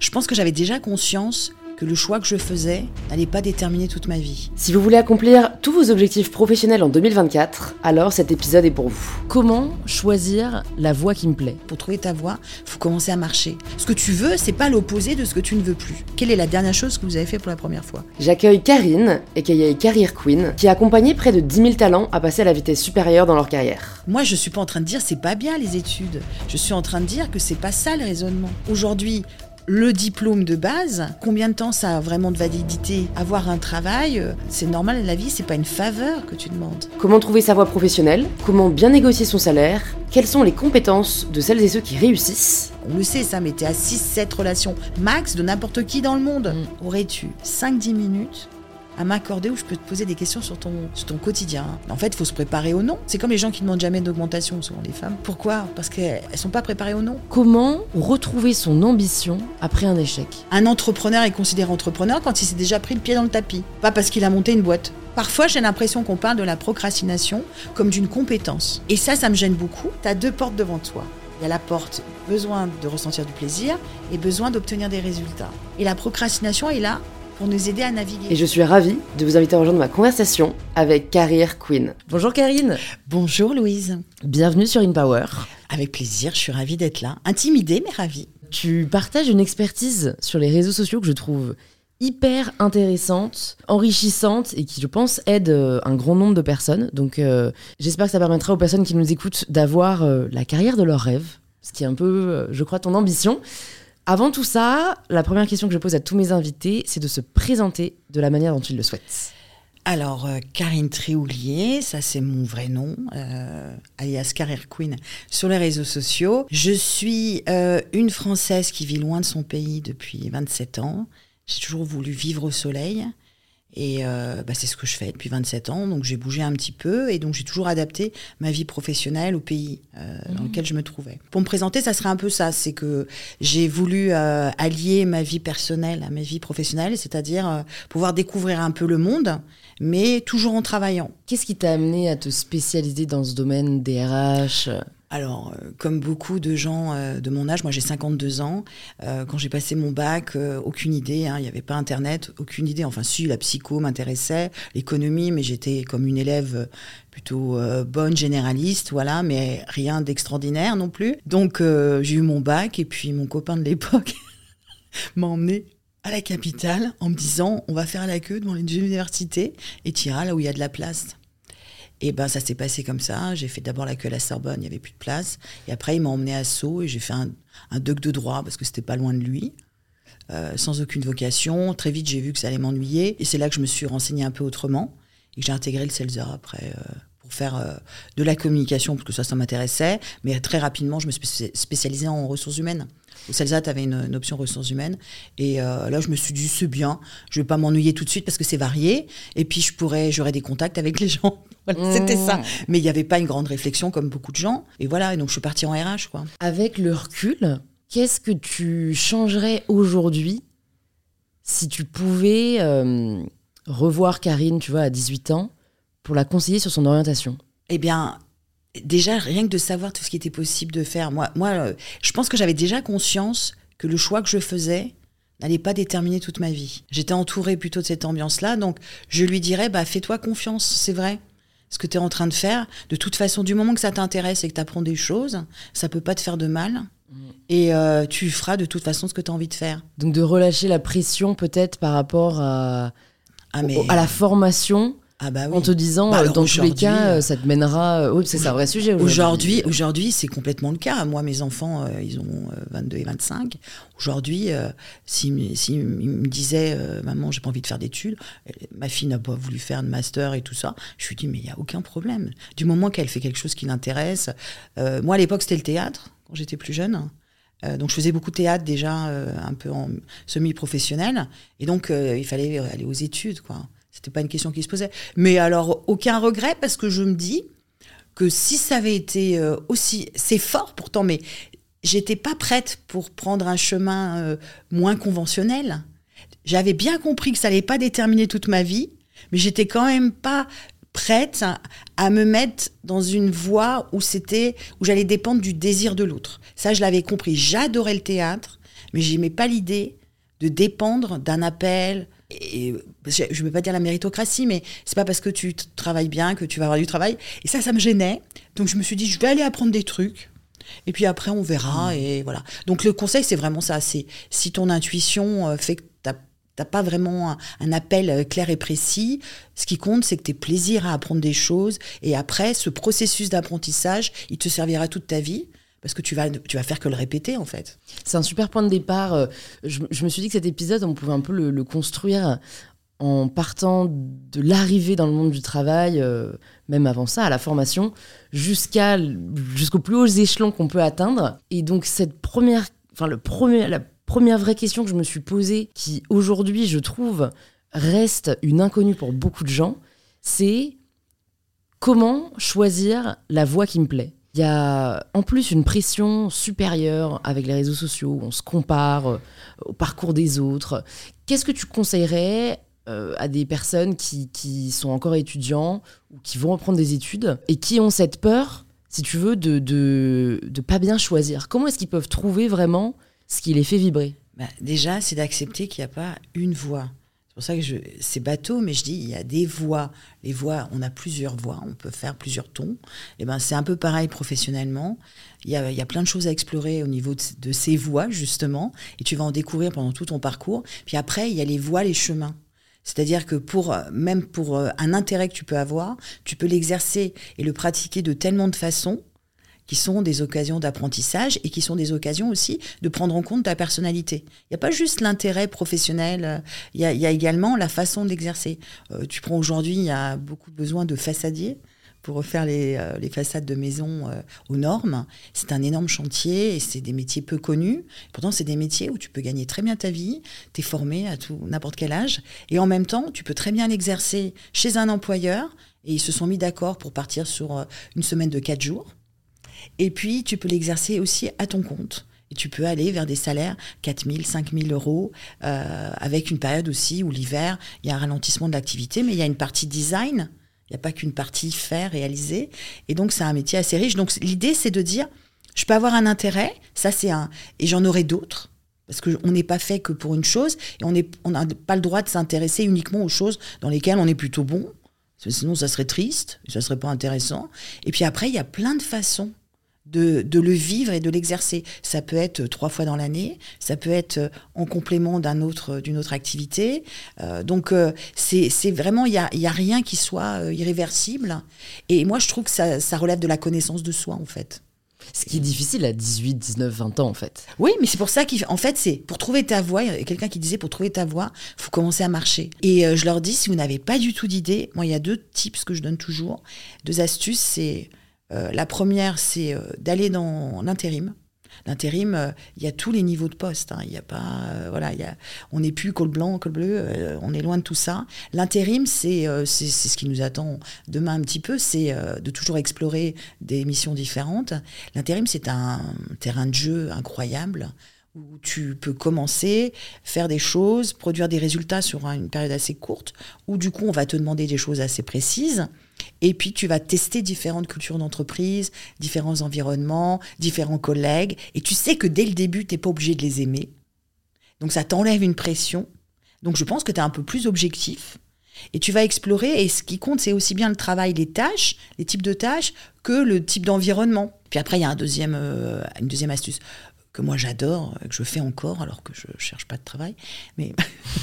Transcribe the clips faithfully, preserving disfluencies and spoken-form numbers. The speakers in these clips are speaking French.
je pense que j'avais déjà conscience que le choix que je faisais n'allait pas déterminer toute ma vie. Si vous voulez accomplir tous vos objectifs professionnels en deux mille vingt-quatre, alors cet épisode est pour vous. Comment choisir la voie qui me plaît ? Pour trouver ta voie, il faut commencer à marcher. Ce que tu veux, c'est pas l'opposé de ce que tu ne veux plus. Quelle est la dernière chose que vous avez fait pour la première fois ? J'accueille Karine, aka Career Queen, qui a accompagné près de dix mille talents à passer à la vitesse supérieure dans leur carrière. Moi, je suis pas en train de dire c'est pas bien les études. Je suis en train de dire que c'est pas ça le raisonnement. Aujourd'hui, le diplôme de base, combien de temps ça a vraiment de validité ? Avoir un travail, c'est normal, la vie, c'est pas une faveur que tu demandes. Comment trouver sa voie professionnelle ? Comment bien négocier son salaire ? Quelles sont les compétences de celles et ceux qui réussissent ? On le sait ça, mais t'es à six sept relations max de n'importe qui dans le monde. Mmh. Aurais-tu cinq dix minutes à m'accorder où je peux te poser des questions sur ton, sur ton quotidien. En fait, il faut se préparer au non. C'est comme les gens qui ne demandent jamais d'augmentation, souvent les femmes. Pourquoi ? Parce qu'elles ne sont pas préparées au non. Comment retrouver son ambition après un échec ? Un entrepreneur est considéré entrepreneur quand il s'est déjà pris le pied dans le tapis, pas parce qu'il a monté une boîte. Parfois, j'ai l'impression qu'on parle de la procrastination comme d'une compétence. Et ça, ça me gêne beaucoup. Tu as deux portes devant toi. Il y a la porte besoin de ressentir du plaisir et besoin d'obtenir des résultats. Et la procrastination est là pour nous aider à naviguer. Et je suis ravie de vous inviter à rejoindre ma conversation avec Career Queen. Bonjour Karine. Bonjour Louise. Bienvenue sur InPower. Avec plaisir, je suis ravie d'être là. Intimidée, mais ravie. Tu partages une expertise sur les réseaux sociaux que je trouve hyper intéressante, enrichissante et qui, je pense, aide un grand nombre de personnes. Donc, euh, j'espère que ça permettra aux personnes qui nous écoutent d'avoir euh, la carrière de leurs rêves, ce qui est un peu, euh, je crois, ton ambition. Avant tout ça, la première question que je pose à tous mes invités, c'est de se présenter de la manière dont ils le souhaitent. Alors, euh, Karine Tréhoulier, ça c'est mon vrai nom, euh, alias Career Queen, sur les réseaux sociaux. Je suis euh, une Française qui vit loin de son pays depuis vingt-sept ans. J'ai toujours voulu vivre au soleil. Et euh, bah, c'est ce que je fais depuis vingt-sept ans, donc j'ai bougé un petit peu et donc j'ai toujours adapté ma vie professionnelle au pays euh, mmh. dans lequel je me trouvais. Pour me présenter, ça serait un peu ça, c'est que j'ai voulu euh, allier ma vie personnelle à ma vie professionnelle, c'est-à-dire euh, pouvoir découvrir un peu le monde, mais toujours en travaillant. Qu'est-ce qui t'a amené à te spécialiser dans ce domaine des R H ? Alors, euh, comme beaucoup de gens euh, de mon âge, moi j'ai cinquante-deux ans, euh, quand j'ai passé mon bac, euh, aucune idée, hein, il n'y avait pas Internet, aucune idée. Enfin si, la psycho m'intéressait, l'économie, mais j'étais comme une élève plutôt euh, bonne, généraliste, voilà, mais rien d'extraordinaire non plus. Donc euh, j'ai eu mon bac et puis mon copain de l'époque m'a emmené à la capitale en me disant « on va faire la queue devant les universités et tu iras là où il y a de la place ». Et ben ça s'est passé comme ça. J'ai fait d'abord la queue à la Sorbonne, il n'y avait plus de place. Et après, il m'a emmené à Sceaux et j'ai fait un, un doc de droit parce que c'était pas loin de lui, euh, sans aucune vocation. Très vite, j'ai vu que ça allait m'ennuyer. Et c'est là que je me suis renseignée un peu autrement et que j'ai intégré le CELSA après euh, pour faire euh, de la communication parce que ça, ça m'intéressait. Mais très rapidement, je me suis spécialisée en ressources humaines. Au CELSA, tu avais une, une option ressources humaines. Et euh, là, je me suis dit, c'est bien. Je ne vais pas m'ennuyer tout de suite parce que c'est varié. Et puis, je pourrais, j'aurais des contacts avec les gens. Voilà, mmh. C'était ça. Mais il n'y avait pas une grande réflexion comme beaucoup de gens. Et voilà, et donc je suis partie en R H, quoi. Avec le recul, qu'est-ce que tu changerais aujourd'hui si tu pouvais euh, revoir Karine, tu vois, à dix-huit ans, pour la conseiller sur son orientation ? Eh bien... Déjà, rien que de savoir tout ce qui était possible de faire. Moi, moi euh, je pense que j'avais déjà conscience que le choix que je faisais n'allait pas déterminer toute ma vie. J'étais entourée plutôt de cette ambiance-là, donc je lui dirais, bah, fais-toi confiance, c'est vrai. Ce que tu es en train de faire, de toute façon, du moment que ça t'intéresse et que tu apprends des choses, ça peut pas te faire de mal. Mmh. Et euh, tu feras de toute façon ce que tu as envie de faire. Donc de relâcher la pression peut-être par rapport à, ah, mais... au, à la formation. Ah bah oui. En te disant, bah dans tous les cas, euh, ça te mènera... Euh, oui, c'est un vrai sujet aujourd'hui. Aujourd'hui, aujourd'hui, c'est complètement le cas. Moi, mes enfants, euh, ils ont euh, vingt-deux et vingt-cinq. Aujourd'hui, euh, s'ils si, si me disaient euh, « Maman, j'ai pas envie de faire d'études », ma fille n'a pas voulu faire de master et tout ça, je lui dis « Mais il n'y a aucun problème. Du moment qu'elle fait quelque chose qui l'intéresse. Euh, » Moi, à l'époque, c'était le théâtre, quand j'étais plus jeune. Euh, donc, je faisais beaucoup de théâtre déjà, euh, un peu en semi-professionnel. Et donc, euh, il fallait aller aux études, quoi. C'était pas une question qui se posait. Mais alors, aucun regret, parce que je me dis que si ça avait été euh, aussi... C'est fort pourtant, mais j'étais pas prête pour prendre un chemin euh, moins conventionnel. J'avais bien compris que ça allait pas déterminer toute ma vie, mais j'étais quand même pas prête à, à me mettre dans une voie où, c'était, où j'allais dépendre du désir de l'autre. Ça, je l'avais compris. J'adorais le théâtre, mais j'aimais pas l'idée de dépendre d'un appel. Et je ne veux pas dire la méritocratie, mais c'est pas parce que tu t- travailles bien que tu vas avoir du travail. Et ça, ça me gênait. Donc je me suis dit, je vais aller apprendre des trucs. Et puis après, on verra. Mmh. Et voilà. Donc le conseil, c'est vraiment ça. C'est si ton intuition euh, fait que tu n'as pas vraiment un, un appel clair et précis, ce qui compte, c'est que tu aies plaisir à apprendre des choses. Et après, ce processus d'apprentissage, il te servira toute ta vie. Parce que tu vas, tu vas faire que le répéter, en fait. C'est un super point de départ. Je, je me suis dit que cet épisode, on pouvait un peu le, le construire en partant de l'arrivée dans le monde du travail, euh, même avant ça, à la formation, jusqu'à, jusqu'aux plus hauts échelons qu'on peut atteindre. Et donc, cette première, enfin, le premier, la première vraie question que je me suis posée, qui aujourd'hui, je trouve, reste une inconnue pour beaucoup de gens, c'est comment choisir la voie qui me plaît ? Il y a en plus une pression supérieure avec les réseaux sociaux, on se compare euh, au parcours des autres. Qu'est-ce que tu conseillerais euh, à des personnes qui, qui sont encore étudiants ou qui vont reprendre des études et qui ont cette peur, si tu veux, de de, de pas bien choisir ? Comment est-ce qu'ils peuvent trouver vraiment ce qui les fait vibrer ? Bah, déjà, c'est d'accepter qu'il n'y a pas une voie. C'est pour ça que je, c'est bateau, mais je dis, il y a des voix. Les voix, on a plusieurs voix, on peut faire plusieurs tons. Et ben, c'est un peu pareil professionnellement. Il y a, il y a plein de choses à explorer au niveau de, de ces voix, justement. Et tu vas en découvrir pendant tout ton parcours. Puis après, il y a les voies, les chemins. C'est-à-dire que pour, même pour un intérêt que tu peux avoir, tu peux l'exercer et le pratiquer de tellement de façons qui sont des occasions d'apprentissage et qui sont des occasions aussi de prendre en compte ta personnalité. Il n'y a pas juste l'intérêt professionnel, il y a, il y a également la façon de l'exercer. Euh, tu prends aujourd'hui, il y a beaucoup besoin de façadiers pour refaire les, euh, les façades de maisons euh, aux normes. C'est un énorme chantier et c'est des métiers peu connus. Pourtant, c'est des métiers où tu peux gagner très bien ta vie, tu es formé à tout, n'importe quel âge, et en même temps, tu peux très bien l'exercer chez un employeur, et ils se sont mis d'accord pour partir sur euh, une semaine de quatre jours. Et puis, tu peux l'exercer aussi à ton compte. Et tu peux aller vers des salaires quatre mille, cinq mille euros, euh, avec une période aussi où l'hiver, il y a un ralentissement de l'activité, mais il y a une partie design, il n'y a pas qu'une partie faire, réaliser. Et donc, c'est un métier assez riche. Donc, l'idée, c'est de dire, je peux avoir un intérêt, ça c'est un, et j'en aurai d'autres. Parce qu'on n'est pas fait que pour une chose, et on n'a pas le droit de s'intéresser uniquement aux choses dans lesquelles on est plutôt bon. Sinon, ça serait triste, ça serait pas intéressant. Et puis après, il y a plein de façons De, de le vivre et de l'exercer. Ça peut être trois fois dans l'année, ça peut être en complément d'un autre, d'une autre activité. Euh, donc, euh, c'est, c'est vraiment, il n'y a, y a rien qui soit euh, irréversible. Et moi, je trouve que ça, ça relève de la connaissance de soi, en fait. Ce qui est difficile à dix-huit, dix-neuf, vingt ans, en fait. Oui, mais c'est pour ça qu'en fait, c'est pour trouver ta voie. Il y a quelqu'un qui disait, pour trouver ta voie, il faut commencer à marcher. Et euh, je leur dis, si vous n'avez pas du tout d'idée, moi, il y a deux tips que je donne toujours, deux astuces, c'est... Euh, la première, c'est euh, d'aller dans l'intérim. L'intérim, euh, il y a tous les niveaux de poste. Hein. Il y a pas, euh, voilà, il y a, on n'est plus col blanc, col bleu. Euh, on est loin de tout ça. L'intérim, c'est, euh, c'est, c'est ce qui nous attend demain un petit peu. C'est euh, de toujours explorer des missions différentes. L'intérim, c'est un terrain de jeu incroyable où tu peux commencer, faire des choses, produire des résultats sur une période assez courte, où du coup, on va te demander des choses assez précises. Et puis, tu vas tester différentes cultures d'entreprise, différents environnements, différents collègues. Et tu sais que dès le début, tu n'es pas obligé de les aimer. Donc, ça t'enlève une pression. Donc, je pense que tu es un peu plus objectif. Et tu vas explorer. Et ce qui compte, c'est aussi bien le travail, les tâches, les types de tâches, que le type d'environnement. Puis après, il y a un deuxième, euh, une deuxième astuce que moi j'adore, que je fais encore alors que je ne cherche pas de travail, mais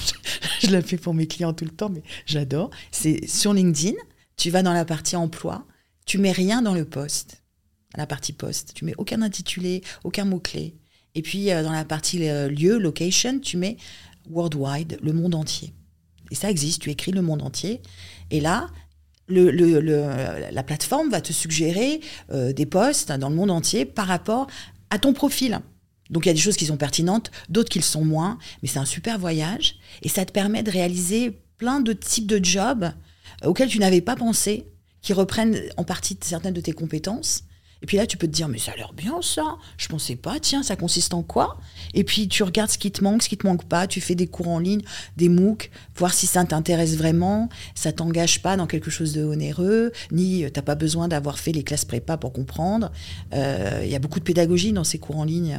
je la fais pour mes clients tout le temps, mais j'adore. C'est sur LinkedIn, tu vas dans la partie emploi, tu mets rien dans le poste, la partie poste, tu mets aucun intitulé, aucun mot-clé. Et puis euh, dans la partie euh, lieu, location, tu mets worldwide, le monde entier. Et ça existe, tu écris le monde entier. Et là, le, le, le, la plateforme va te suggérer euh, des postes dans le monde entier par rapport à ton profil. Donc, il y a des choses qui sont pertinentes, d'autres qui le sont moins, mais c'est un super voyage et ça te permet de réaliser plein de types de jobs auxquels tu n'avais pas pensé, qui reprennent en partie certaines de tes compétences. Et puis là, tu peux te dire, mais ça a l'air bien ça, je pensais pas, tiens, ça consiste en quoi ? Et puis tu regardes ce qui te manque, ce qui te manque pas, tu fais des cours en ligne, des MOOC, voir si ça t'intéresse vraiment, ça t'engage pas dans quelque chose de onéreux, ni t'as pas besoin d'avoir fait les classes prépa pour comprendre. Il euh, y a beaucoup de pédagogie dans ces cours en ligne,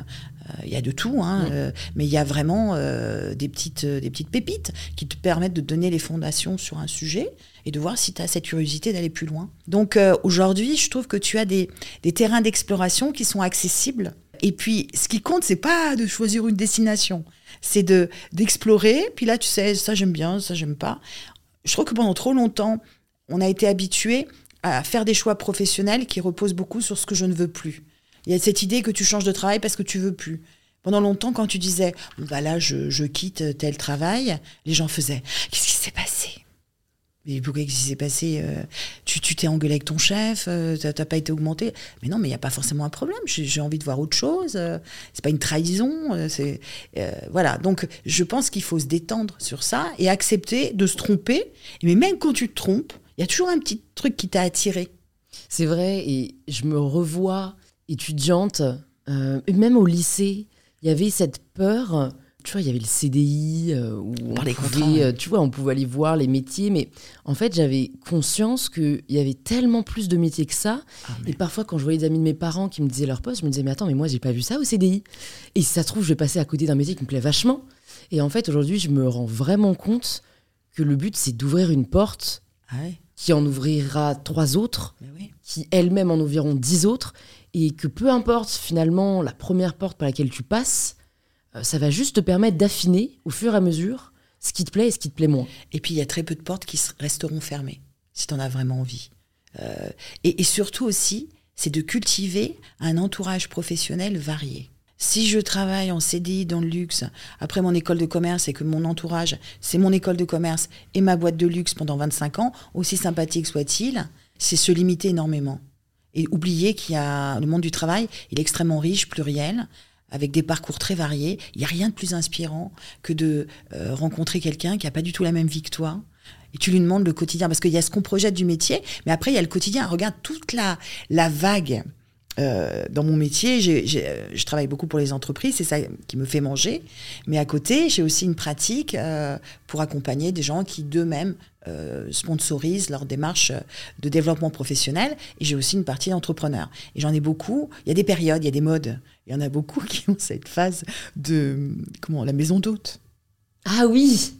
Il y a de tout, hein, mmh. euh, mais il y a vraiment euh, des, petites, euh, des petites pépites qui te permettent de donner les fondations sur un sujet et de voir si tu as cette curiosité d'aller plus loin. Donc euh, aujourd'hui, je trouve que tu as des, des terrains d'exploration qui sont accessibles. Et puis, ce qui compte, c'est pas de choisir une destination, c'est de, d'explorer. Puis là, tu sais, ça j'aime bien, ça j'aime pas. Je trouve que pendant trop longtemps, on a été habitué à faire des choix professionnels qui reposent beaucoup sur ce que je ne veux plus. Il y a cette idée que tu changes de travail parce que tu veux plus. Pendant longtemps, quand tu disais bon, bah là, je, je quitte tel travail, les gens faisaient qu'est-ce qui s'est passé ? Mais pourquoi qu'est-ce qui s'est passé ? euh, tu, tu t'es engueulé avec ton chef, euh, t'as, t'as pas été augmenté ? Mais non, mais il n'y a pas forcément un problème. J'ai, j'ai envie de voir autre chose. Euh, c'est pas une trahison. Euh, c'est euh, voilà. Donc, je pense qu'il faut se détendre sur ça et accepter de se tromper. Mais même quand tu te trompes, il y a toujours un petit truc qui t'a attiré. C'est vrai, et je me revois étudiante, euh, et même au lycée, il y avait cette peur. Tu vois, il y avait le C D I, euh, où on Par les pouvait, contrats, ouais. euh, tu vois, on pouvait aller voir les métiers, mais en fait, j'avais conscience qu'il y avait tellement plus de métiers que ça. Ah, mais... Et parfois, quand je voyais des amis de mes parents qui me disaient leur poste, je me disais, mais attends, mais moi, j'ai pas vu ça au C D I. Et si ça se trouve, je vais passer à côté d'un métier qui me plaît vachement. Et en fait, aujourd'hui, je me rends vraiment compte que le but, c'est d'ouvrir une porte ah ouais. qui en ouvrira trois autres, oui. qui elles-mêmes en ouvriront dix autres, et que peu importe finalement la première porte par laquelle tu passes, euh, ça va juste te permettre d'affiner au fur et à mesure ce qui te plaît et ce qui te plaît moins. Et puis il y a très peu de portes qui resteront fermées, si tu en as vraiment envie. Euh, et, et surtout aussi, c'est de cultiver un entourage professionnel varié. Si je travaille en C D I dans le luxe, après mon école de commerce et que mon entourage, c'est mon école de commerce et ma boîte de luxe pendant vingt-cinq ans, aussi sympathique soit-il, c'est se limiter énormément. Et oublier qu'il y a le monde du travail, il est extrêmement riche, pluriel, avec des parcours très variés. Il n'y a rien de plus inspirant que de euh, rencontrer quelqu'un qui n'a pas du tout la même vie que toi. Et tu lui demandes le quotidien, parce qu'il y a ce qu'on projette du métier, mais après il y a le quotidien. Regarde toute la, la vague. Euh, dans mon métier, j'ai, j'ai, je travaille beaucoup pour les entreprises, c'est ça qui me fait manger. Mais à côté, j'ai aussi une pratique euh, pour accompagner des gens qui d'eux-mêmes euh, sponsorisent leur démarche de développement professionnel. Et j'ai aussi une partie d'entrepreneurs. Et j'en ai beaucoup. Il y a des périodes, il y a des modes. Il y en a beaucoup qui ont cette phase de comment, la maison d'hôte. Ah oui.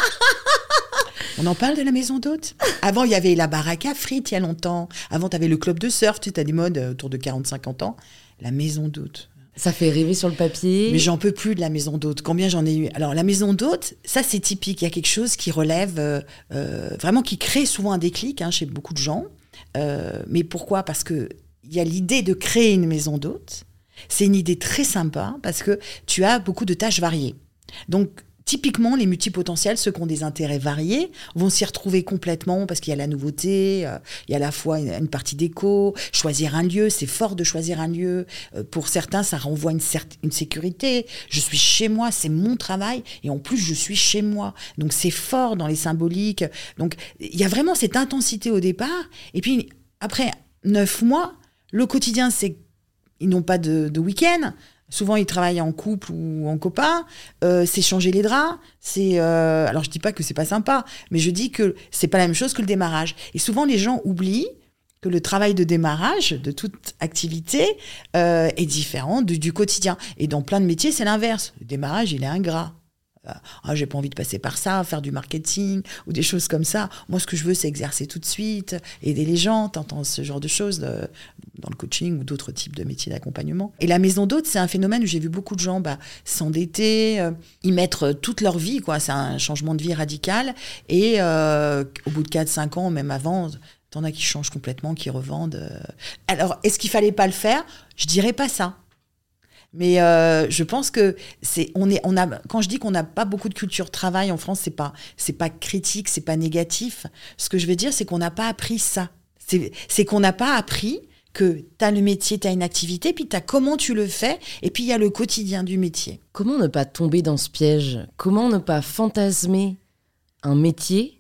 On en parle de la maison d'hôte. Avant, il y avait la baraque à frites il y a longtemps. Avant, tu avais le club de surf. Tu as des modes autour de quarante à cinquante ans. La maison d'hôte. Ça fait rêver sur le papier. Mais j'en peux plus de la maison d'hôte. Combien j'en ai eu ? Alors, la maison d'hôte, ça, c'est typique. Il y a quelque chose qui relève, euh, euh, vraiment qui crée souvent un déclic hein, chez beaucoup de gens. Euh, mais pourquoi ? Parce qu'il y a l'idée de créer une maison d'hôte. C'est une idée très sympa parce que tu as beaucoup de tâches variées. Donc, typiquement, les multipotentiels, ceux qui ont des intérêts variés, vont s'y retrouver complètement parce qu'il y a la nouveauté, euh, il y a à la fois une, une partie déco, choisir un lieu, c'est fort de choisir un lieu. Euh, pour certains, ça renvoie une, cert- une sécurité. Je suis chez moi, c'est mon travail et en plus, je suis chez moi. Donc, c'est fort dans les symboliques. Donc, il y a vraiment cette intensité au départ. Et puis, après neuf mois, le quotidien, c'est ils n'ont pas de, de week-end. Souvent, ils travaillent en couple ou en copain. Euh, c'est changer les draps. C'est euh... alors, je dis pas que c'est pas sympa, mais je dis que c'est pas la même chose que le démarrage. Et souvent, les gens oublient que le travail de démarrage de toute activité euh, est différent du, du quotidien. Et dans plein de métiers, c'est l'inverse. Le démarrage, il est ingrat. Ah, j'ai pas envie de passer par ça, faire du marketing ou des choses comme ça. Moi, ce que je veux, c'est exercer tout de suite, aider les gens, t'entends ce genre de choses de, dans le coaching ou d'autres types de métiers d'accompagnement. Et la maison d'hôte, c'est un phénomène où j'ai vu beaucoup de gens bah, s'endetter, euh, y mettre toute leur vie, quoi. C'est un changement de vie radical. Et euh, au bout de quatre à cinq ans, même avant, t'en as qui changent complètement, qui revendent. Euh. Alors, est-ce qu'il fallait pas le faire ? Je dirais pas ça. Mais euh, je pense que c'est, on est, on a, quand je dis qu'on n'a pas beaucoup de culture travail en France, c'est pas, c'est pas critique, c'est pas négatif. Ce que je veux dire, c'est qu'on n'a pas appris ça. C'est, c'est qu'on n'a pas appris que tu as le métier, tu as une activité, puis tu as comment tu le fais, et puis il y a le quotidien du métier. Comment ne pas tomber dans ce piège ? Comment ne pas fantasmer un métier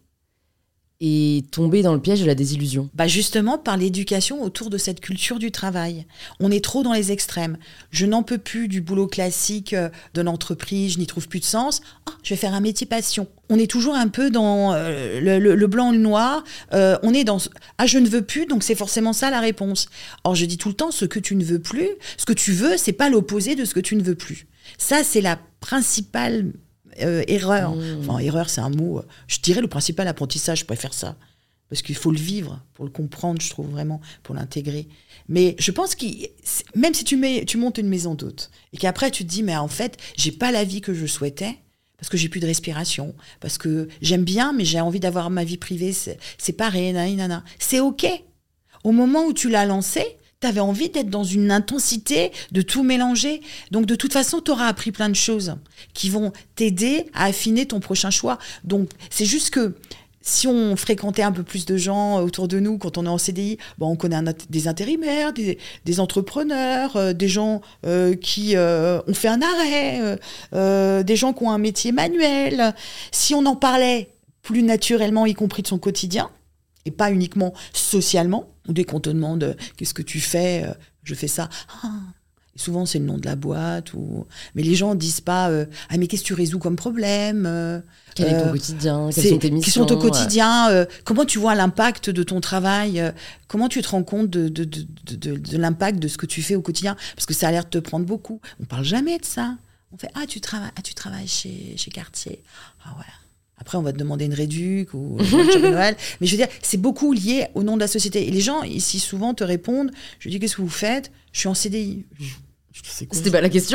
et tomber dans le piège de la désillusion ? Bah justement, par l'éducation autour de cette culture du travail. On est trop dans les extrêmes. Je n'en peux plus du boulot classique de l'entreprise, je n'y trouve plus de sens. Ah, je vais faire un métier passion. On est toujours un peu dans euh, le, le, le blanc, le noir. Euh, on est dans ah je ne veux plus, donc c'est forcément ça la réponse. Or je dis tout le temps, ce que tu ne veux plus, ce que tu veux, c'est pas l'opposé de ce que tu ne veux plus. Ça c'est la principale euh, erreur. Mmh. Enfin erreur c'est un mot. Je dirais le principal apprentissage. Je préfère ça parce qu'il faut le vivre pour le comprendre. Je trouve vraiment pour l'intégrer. Mais je pense que même si tu mets, tu montes une maison d'hôte et qu'après tu te dis mais en fait j'ai pas la vie que je souhaitais. Parce que j'ai plus de respiration, parce que j'aime bien, mais j'ai envie d'avoir ma vie privée c'est, séparée, nanana. C'est OK. Au moment où tu l'as lancé, tu avais envie d'être dans une intensité, de tout mélanger. Donc, de toute façon, tu auras appris plein de choses qui vont t'aider à affiner ton prochain choix. Donc, c'est juste que si on fréquentait un peu plus de gens autour de nous quand on est en C D I, bon, on connaît un, des intérimaires, des, des entrepreneurs, euh, des gens euh, qui euh, ont fait un arrêt, euh, euh, des gens qui ont un métier manuel. Si on en parlait plus naturellement, y compris de son quotidien, et pas uniquement socialement, ou dès qu'on te demande euh, qu'est-ce que tu fais, euh, je fais ça. Ah. Et souvent, c'est le nom de la boîte. Ou... Mais les gens ne disent pas euh, « Ah, mais qu'est-ce que tu résous comme problème euh, Quel est ton euh, quotidien? Quelles sont tes missions? Quels sont ton quotidien euh, Comment tu vois l'impact de ton travail euh, Comment tu te rends compte de, de, de, de, de, de l'impact de ce que tu fais au quotidien? Parce que ça a l'air de te prendre beaucoup. On ne parle jamais de ça. On fait « Ah, tu travailles, ah, tu travailles chez, chez Cartier. » Ah ouais. Après, on va te demander une réduc ou une de Noël. Mais je veux dire, c'est beaucoup lié au nom de la société. Et les gens, ici, souvent, te répondent. Je dis, qu'est-ce que vous faites? Je suis en C D I. Je, je, c'est quoi, C'était pas la question.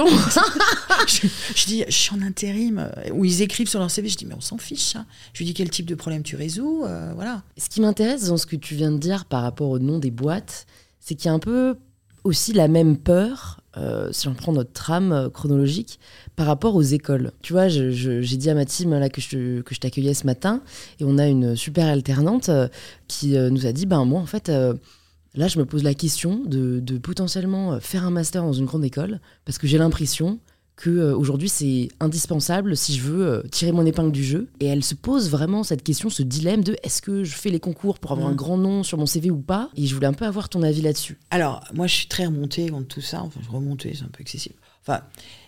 je, je dis, je suis en intérim. Ou ils écrivent sur leur C V. Je dis, mais on s'en fiche, ça. Je lui dis, quel type de problème tu résous euh, voilà. Ce qui m'intéresse dans ce que tu viens de dire par rapport au nom des boîtes, c'est qu'il y a un peu aussi la même peur, euh, si on prend notre trame euh, chronologique, par rapport aux écoles. Tu vois, je, je, j'ai dit à ma team là, que, je, que je t'accueillais ce matin, et on a une super alternante euh, qui euh, nous a dit, ben moi en fait, euh, là je me pose la question de, de potentiellement faire un master dans une grande école, parce que j'ai l'impression qu'aujourd'hui c'est indispensable si je veux euh, tirer mon épingle du jeu. Et elle se pose vraiment cette question, ce dilemme de est-ce que je fais les concours pour avoir mmh. un grand nom sur mon C V ou pas? Et je voulais un peu avoir ton avis là-dessus. Alors, moi je suis très remontée contre tout ça, enfin remontée c'est un peu excessif. Enfin,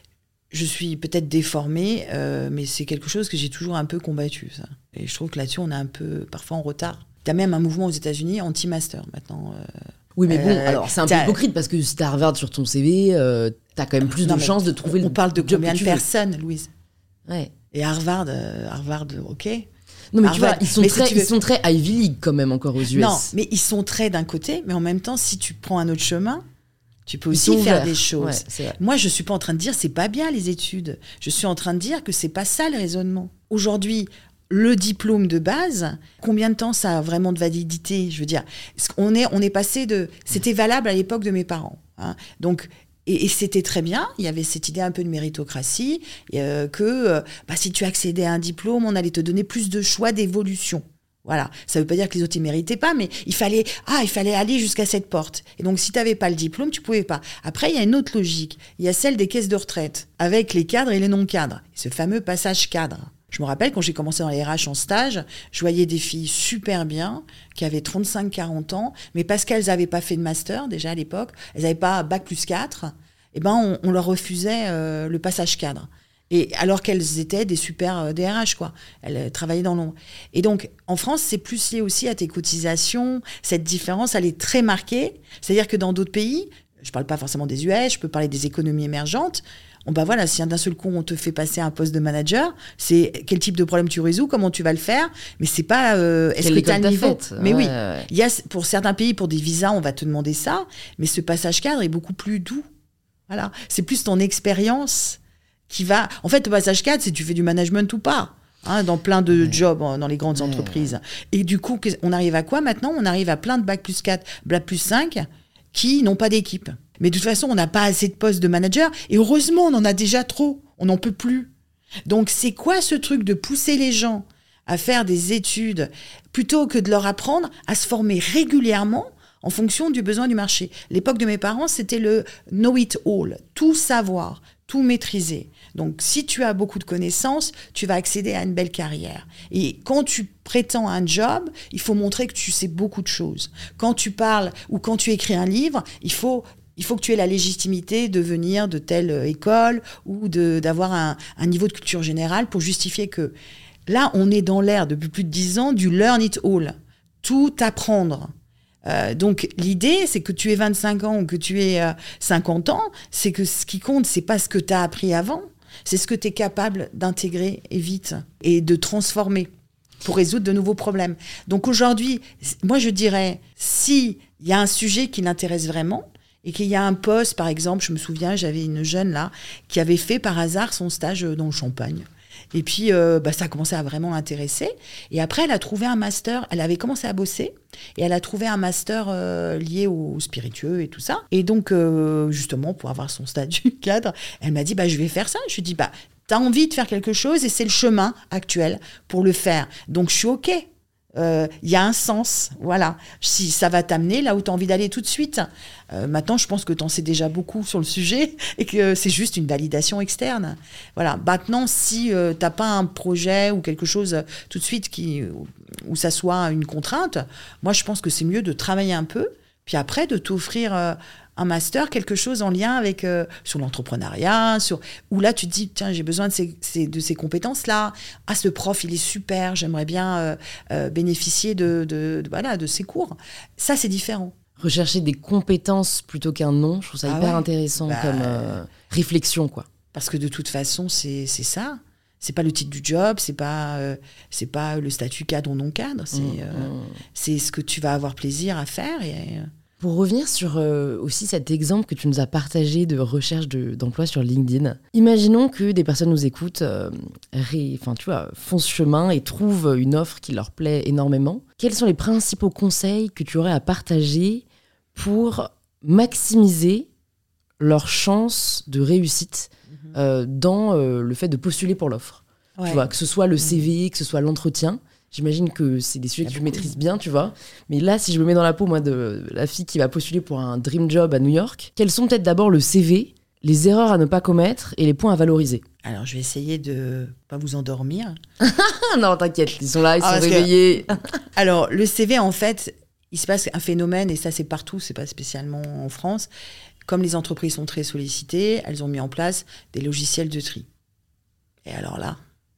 je suis peut-être déformée, euh, mais c'est quelque chose que j'ai toujours un peu combattu, ça. Et je trouve que là-dessus on est un peu parfois en retard. Il y a même un mouvement aux États-Unis anti-master maintenant. Euh, oui, mais bon, euh, alors c'est un peu hypocrite parce que si t'as Harvard sur ton C V, euh, t'as quand même plus non, de chances de trouver on, le on parle de job combien de personnes, veux. Louise? Ouais. Et Harvard, euh, Harvard, ok. Non, mais Harvard, tu vois, ils sont, très, si tu veux... ils sont très Ivy League quand même encore aux U S. Non, mais ils sont très d'un côté, mais en même temps, si tu prends un autre chemin, tu peux aussi faire ouverts. Des choses. Ouais, moi, je suis pas en train de dire c'est pas bien les études. Je suis en train de dire que c'est pas ça le raisonnement. Aujourd'hui, le diplôme de base, combien de temps ça a vraiment de validité? Je veux dire, on est, on est passé de... C'était valable à l'époque de mes parents. Hein. Donc, et, et c'était très bien. Il y avait cette idée un peu de méritocratie, euh, que euh, bah, si tu accédais à un diplôme, on allait te donner plus de choix d'évolution. Voilà. Ça ne veut pas dire que les autres ne méritaient pas, mais il fallait, ah, il fallait aller jusqu'à cette porte. Et donc, si tu n'avais pas le diplôme, tu ne pouvais pas. Après, il y a une autre logique. Il y a celle des caisses de retraite, avec les cadres et les non-cadres. Ce fameux passage cadre. Je me rappelle, quand j'ai commencé dans les R H en stage, je voyais des filles super bien, qui avaient trente-cinq à quarante ans, mais parce qu'elles n'avaient pas fait de master, déjà à l'époque, elles n'avaient pas bac plus quatre, eh ben on, on leur refusait euh, le passage cadre. Et alors qu'elles étaient des super euh, D R H, quoi. Elles euh, travaillaient dans l'ombre. Et donc, en France, c'est plus lié aussi à tes cotisations. Cette différence, elle est très marquée. C'est-à-dire que dans d'autres pays, je ne parle pas forcément des U S, je peux parler des économies émergentes. Bon, bah voilà, si d'un seul coup on te fait passer un poste de manager, c'est quel type de problème tu résous, comment tu vas le faire, mais c'est pas euh, est-ce que tu as le niveau. Mais ouais, oui, ouais. Il y a pour certains pays, pour des visas, on va te demander ça, mais ce passage cadre est beaucoup plus doux. Voilà, c'est plus ton expérience qui va. En fait, le passage cadre, c'est tu fais du management ou pas. Hein, dans plein de ouais. jobs dans les grandes ouais. entreprises. Et du coup, on arrive à quoi maintenant? On arrive à plein de bac plus quatre, bac plus cinq qui n'ont pas d'équipe. Mais de toute façon, on n'a pas assez de postes de manager. Et heureusement, on en a déjà trop. On n'en peut plus. Donc, c'est quoi ce truc de pousser les gens à faire des études plutôt que de leur apprendre à se former régulièrement en fonction du besoin du marché? L'époque de mes parents, c'était le know it all. Tout savoir, tout maîtriser. Donc, si tu as beaucoup de connaissances, tu vas accéder à une belle carrière. Et quand tu prétends un job, il faut montrer que tu sais beaucoup de choses. Quand tu parles ou quand tu écris un livre, il faut... il faut que tu aies la légitimité de venir de telle école ou de, d'avoir un, un niveau de culture générale pour justifier que là, on est dans l'ère depuis plus de dix ans du learn it all, tout apprendre. Euh, donc l'idée, c'est que tu aies vingt-cinq ans ou que tu aies euh, cinquante ans, c'est que ce qui compte, c'est pas ce que tu as appris avant, c'est ce que tu es capable d'intégrer et vite et de transformer pour résoudre de nouveaux problèmes. Donc aujourd'hui, moi je dirais, s'il y a un sujet qui l'intéresse vraiment, et qu'il y a un poste, par exemple, je me souviens, j'avais une jeune là, qui avait fait par hasard son stage dans le Champagne. Et puis, euh, bah, ça a commencé à vraiment l'intéresser. Et après, elle a trouvé un master, elle avait commencé à bosser, et elle a trouvé un master euh, lié au spiritueux et tout ça. Et donc, euh, justement, pour avoir son statut cadre, elle m'a dit, bah, je vais faire ça. Je lui ai dit, bah, t'as envie de faire quelque chose, et c'est le chemin actuel pour le faire. Donc, je suis OK. Il euh, y a un sens, voilà. Si ça va t'amener là où tu as envie d'aller tout de suite. Euh, maintenant, je pense que tu en sais déjà beaucoup sur le sujet et que c'est juste une validation externe. Voilà. Maintenant, si euh, tu n'as pas un projet ou quelque chose euh, tout de suite qui, où ça soit une contrainte, moi, je pense que c'est mieux de travailler un peu, puis après, de t'offrir euh, un master, quelque chose en lien avec euh, sur l'entrepreneuriat, sur où là tu te dis tiens j'ai besoin de ces, ces de ces compétences là. Ah ce prof il est super, j'aimerais bien euh, euh, bénéficier de, de, de voilà de ses cours. Ça c'est différent. Rechercher des compétences plutôt qu'un nom, je trouve ça ah hyper ouais. intéressant bah, comme euh, réflexion quoi. Parce que de toute façon c'est c'est ça. C'est pas le titre du job, c'est pas euh, c'est pas le statut cadre ou non cadre. C'est mmh, euh, mmh. c'est ce que tu vas avoir plaisir à faire et euh, Pour revenir sur euh, aussi cet exemple que tu nous as partagé de recherche de, d'emploi sur LinkedIn, imaginons que des personnes nous écoutent, euh, ré, enfin, tu vois, font ce chemin et trouvent une offre qui leur plaît énormément. Quels sont les principaux conseils que tu aurais à partager pour maximiser leurs chances de réussite mmh. euh, dans euh, le fait de postuler pour l'offre ouais. Tu vois, que ce soit le C V, mmh. que ce soit l'entretien. J'imagine que c'est des sujets que tu maîtrises bien, tu vois. Mais là, si je me mets dans la peau, moi, de la fille qui va postuler pour un dream job à New York, quels sont peut-être d'abord le C V, les erreurs à ne pas commettre et les points à valoriser? Alors, je vais essayer de pas vous endormir. Non, t'inquiète, ils sont là, ils ah, sont réveillés. Que... Alors, le C V, en fait, il se passe un phénomène, et ça, c'est partout, c'est pas spécialement en France. Comme les entreprises sont très sollicitées, elles ont mis en place des logiciels de tri. Et alors là...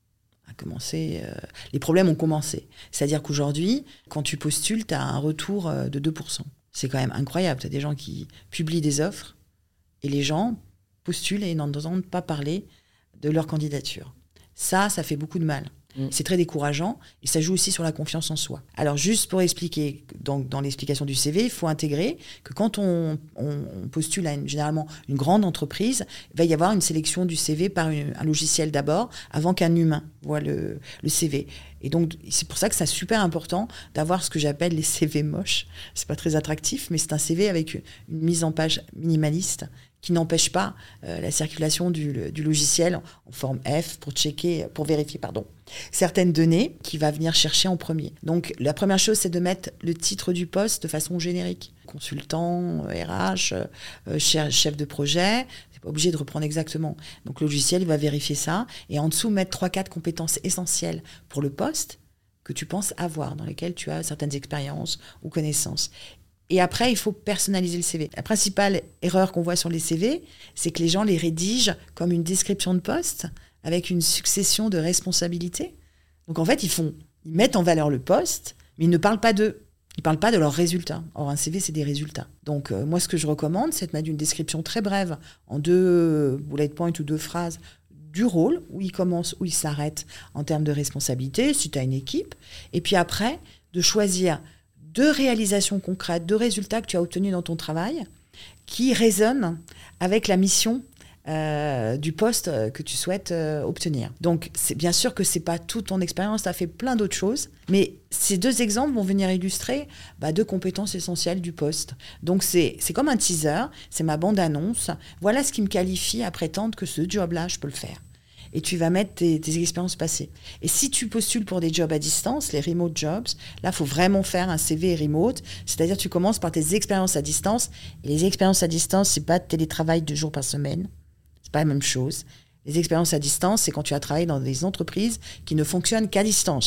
Commencé, euh, les problèmes ont commencé. C'est-à-dire qu'aujourd'hui, quand tu postules, tu as un retour euh, de deux pour cent. C'est quand même incroyable. Tu as des gens qui publient des offres et les gens postulent et n'entendent pas parler de leur candidature. Ça, ça fait beaucoup de mal. Mmh. C'est très décourageant et ça joue aussi sur la confiance en soi. Alors, juste pour expliquer, dans, dans l'explication du C V, il faut intégrer que quand on, on, on postule à une, généralement une grande entreprise, il va y avoir une sélection du C V par une, un logiciel d'abord, avant qu'un humain voit le, le C V. Et donc, c'est pour ça que c'est super important d'avoir ce que j'appelle les C V moches. C'est pas très attractif, mais c'est un C V avec une, une mise en page minimaliste qui n'empêche pas euh, la circulation du, le, du logiciel en forme F pour checker, pour vérifier, pardon, certaines données qu'il va venir chercher en premier. Donc, la première chose, c'est de mettre le titre du poste de façon générique. Consultant, R H, euh, chef de projet, c'est pas obligé de reprendre exactement. Donc, le logiciel, il va vérifier ça et en dessous, mettre trois quatre compétences essentielles pour le poste que tu penses avoir, dans lesquelles tu as certaines expériences ou connaissances. Et après, il faut personnaliser le C V. La principale erreur qu'on voit sur les C V, c'est que les gens les rédigent comme une description de poste avec une succession de responsabilités. Donc en fait, ils, font, ils mettent en valeur le poste, mais ils ne parlent pas d'eux. Ils ne parlent pas de leurs résultats. Or, un C V, c'est des résultats. Donc euh, moi, ce que je recommande, c'est de mettre une description très brève, en deux bullet points ou deux phrases, du rôle, où il commence, où il s'arrête en termes de responsabilité, si tu as une équipe. Et puis après, de choisir deux réalisations concrètes, deux résultats que tu as obtenus dans ton travail qui résonnent avec la mission euh, du poste que tu souhaites euh, obtenir. Donc, c'est bien sûr que ce n'est pas toute ton expérience, tu as fait plein d'autres choses, mais ces deux exemples vont venir illustrer bah, deux compétences essentielles du poste. Donc, c'est, c'est comme un teaser, c'est ma bande-annonce. Voilà ce qui me qualifie à prétendre que ce job-là, je peux le faire. Et tu vas mettre tes, tes expériences passées. Et si tu postules pour des jobs à distance, les remote jobs, là, il faut vraiment faire un C V remote. C'est-à-dire tu commences par tes expériences à distance. Et les expériences à distance, c'est pas de télétravail deux jours par semaine. C'est pas la même chose. Les expériences à distance, c'est quand tu as travaillé dans des entreprises qui ne fonctionnent qu'à distance.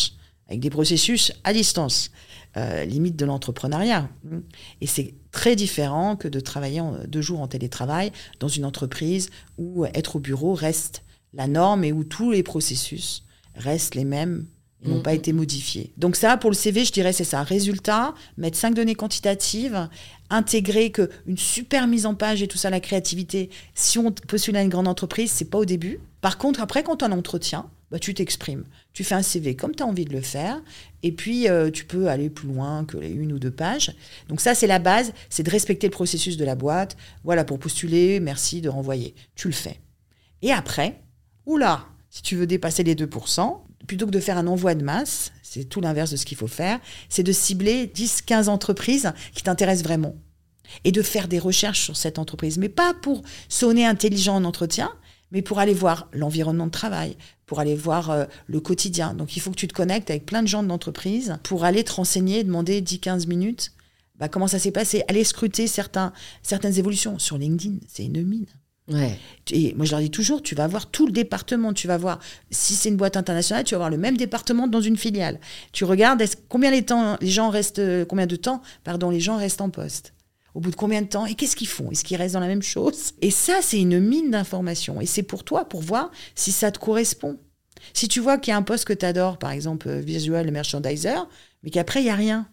avec des processus à distance, euh, limite de l'entrepreneuriat. Et c'est très différent que de travailler en, deux jours en télétravail dans une entreprise où être au bureau reste la norme et où tous les processus restent les mêmes et n'ont mmh. pas été modifiés. Donc ça, pour le C V, je dirais c'est ça. Résultat, mettre cinq données quantitatives, intégrer que une super mise en page et tout ça, la créativité. Si on postule à une grande entreprise, c'est pas au début. Par contre, après, quand tu as un entretien, bah, tu t'exprimes. Tu fais un C V comme tu as envie de le faire. Et puis, euh, tu peux aller plus loin que les une ou deux pages. Donc ça, c'est la base. C'est de respecter le processus de la boîte. Voilà, pour postuler, merci de renvoyer. Tu le fais. Et après, oula, si tu veux dépasser les deux pour cent, plutôt que de faire un envoi de masse, c'est tout l'inverse de ce qu'il faut faire, c'est de cibler dix à quinze entreprises qui t'intéressent vraiment. Et de faire des recherches sur cette entreprise. Mais pas pour sonner intelligent en entretien, mais pour aller voir l'environnement de travail, pour aller voir euh, le quotidien. Donc, il faut que tu te connectes avec plein de gens de l'entreprise pour aller te renseigner, demander dix à quinze minutes bah, comment ça s'est passé. Aller scruter certains, certaines évolutions. Sur LinkedIn, c'est une mine. Ouais. Et moi, je leur dis toujours, tu vas voir tout le département. Tu vas voir, si c'est une boîte internationale, tu vas voir le même département dans une filiale. Tu regardes est-ce, combien, les temps, les gens restent, combien de temps pardon, les gens restent en poste. Au bout de combien de temps? Et qu'est-ce qu'ils font? Est-ce qu'ils restent dans la même chose? Et ça, c'est une mine d'informations. Et c'est pour toi, pour voir si ça te correspond. Si tu vois qu'il y a un poste que tu adores, par exemple, visual merchandiser, mais qu'après, il n'y a rien,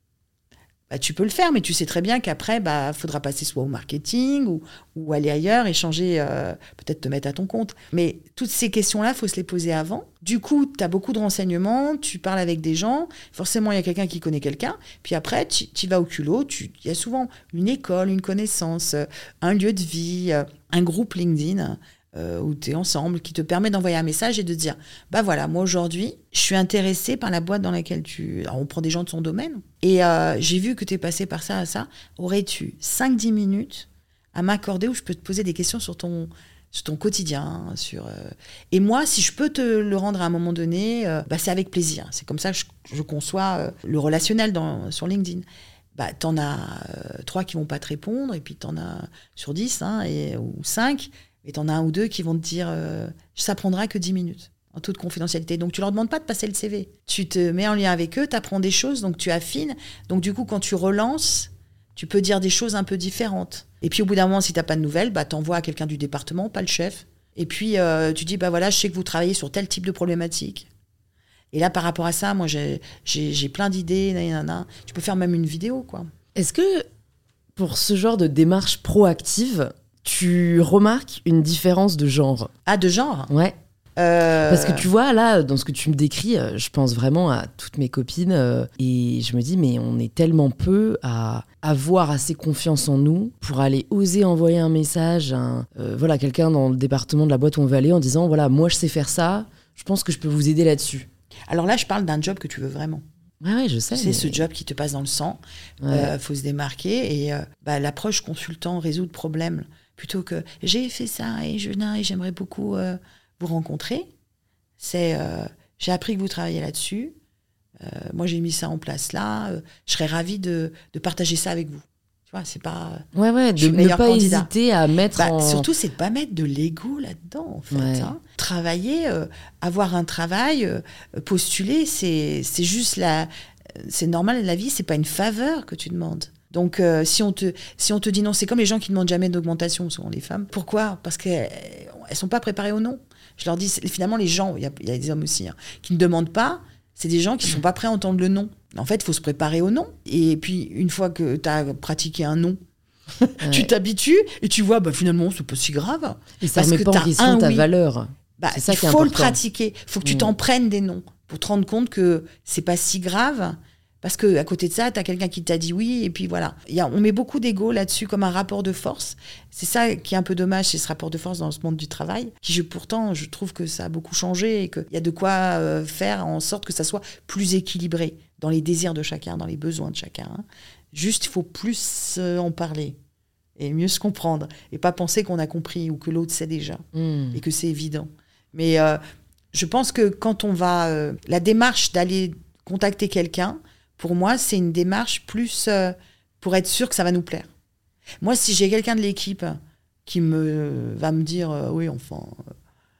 bah, tu peux le faire, mais tu sais très bien qu'après, bah, faudra passer soit au marketing ou, ou aller ailleurs et changer, euh, peut-être te mettre à ton compte. Mais toutes ces questions-là, il faut se les poser avant. Du coup, tu as beaucoup de renseignements, tu parles avec des gens, forcément, il y a quelqu'un qui connaît quelqu'un. Puis après, tu vas au culot, il y a souvent une école, une connaissance, un lieu de vie, un groupe LinkedIn euh, où tu es ensemble, qui te permet d'envoyer un message et de dire « Bah voilà, moi aujourd'hui, je suis intéressée par la boîte dans laquelle tu... » Alors, on prend des gens de son domaine. Et euh, j'ai vu que tu es passé par ça à ça. Aurais-tu cinq à dix minutes à m'accorder où je peux te poser des questions sur ton... sur ton quotidien, sur euh... et moi, si je peux te le rendre à un moment donné, euh, bah c'est avec plaisir. C'est comme ça que je, je conçois euh, le relationnel dans, sur LinkedIn. Bah t'en as euh, trois qui vont pas te répondre, et puis t'en as sur dix, hein, et, ou cinq, et t'en as un ou deux qui vont te dire euh, ça prendra que dix minutes, en toute confidentialité. Donc tu leur demandes pas de passer le C V. Tu te mets en lien avec eux, t'apprends des choses, donc tu affines. Donc du coup, quand tu relances, tu peux dire des choses un peu différentes. Et puis au bout d'un moment, si t'as pas de nouvelles, bah t'envoies à quelqu'un du département, pas le chef. Et puis euh, tu dis bah voilà, je sais que vous travaillez sur tel type de problématique. Et là, par rapport à ça, moi j'ai j'ai, j'ai plein d'idées. Nanana. Tu peux faire même une vidéo, quoi. Est-ce que pour ce genre de démarche proactive, tu remarques une différence de genre? Ah, de genre? Ouais. Euh... Parce que tu vois, là, dans ce que tu me décris, je pense vraiment à toutes mes copines euh, et je me dis, mais on est tellement peu à avoir assez confiance en nous pour aller oser envoyer un message à un, euh, voilà, quelqu'un dans le département de la boîte où on veut aller en disant, voilà, moi je sais faire ça, je pense que je peux vous aider là-dessus. Alors là, je parle d'un job que tu veux vraiment. Ouais, ouais, je sais. C'est mais... ce job qui te passe dans le sang, il ouais. euh, faut se démarquer et euh, bah, l'approche consultant résoudre problème plutôt que j'ai fait ça et je et j'aimerais beaucoup... Euh, vous rencontrer, c'est euh, j'ai appris que vous travaillez là-dessus, euh, moi j'ai mis ça en place là, euh, je serais ravie de, de partager ça avec vous. Tu vois, c'est pas... Ouais, ouais, de ne pas candidat. Hésiter à mettre bah, en... Surtout, c'est de pas mettre de l'ego là-dedans, en fait. Ouais. Hein. Travailler, euh, avoir un travail, euh, postuler, c'est, c'est juste la... C'est normal, la vie, c'est pas une faveur que tu demandes. Donc, euh, si, on te, si on te dit non, c'est comme les gens qui ne demandent jamais d'augmentation, souvent les femmes. Pourquoi ? Parce qu'elles ne sont pas préparées au non. Je leur dis, finalement, les gens, il y, y a des hommes aussi, hein, qui ne demandent pas, c'est des gens qui ne sont pas prêts à entendre le non. En fait, il faut se préparer au non. Et puis, une fois que tu as pratiqué un non, ouais. tu t'habitues et tu vois, bah, finalement, c'est pas si grave. Et ça ne met pas en question ta oui. valeur. Bah, c'est ça il qui est faut important. le pratiquer. Il faut que tu mmh. t'en prennes des noms pour te rendre compte que c'est pas si grave. Parce qu'à côté de ça, tu as quelqu'un qui t'a dit oui, et puis voilà. Y a, on met beaucoup d'ego là-dessus comme un rapport de force. C'est ça qui est un peu dommage, c'est ce rapport de force dans ce monde du travail, qui je, pourtant, je trouve que ça a beaucoup changé et qu'il y a de quoi euh, faire en sorte que ça soit plus équilibré dans les désirs de chacun, dans les besoins de chacun. Hein. Juste, il faut plus euh, en parler et mieux se comprendre et pas penser qu'on a compris ou que l'autre sait déjà mmh. et que c'est évident. Mais euh, je pense que quand on va... Euh, la démarche d'aller contacter quelqu'un, pour moi, c'est une démarche plus euh, pour être sûr que ça va nous plaire. Moi, si j'ai quelqu'un de l'équipe qui me, va me dire euh, « Oui, enfin, euh,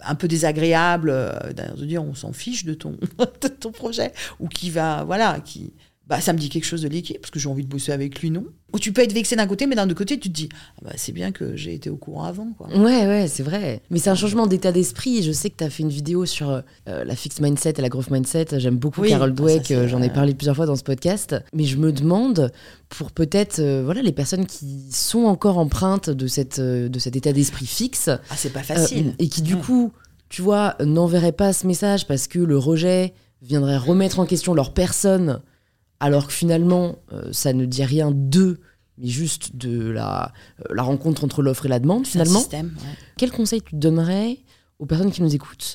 un peu désagréable, euh, de dire on s'en fiche de ton, de ton projet, ou qui va, voilà, qui... Bah, ça me dit quelque chose de l'équipe, parce que j'ai envie de bosser avec lui, non. Ou tu peux être vexé d'un côté, mais d'un autre côté, tu te dis, ah bah, c'est bien que j'ai été au courant avant, quoi. Ouais, ouais, c'est vrai. Mais c'est un changement d'état d'esprit. Je sais que tu as fait une vidéo sur euh, la fixed mindset et la growth mindset. J'aime beaucoup oui, Carol Dweck, ça, j'en ai parlé plusieurs fois dans ce podcast. Mais je me demande, pour peut-être euh, voilà, les personnes qui sont encore empreintes de, cette, euh, de cet état d'esprit fixe. Ah, c'est pas facile. Euh, et qui, du mmh. coup, tu vois, n'enverraient pas ce message parce que le rejet viendrait remettre en question leur personne. Alors que finalement, euh, ça ne dit rien d'eux, mais juste de la, euh, la rencontre entre l'offre et la demande, finalement. C'est un système, ouais. Quel conseil tu donnerais aux personnes qui nous écoutent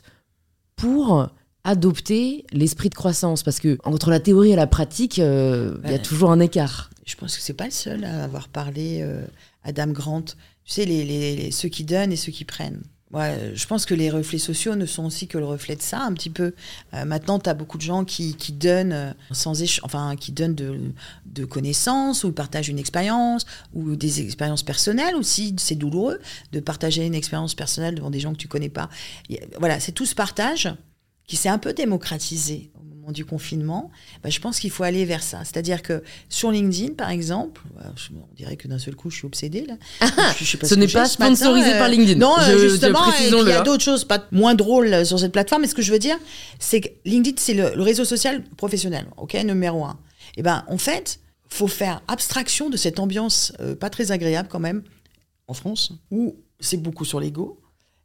pour adopter l'esprit de croissance ? Parce que entre la théorie et la pratique, il euh, ouais. y a toujours un écart. Je pense que c'est pas le seul à avoir parlé, euh, Adam Grant. Tu sais, les, les, les, ceux qui donnent et ceux qui prennent. Ouais, je pense que les reflets sociaux ne sont aussi que le reflet de ça, un petit peu. Euh, maintenant, tu as beaucoup de gens qui, qui donnent euh, sans éche- enfin, qui donnent de, de connaissances, ou partagent une expérience, ou des expériences personnelles aussi. C'est douloureux de partager une expérience personnelle devant des gens que tu connais pas. Et, voilà, c'est tout ce partage qui s'est un peu démocratisé au moment du confinement. Ben, je pense qu'il faut aller vers ça. C'est-à-dire que sur LinkedIn, par exemple, on dirait que d'un seul coup, je suis obsédée. Là. Je, je sais pas ce, ce n'est pas sponsorisé matin, par LinkedIn. Non, je, justement, je il y a d'autres choses pas moins drôles sur cette plateforme. Mais ce que je veux dire, c'est que LinkedIn, c'est le, le réseau social professionnel, ok, numéro un. Et ben, en fait, faut faire abstraction de cette ambiance euh, pas très agréable quand même en France, où c'est beaucoup sur l'ego.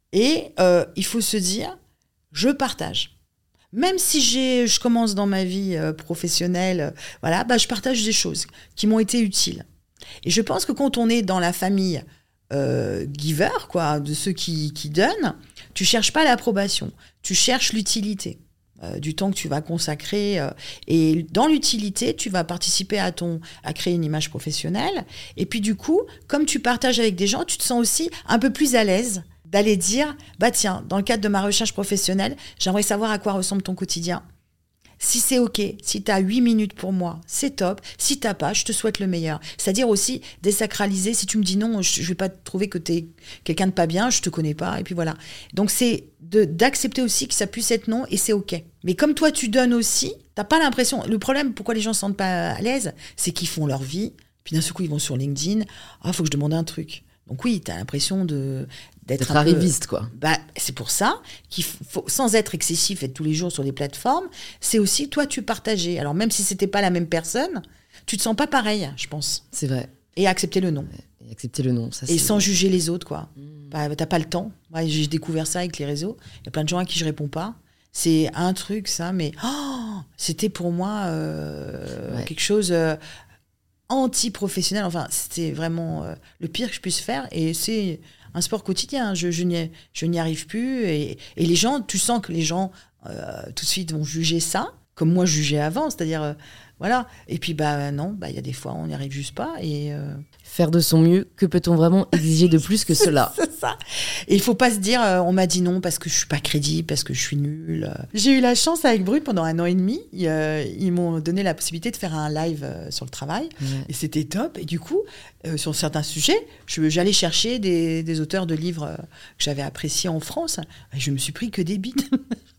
Et euh, il faut se dire, je partage. Même si j'ai, je commence dans ma vie euh, professionnelle, euh, voilà, bah, je partage des choses qui m'ont été utiles. Et je pense que quand on est dans la famille euh, giver, quoi, de ceux qui, qui donnent, tu cherches pas l'approbation, tu cherches l'utilité euh, du temps que tu vas consacrer. Euh, et dans l'utilité, tu vas participer à, ton, à créer une image professionnelle. Et puis du coup, comme tu partages avec des gens, tu te sens aussi un peu plus à l'aise d'aller dire, bah tiens, dans le cadre de ma recherche professionnelle, j'aimerais savoir à quoi ressemble ton quotidien. Si c'est OK, si tu as huit minutes pour moi, c'est top. Si t'as pas, je te souhaite le meilleur. C'est-à-dire aussi désacraliser. Si tu me dis non, je ne vais pas trouver que tu es quelqu'un de pas bien, je te connais pas, et puis voilà. Donc c'est de, d'accepter aussi que ça puisse être non, et c'est OK. Mais comme toi, tu donnes aussi, t'as pas l'impression... Le problème, pourquoi les gens ne se sentent pas à l'aise, c'est qu'ils font leur vie, puis d'un seul coup, ils vont sur LinkedIn. Ah, il faut que je demande un truc. Donc oui, tu as l'impression de, d'être, d'être arriviste, peu, quoi. Bah, c'est pour ça qu'il faut, sans être excessif, être tous les jours sur les plateformes, c'est aussi, toi, tu partageais. Alors même si c'était pas la même personne, tu te sens pas pareil, je pense. C'est vrai. Et accepter le non. Ouais, et accepter le non, ça c'est... Et sans juger les autres, quoi. Mmh. Bah, t'as pas le temps. Ouais, j'ai découvert ça avec les réseaux. Il y a plein de gens à qui je réponds pas. C'est un truc, ça, mais oh, c'était pour moi euh, ouais. quelque chose... Euh, anti-professionnel, enfin, c'était vraiment euh, le pire que je puisse faire, et c'est un sport quotidien, je, je, n'y, je n'y arrive plus, et, et les gens, tu sens que les gens, euh, tout de suite, vont juger ça, comme moi je jugeais avant, c'est-à-dire, euh, voilà, et puis, bah non, bah il y a des fois, on n'y arrive juste pas, et... Euh... Faire de son mieux, que peut-on vraiment exiger de plus que cela ? C'est ça. Et il faut pas se dire, euh, on m'a dit non parce que je suis pas crédible, parce que je suis nulle. J'ai eu la chance avec Brut pendant un an et demi. Ils, euh, ils m'ont donné la possibilité de faire un live euh, sur le travail. Ouais. Et c'était top. Et du coup, euh, sur certains sujets, je, j'allais chercher des, des auteurs de livres euh, que j'avais appréciés en France. Et je me suis pris que des bites.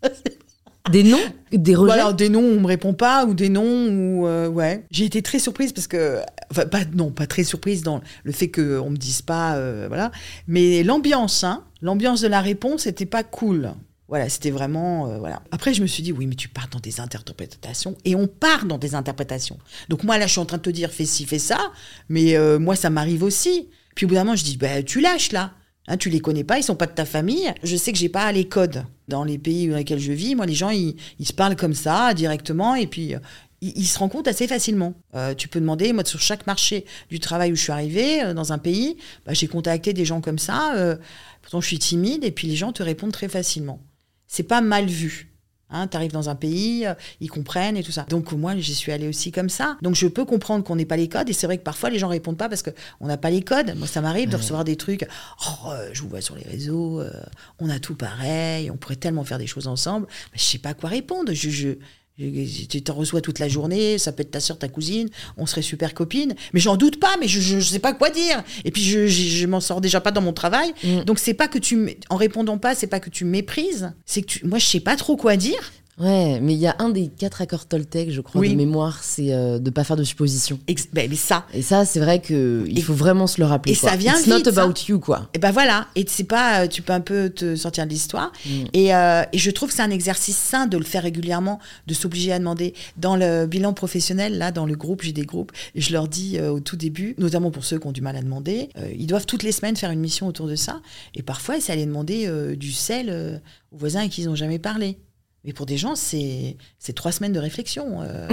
Des noms, des rejets. Voilà, des noms où on me répond pas, ou des noms où euh, ouais. J'ai été très surprise parce que, enfin pas non, pas très surprise dans le fait que on me dise pas, euh, voilà. Mais l'ambiance, hein, l'ambiance de la réponse était pas cool. Voilà, c'était vraiment, euh, voilà. Après, je me suis dit oui, mais tu pars dans des interprétations, et on part dans des interprétations. Donc moi là, je suis en train de te dire fais ci, fais ça, mais euh, moi ça m'arrive aussi. Puis au bout d'un moment, je dis bah tu lâches là. Hein, tu les connais pas, ils sont pas de ta famille. Je sais que j'ai pas les codes dans les pays dans lesquels je vis. Moi, les gens, ils, ils se parlent comme ça, directement, et puis euh, ils, ils se rendent compte assez facilement. Euh, tu peux demander, moi, sur chaque marché du travail où je suis arrivée, euh, dans un pays, bah, j'ai contacté des gens comme ça. Euh, pourtant, je suis timide, et puis les gens te répondent très facilement. C'est pas mal vu. Hein, tu arrives dans un pays, euh, ils comprennent et tout ça. Donc moi, j'y suis allée aussi comme ça. Donc je peux comprendre qu'on n'ait pas les codes, et c'est vrai que parfois les gens répondent pas parce qu'on n'a pas les codes. Moi, ça m'arrive ouais. de recevoir des trucs. Oh, euh, je vous vois sur les réseaux, euh, on a tout pareil, on pourrait tellement faire des choses ensemble. Mais je sais pas quoi répondre. Je, je, Tu t'en reçois toute la journée, ça peut être ta soeur, ta cousine, on serait super copines. Mais j'en doute pas, mais je, je, je sais pas quoi dire. Et puis je, je, je m'en sors déjà pas dans mon travail. Mm. Donc c'est pas que tu, en répondant pas, c'est pas que tu méprises, c'est que tu, moi je sais pas trop quoi dire. Ouais, mais il y a un des quatre accords Toltec, je crois, oui. de mémoire, c'est euh, de pas faire de suppositions. Ex- ben, mais ça. Et ça, c'est vrai que il faut vraiment se le rappeler. Et quoi. ça vient It's vite. not about ça. you, quoi. Et ben voilà. Et c'est pas, tu peux un peu te sortir de l'histoire. Mm. Et, euh, et je trouve que c'est un exercice sain de le faire régulièrement, de s'obliger à demander. Dans le bilan professionnel, là, dans le groupe, j'ai des groupes, et je leur dis euh, au tout début, notamment pour ceux qui ont du mal à demander, euh, ils doivent toutes les semaines faire une mission autour de ça. Et parfois, c'est aller demander euh, du sel euh, aux voisins avec qui ils n'ont jamais parlé. Mais pour des gens, c'est, c'est trois semaines de réflexion. Euh,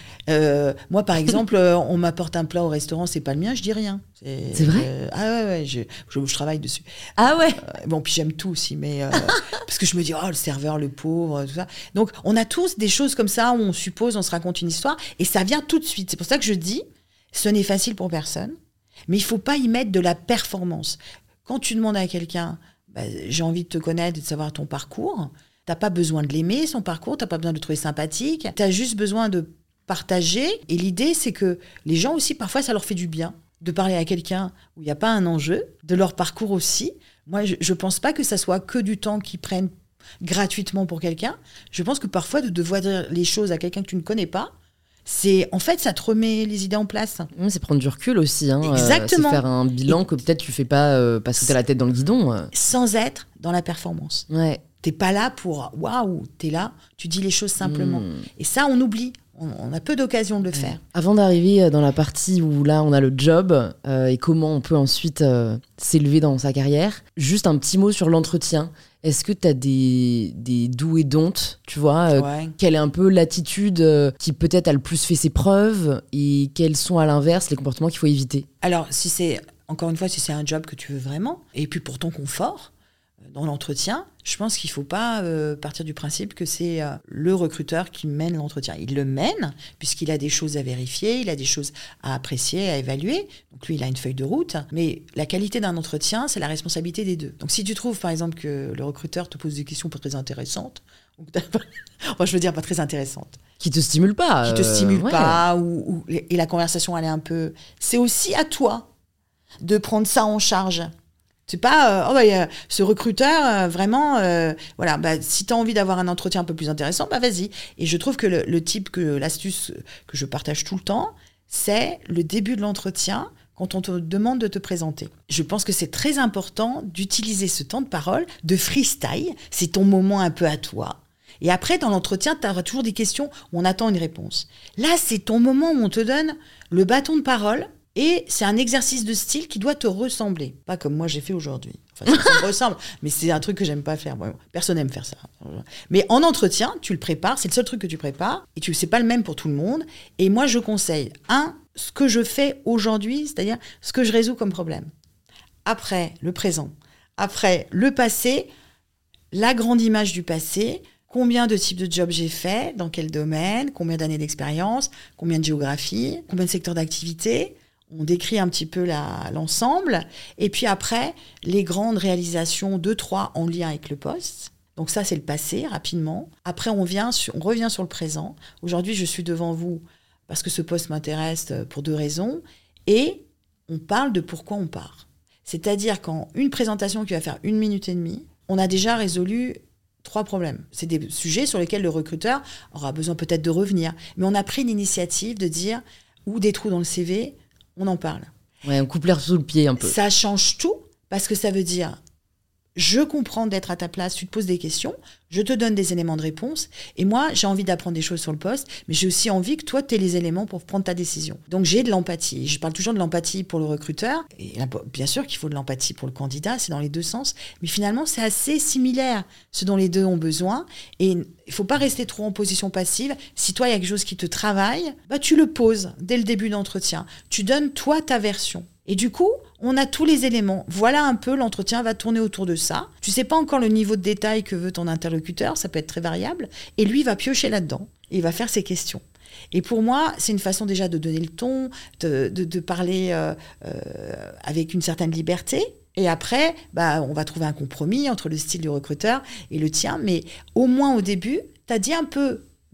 euh, moi, par exemple, euh, on m'apporte un plat au restaurant, c'est pas le mien, je dis rien. C'est, c'est vrai euh, Ah ouais, ouais je, je, je travaille dessus. Ah ouais euh, Bon, puis j'aime tout aussi, mais... Euh, parce que je me dis, oh, le serveur, le pauvre, tout ça. Donc, on a tous des choses comme ça où on suppose, on se raconte une histoire, et ça vient tout de suite. C'est pour ça que je dis, ce n'est facile pour personne, mais il faut pas y mettre de la performance. Quand tu demandes à quelqu'un, bah, j'ai envie de te connaître et de savoir ton parcours... T'as pas besoin de l'aimer, son parcours, t'as pas besoin de le trouver sympathique, t'as juste besoin de partager. Et l'idée, c'est que les gens aussi, parfois, ça leur fait du bien de parler à quelqu'un où il n'y a pas un enjeu, de leur parcours aussi. Moi, je, je pense pas que ça soit que du temps qu'ils prennent gratuitement pour quelqu'un. Je pense que parfois, de devoir dire les choses à quelqu'un que tu ne connais pas, c'est, en fait, ça te remet les idées en place. Mmh, c'est prendre du recul aussi. Hein. Exactement. Euh, c'est faire un bilan Et que peut-être tu fais pas euh, parce que t'as la tête dans le guidon. Euh. Sans être dans la performance. Ouais. T'es pas là pour waouh, t'es là, tu dis les choses simplement. Mmh. Et ça, on oublie. On, on a peu d'occasion de le ouais. faire. Avant d'arriver dans la partie où là, on a le job euh, et comment on peut ensuite euh, s'élever dans sa carrière, juste un petit mot sur l'entretien. Est-ce que tu as des, des do et don't, tu vois euh, ouais. Quelle est un peu l'attitude euh, qui peut-être a le plus fait ses preuves et quels sont à l'inverse les comportements qu'il faut éviter? Alors, si c'est, encore une fois, si c'est un job que tu veux vraiment, et puis pour ton confort, dans l'entretien, je pense qu'il ne faut pas euh, partir du principe que c'est euh, le recruteur qui mène l'entretien. Il le mène, puisqu'il a des choses à vérifier, il a des choses à apprécier, à évaluer. Donc lui, il a une feuille de route. Mais la qualité d'un entretien, c'est la responsabilité des deux. Donc si tu trouves, par exemple, que le recruteur te pose des questions pas très intéressantes, ou que enfin, je veux dire pas très intéressantes, qui te stimulent pas. Qui te stimulent euh, ouais. pas, ou, ou, et la conversation, elle est un peu... C'est aussi à toi de prendre ça en charge. C'est pas, euh, oh bah, y a ce recruteur, euh, vraiment, euh, voilà, bah, si tu as envie d'avoir un entretien un peu plus intéressant, bah vas-y. Et je trouve que le, le type, que l'astuce que je partage tout le temps, c'est le début de l'entretien, quand on te demande de te présenter. Je pense que c'est très important d'utiliser ce temps de parole, de freestyle, c'est ton moment un peu à toi. Et après, dans l'entretien, tu auras toujours des questions où on attend une réponse. Là, c'est ton moment où on te donne le bâton de parole. Et c'est un exercice de style qui doit te ressembler. Pas comme moi j'ai fait aujourd'hui. Enfin, ça, ça me ressemble, mais c'est un truc que j'aime pas faire. Bon, personne n'aime faire ça. Mais en entretien, tu le prépares, c'est le seul truc que tu prépares, et tu, c'est pas le même pour tout le monde. Et moi, je conseille, un, ce que je fais aujourd'hui, c'est-à-dire ce que je résous comme problème. Après, le présent. Après, le passé, la grande image du passé, combien de types de jobs j'ai fait, dans quel domaine, combien d'années d'expérience, combien de géographie, combien de secteurs d'activité. On décrit un petit peu la, l'ensemble. Et puis après, les grandes réalisations, deux, trois, en lien avec le poste. Donc ça, c'est le passé, rapidement. Après, on, vient sur, on revient sur le présent. Aujourd'hui, je suis devant vous parce que ce poste m'intéresse pour deux raisons. Et on parle de pourquoi on part. C'est-à-dire qu'en une présentation qui va faire une minute et demie, on a déjà résolu trois problèmes. C'est des sujets sur lesquels le recruteur aura besoin peut-être de revenir. Mais on a pris l'initiative de dire, ou des trous dans le C V, on en parle. Ouais, on coupe l'air sous le pied un peu. Ça change tout, parce que ça veut dire, je comprends d'être à ta place, tu te poses des questions, je te donne des éléments de réponse, et moi, j'ai envie d'apprendre des choses sur le poste, mais j'ai aussi envie que toi, tu aies les éléments pour prendre ta décision. Donc, j'ai de l'empathie. Je parle toujours de l'empathie pour le recruteur, et bien sûr qu'il faut de l'empathie pour le candidat, c'est dans les deux sens, mais finalement, c'est assez similaire, ce dont les deux ont besoin, et il ne faut pas rester trop en position passive. Si toi, il y a quelque chose qui te travaille, bah, tu le poses dès le début d'entretien. Tu donnes, toi, ta version. Et du coup, on a tous les éléments. Voilà un peu, l'entretien va tourner autour de ça. Tu sais pas encore le niveau de détail que veut ton interlocuteur, ça peut être très variable. Et lui, il va piocher là-dedans. Et il va faire ses questions. Et pour moi, c'est une façon déjà de donner le ton, de, de, de parler euh, euh, avec une certaine liberté. Et après, bah, on va trouver un compromis entre le style du recruteur et le tien. Mais au moins au début, tu as dit un peu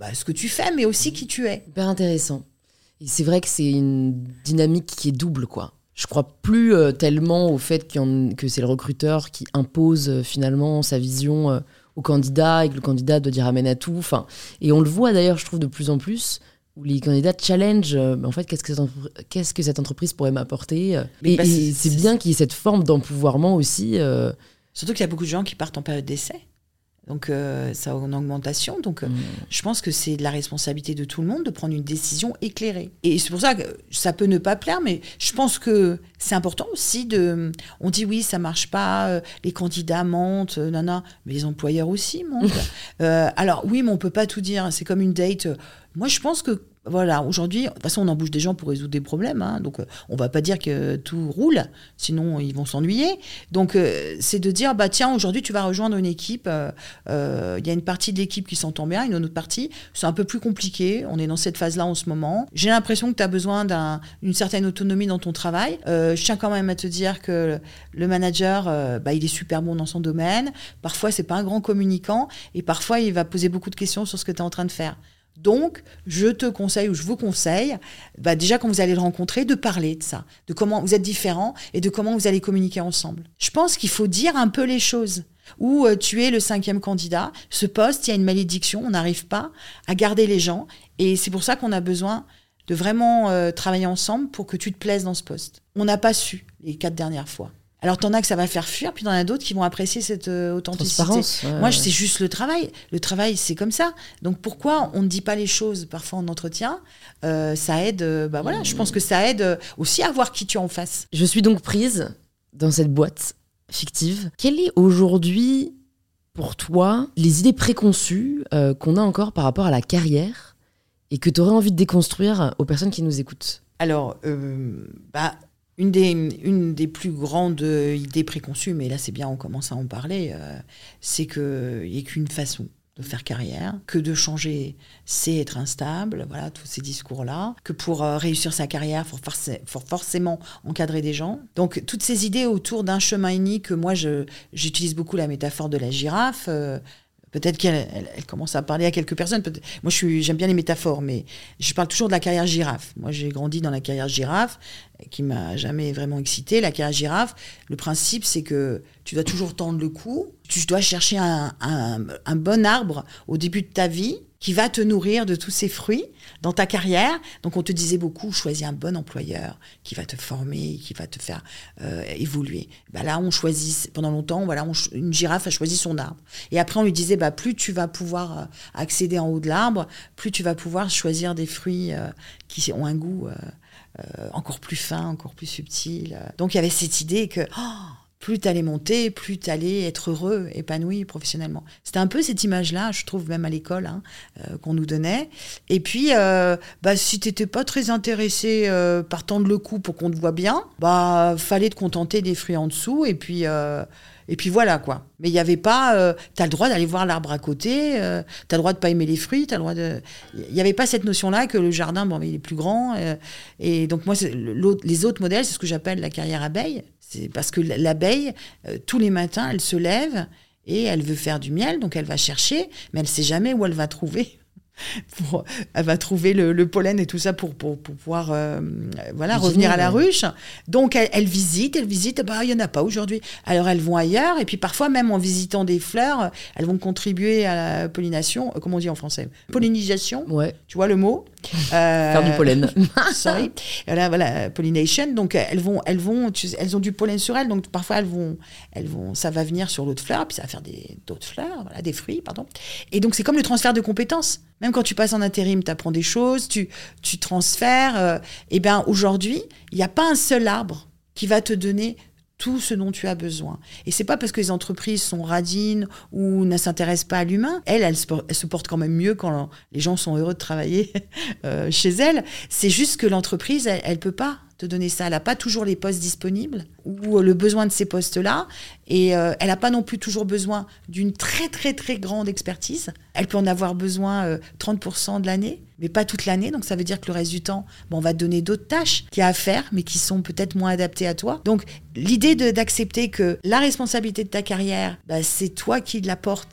bah, ce que tu fais, mais aussi qui tu es. Hyper intéressant. Et c'est vrai que c'est une dynamique qui est double, quoi. Je crois plus euh, tellement au fait qu'il y en, que c'est le recruteur qui impose euh, finalement sa vision euh, au candidat et que le candidat doit dire amen à tout. Enfin, et on le voit d'ailleurs, je trouve, de plus en plus, où les candidats challenge, euh, en fait, qu'est-ce que, cette entre- qu'est-ce que cette entreprise pourrait m'apporter euh, et, bah, et c'est, c'est, c'est bien ça. qu'il y ait cette forme d'empouvoirment aussi. Euh, Surtout qu'il y a beaucoup de gens qui partent en période d'essai. Donc, euh, ça en augmentation. Donc, euh, mmh. je pense que c'est de la responsabilité de tout le monde de prendre une décision éclairée. Et c'est pour ça que ça peut ne pas plaire, mais je pense que c'est important aussi de... On dit oui, ça marche pas, euh, les candidats mentent, euh, nana, mais les employeurs aussi mentent. euh, alors, oui, mais on peut pas tout dire. C'est comme une date. Moi, je pense que voilà, aujourd'hui, de toute façon, on embauche des gens pour résoudre des problèmes. Hein, donc, euh, on va pas dire que tout roule, sinon ils vont s'ennuyer. Donc, euh, c'est de dire, bah tiens, aujourd'hui, tu vas rejoindre une équipe. Il euh, euh, y a une partie de l'équipe qui s'entend bien, une autre partie, c'est un peu plus compliqué. On est dans cette phase-là en ce moment. J'ai l'impression que tu as besoin d'un, d'une certaine autonomie dans ton travail. Euh, je tiens quand même à te dire que le manager, euh, bah, il est super bon dans son domaine. Parfois, c'est pas un grand communicant et parfois, il va poser beaucoup de questions sur ce que tu es en train de faire. Donc, je te conseille, ou je vous conseille, bah déjà quand vous allez le rencontrer, de parler de ça, de comment vous êtes différents et de comment vous allez communiquer ensemble. Je pense qu'il faut dire un peu les choses. Ou euh, tu es le cinquième candidat, ce poste, il y a une malédiction, on n'arrive pas à garder les gens. Et c'est pour ça qu'on a besoin de vraiment euh, travailler ensemble pour que tu te plaises dans ce poste. On n'a pas su les quatre dernières fois. Alors, t'en as que ça va faire fuir, puis t'en as d'autres qui vont apprécier cette euh, authenticité. Transparence, ouais, Moi, ouais. c'est juste le travail. Le travail, c'est comme ça. Donc, pourquoi on ne dit pas les choses parfois en entretien ? euh, Ça aide, euh, bah voilà, je pense que ça aide euh, aussi à voir qui tu as en face. Je suis donc prise dans cette boîte fictive. Quelle est aujourd'hui, pour toi, les idées préconçues euh, qu'on a encore par rapport à la carrière et que tu aurais envie de déconstruire aux personnes qui nous écoutent ? Alors, euh, bah... Une des, une des plus grandes idées préconçues, mais là c'est bien, on commence à en parler, euh, c'est qu'il n'y a qu'une façon de faire carrière, que de changer, c'est être instable, voilà, tous ces discours-là, que pour euh, réussir sa carrière, il faut, forc- faut forcément encadrer des gens. Donc toutes ces idées autour d'un chemin unique, moi je, j'utilise beaucoup la métaphore de la girafe, euh, peut-être qu'elle elle, elle commence à parler à quelques personnes. Peut-être, moi, je suis, j'aime bien les métaphores, mais je parle toujours de la carrière girafe. Moi, j'ai grandi dans la carrière girafe, qui m'a jamais vraiment excitée. La carrière girafe, le principe, c'est que tu dois toujours tendre le cou. Tu dois chercher un, un, un bon arbre au début de ta vie qui va te nourrir de tous ces fruits dans ta carrière. Donc, on te disait beaucoup, choisis un bon employeur qui va te former, qui va te faire euh, évoluer. Bah là, on choisit, pendant longtemps, voilà, on, une girafe a choisi son arbre. Et après, on lui disait, bah, plus tu vas pouvoir euh, accéder en haut de l'arbre, plus tu vas pouvoir choisir des fruits euh, qui ont un goût euh, euh, encore plus fin, encore plus subtil. Donc, il y avait cette idée que... Oh, plus tu allais monter, plus tu allais être heureux, épanoui professionnellement. C'était un peu cette image-là, je trouve, même à l'école, hein, euh, qu'on nous donnait. Et puis, euh, bah, si tu n'étais pas très intéressé euh, par tendre le cou pour qu'on te voit bien, bah, fallait te contenter des fruits en dessous. Et puis, euh, et puis voilà, quoi. Mais il n'y avait pas... Euh, tu as le droit d'aller voir l'arbre à côté, euh, tu as le droit de ne pas aimer les fruits, tu as le droit de... Il n'y avait pas cette notion-là que le jardin, bon, il est plus grand. Euh, et donc, moi, c'est, l'autre, les autres modèles, c'est ce que j'appelle la carrière abeille. C'est parce que l'abeille, euh, tous les matins, elle se lève et elle veut faire du miel, donc elle va chercher, mais elle ne sait jamais où elle va trouver. Pour, elle va trouver le, le pollen et tout ça pour, pour, pour pouvoir euh, voilà, revenir à la ruche. Donc, elle, elle visite, elle visite, bah, il n'y en a pas aujourd'hui. Alors, elles vont ailleurs, et puis parfois, même en visitant des fleurs, elles vont contribuer à la pollination, euh, comment on dit en français ? Pollinisation, ouais. Tu vois le mot ? euh, Faire du pollen. Sorry. Voilà, voilà, pollination. Donc, elles vont, elles vont, tu sais, elles ont du pollen sur elles, donc parfois, elles vont, elles vont, ça va venir sur l'autre fleur, puis ça va faire des, d'autres fleurs, voilà, des fruits, pardon. Et donc, c'est comme le transfert de compétences. Même quand tu passes en intérim, tu apprends des choses, tu, tu transfères. Euh, et bien, aujourd'hui, il n'y a pas un seul arbre qui va te donner tout ce dont tu as besoin. Et c'est pas parce que les entreprises sont radines ou ne s'intéressent pas à l'humain. Elles, elles se, elles se portent quand même mieux quand les gens sont heureux de travailler euh, chez elles. C'est juste que l'entreprise, elle, elle peut pas te donner ça. Elle n'a pas toujours les postes disponibles ou le besoin de ces postes-là. Et euh, elle n'a pas non plus toujours besoin d'une très, très, très grande expertise. Elle peut en avoir besoin euh, trente pour cent de l'année, mais pas toute l'année. Donc, ça veut dire que le reste du temps, bon, on va te donner d'autres tâches qu'il y a à faire, mais qui sont peut-être moins adaptées à toi. Donc, l'idée de, d'accepter que la responsabilité de ta carrière, bah, c'est toi qui la portes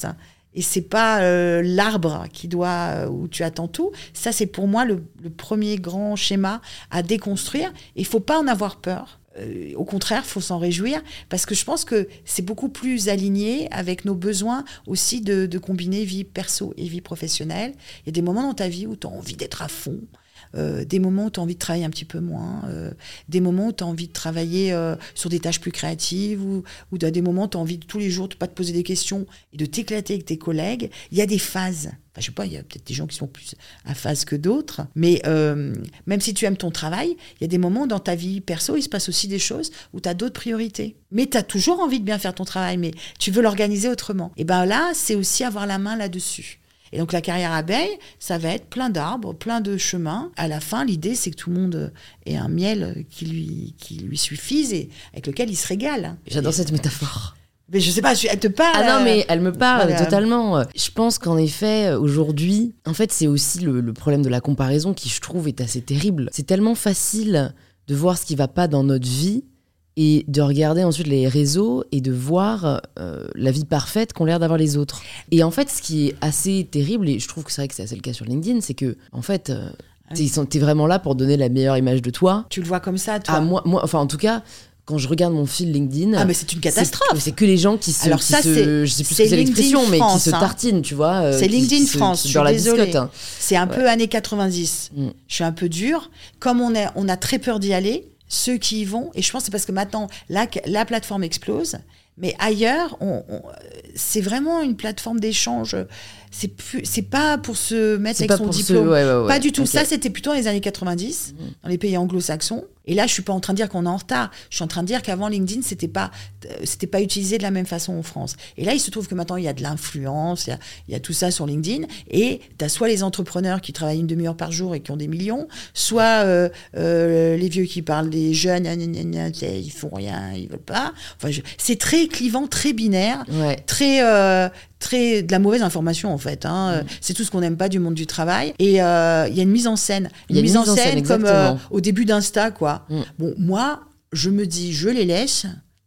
Et c'est pas euh, l'arbre qui doit, euh, où tu attends tout. Ça, c'est pour moi le, le premier grand schéma à déconstruire. Il faut pas en avoir peur. Euh, au contraire, il faut s'en réjouir parce que je pense que c'est beaucoup plus aligné avec nos besoins aussi de, de combiner vie perso et vie professionnelle. Il y a des moments dans ta vie où tu as envie d'être à fond. Euh, des moments où tu as envie de travailler un petit peu moins, euh, des moments où tu as envie de travailler euh, sur des tâches plus créatives, ou, ou tu as des moments où tu as envie de tous les jours de pas te poser des questions et de t'éclater avec tes collègues. Il y a des phases. Enfin, je sais pas, il y a peut-être des gens qui sont plus à phase que d'autres, mais euh, même si tu aimes ton travail, il y a des moments dans ta vie perso, il se passe aussi des choses où tu as d'autres priorités. Mais tu as toujours envie de bien faire ton travail, mais tu veux l'organiser autrement. Et bien là, c'est aussi avoir la main là-dessus. Et donc la carrière abeille, ça va être plein d'arbres, plein de chemins. À la fin, l'idée, c'est que tout le monde ait un miel qui lui, qui lui suffise et avec lequel il se régale. J'adore et, cette métaphore. Mais je sais pas, elle te parle. Ah non, mais elle me parle voilà. totalement. Je pense qu'en effet, aujourd'hui, en fait, c'est aussi le, le problème de la comparaison qui, je trouve, est assez terrible. C'est tellement facile de voir ce qui va pas dans notre vie et de regarder ensuite les réseaux et de voir euh, la vie parfaite qu'ont l'air d'avoir les autres. Et en fait, ce qui est assez terrible, et je trouve que c'est vrai que c'est assez le cas sur LinkedIn, c'est que, en fait, euh, t'es, t'es vraiment là pour donner la meilleure image de toi. Tu le vois comme ça, toi? Ah, moi, moi, enfin, en tout cas, quand je regarde mon fil LinkedIn... Ah, mais c'est une catastrophe. C'est, c'est que les gens qui se... Alors qui ça, se c'est... Je sais plus ce que c'est l'expression, mais qui se tartinent, tu vois. Euh, c'est qui, LinkedIn qui France, se, je suis désolée. Biscotte, hein. C'est un ouais. peu années quatre-vingt-dix. Mm. Je suis un peu dure. Comme on, est, on a très peur d'y aller, ceux qui y vont, et je pense que c'est parce que maintenant, la, la plateforme explose, mais ailleurs, on, on, c'est vraiment une plateforme d'échange. C'est, plus, c'est pas pour se mettre c'est avec son diplôme. Se... Ouais, ouais, ouais. Pas du tout. Okay. Ça, c'était plutôt dans les années quatre-vingt-dix, mmh. dans les pays anglo-saxons. Et là, je suis pas en train de dire qu'on est en retard. Je suis en train de dire qu'avant, LinkedIn, c'était pas, c'était pas utilisé de la même façon en France. Et là, il se trouve que maintenant, il y a de l'influence, il y a, il y a tout ça sur LinkedIn. Et tu as soit les entrepreneurs qui travaillent une demi-heure par jour et qui ont des millions, soit euh, euh, les vieux qui parlent des jeunes, gna, gna, gna, gna, ils font rien, ils veulent pas. Enfin, je, c'est très clivant, très binaire, ouais. très... Euh, très de la mauvaise information en fait hein. Mmh. C'est tout ce qu'on n'aime pas du monde du travail et il euh, y a une mise en scène une, une mise, mise en scène, scène comme euh, au début d'Insta quoi. Mmh. Bon moi je me dis je les laisse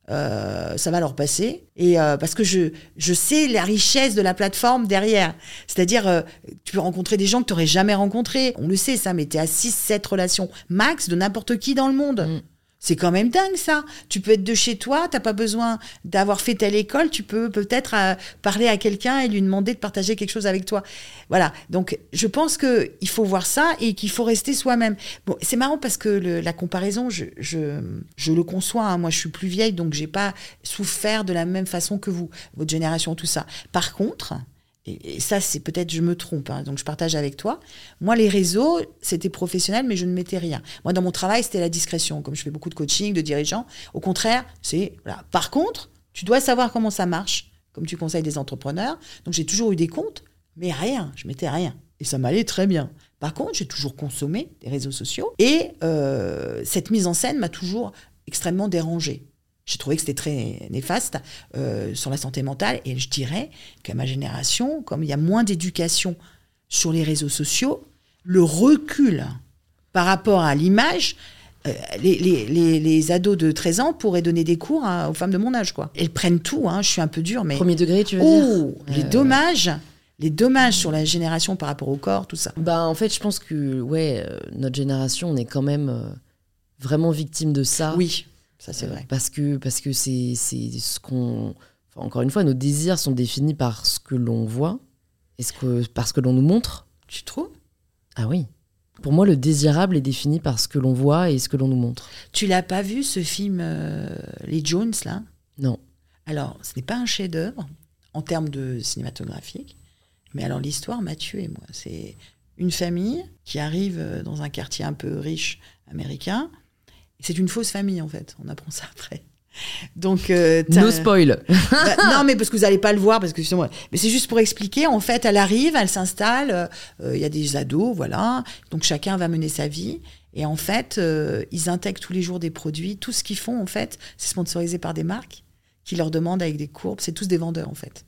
euh, ça va leur passer et euh, parce que je je sais la richesse de la plateforme derrière, c'est-à-dire euh, tu peux rencontrer des gens que tu n'aurais jamais rencontrés, on le sait ça, mais tu es à six sept relations max de n'importe qui dans le monde. Mmh. C'est quand même dingue, ça. Tu peux être de chez toi, t'as pas besoin d'avoir fait telle école, tu peux peut-être euh, parler à quelqu'un et lui demander de partager quelque chose avec toi. Voilà. Donc, je pense qu'il faut voir ça et qu'il faut rester soi-même. Bon, c'est marrant parce que le, la comparaison, je, je, je le conçois. Hein. Moi, je suis plus vieille, donc j'ai pas souffert de la même façon que vous, votre génération, tout ça. Par contre... Et ça, c'est peut-être, je me trompe, hein, donc je partage avec toi. Moi, les réseaux, c'était professionnel, mais je ne mettais rien. Moi, dans mon travail, c'était la discrétion. Comme je fais beaucoup de coaching, de dirigeants, au contraire, c'est... Voilà. Par contre, tu dois savoir comment ça marche, comme tu conseilles des entrepreneurs. Donc, j'ai toujours eu des comptes, mais rien, je mettais rien. Et ça m'allait très bien. Par contre, j'ai toujours consommé des réseaux sociaux. Et euh, cette mise en scène m'a toujours extrêmement dérangée. J'ai trouvé que c'était très néfaste euh, sur la santé mentale. Et je dirais qu'à ma génération, comme il y a moins d'éducation sur les réseaux sociaux, le recul par rapport à l'image, euh, les, les, les, les ados de treize ans pourraient donner des cours hein, aux femmes de mon âge, quoi. Elles prennent tout, hein, je suis un peu dure, mais... Premier degré, tu veux oh, dire les euh... dommages les dommages sur la génération par rapport au corps, tout ça. Bah, en fait, je pense que ouais, euh, notre génération, on est quand même euh, vraiment victime de ça. Oui. Ça, c'est vrai. Euh, parce que, parce que c'est, c'est ce qu'on... Enfin, encore une fois, nos désirs sont définis par ce que l'on voit et ce que, par ce que l'on nous montre. Tu trouves ? Ah oui. Pour moi, le désirable est défini par ce que l'on voit et ce que l'on nous montre. Tu l'as pas vu, ce film, euh, Les Jones, là ? Non. Alors, ce n'est pas un chef-d'œuvre en termes de cinématographique, mais alors l'histoire m'a tuée, moi. C'est une famille qui arrive dans un quartier un peu riche américain. C'est une fausse famille, en fait. On apprend ça après. Donc, euh, no spoil. Bah, non, mais parce que vous n'allez pas le voir, parce que justement, mais c'est juste pour expliquer. En fait, elle arrive, elle s'installe. Il euh, y a des ados, voilà. Donc chacun va mener sa vie. Et en fait, euh, ils intègrent tous les jours des produits. Tout ce qu'ils font, en fait, c'est sponsorisé par des marques qui leur demandent avec des courbes. C'est tous des vendeurs, en fait.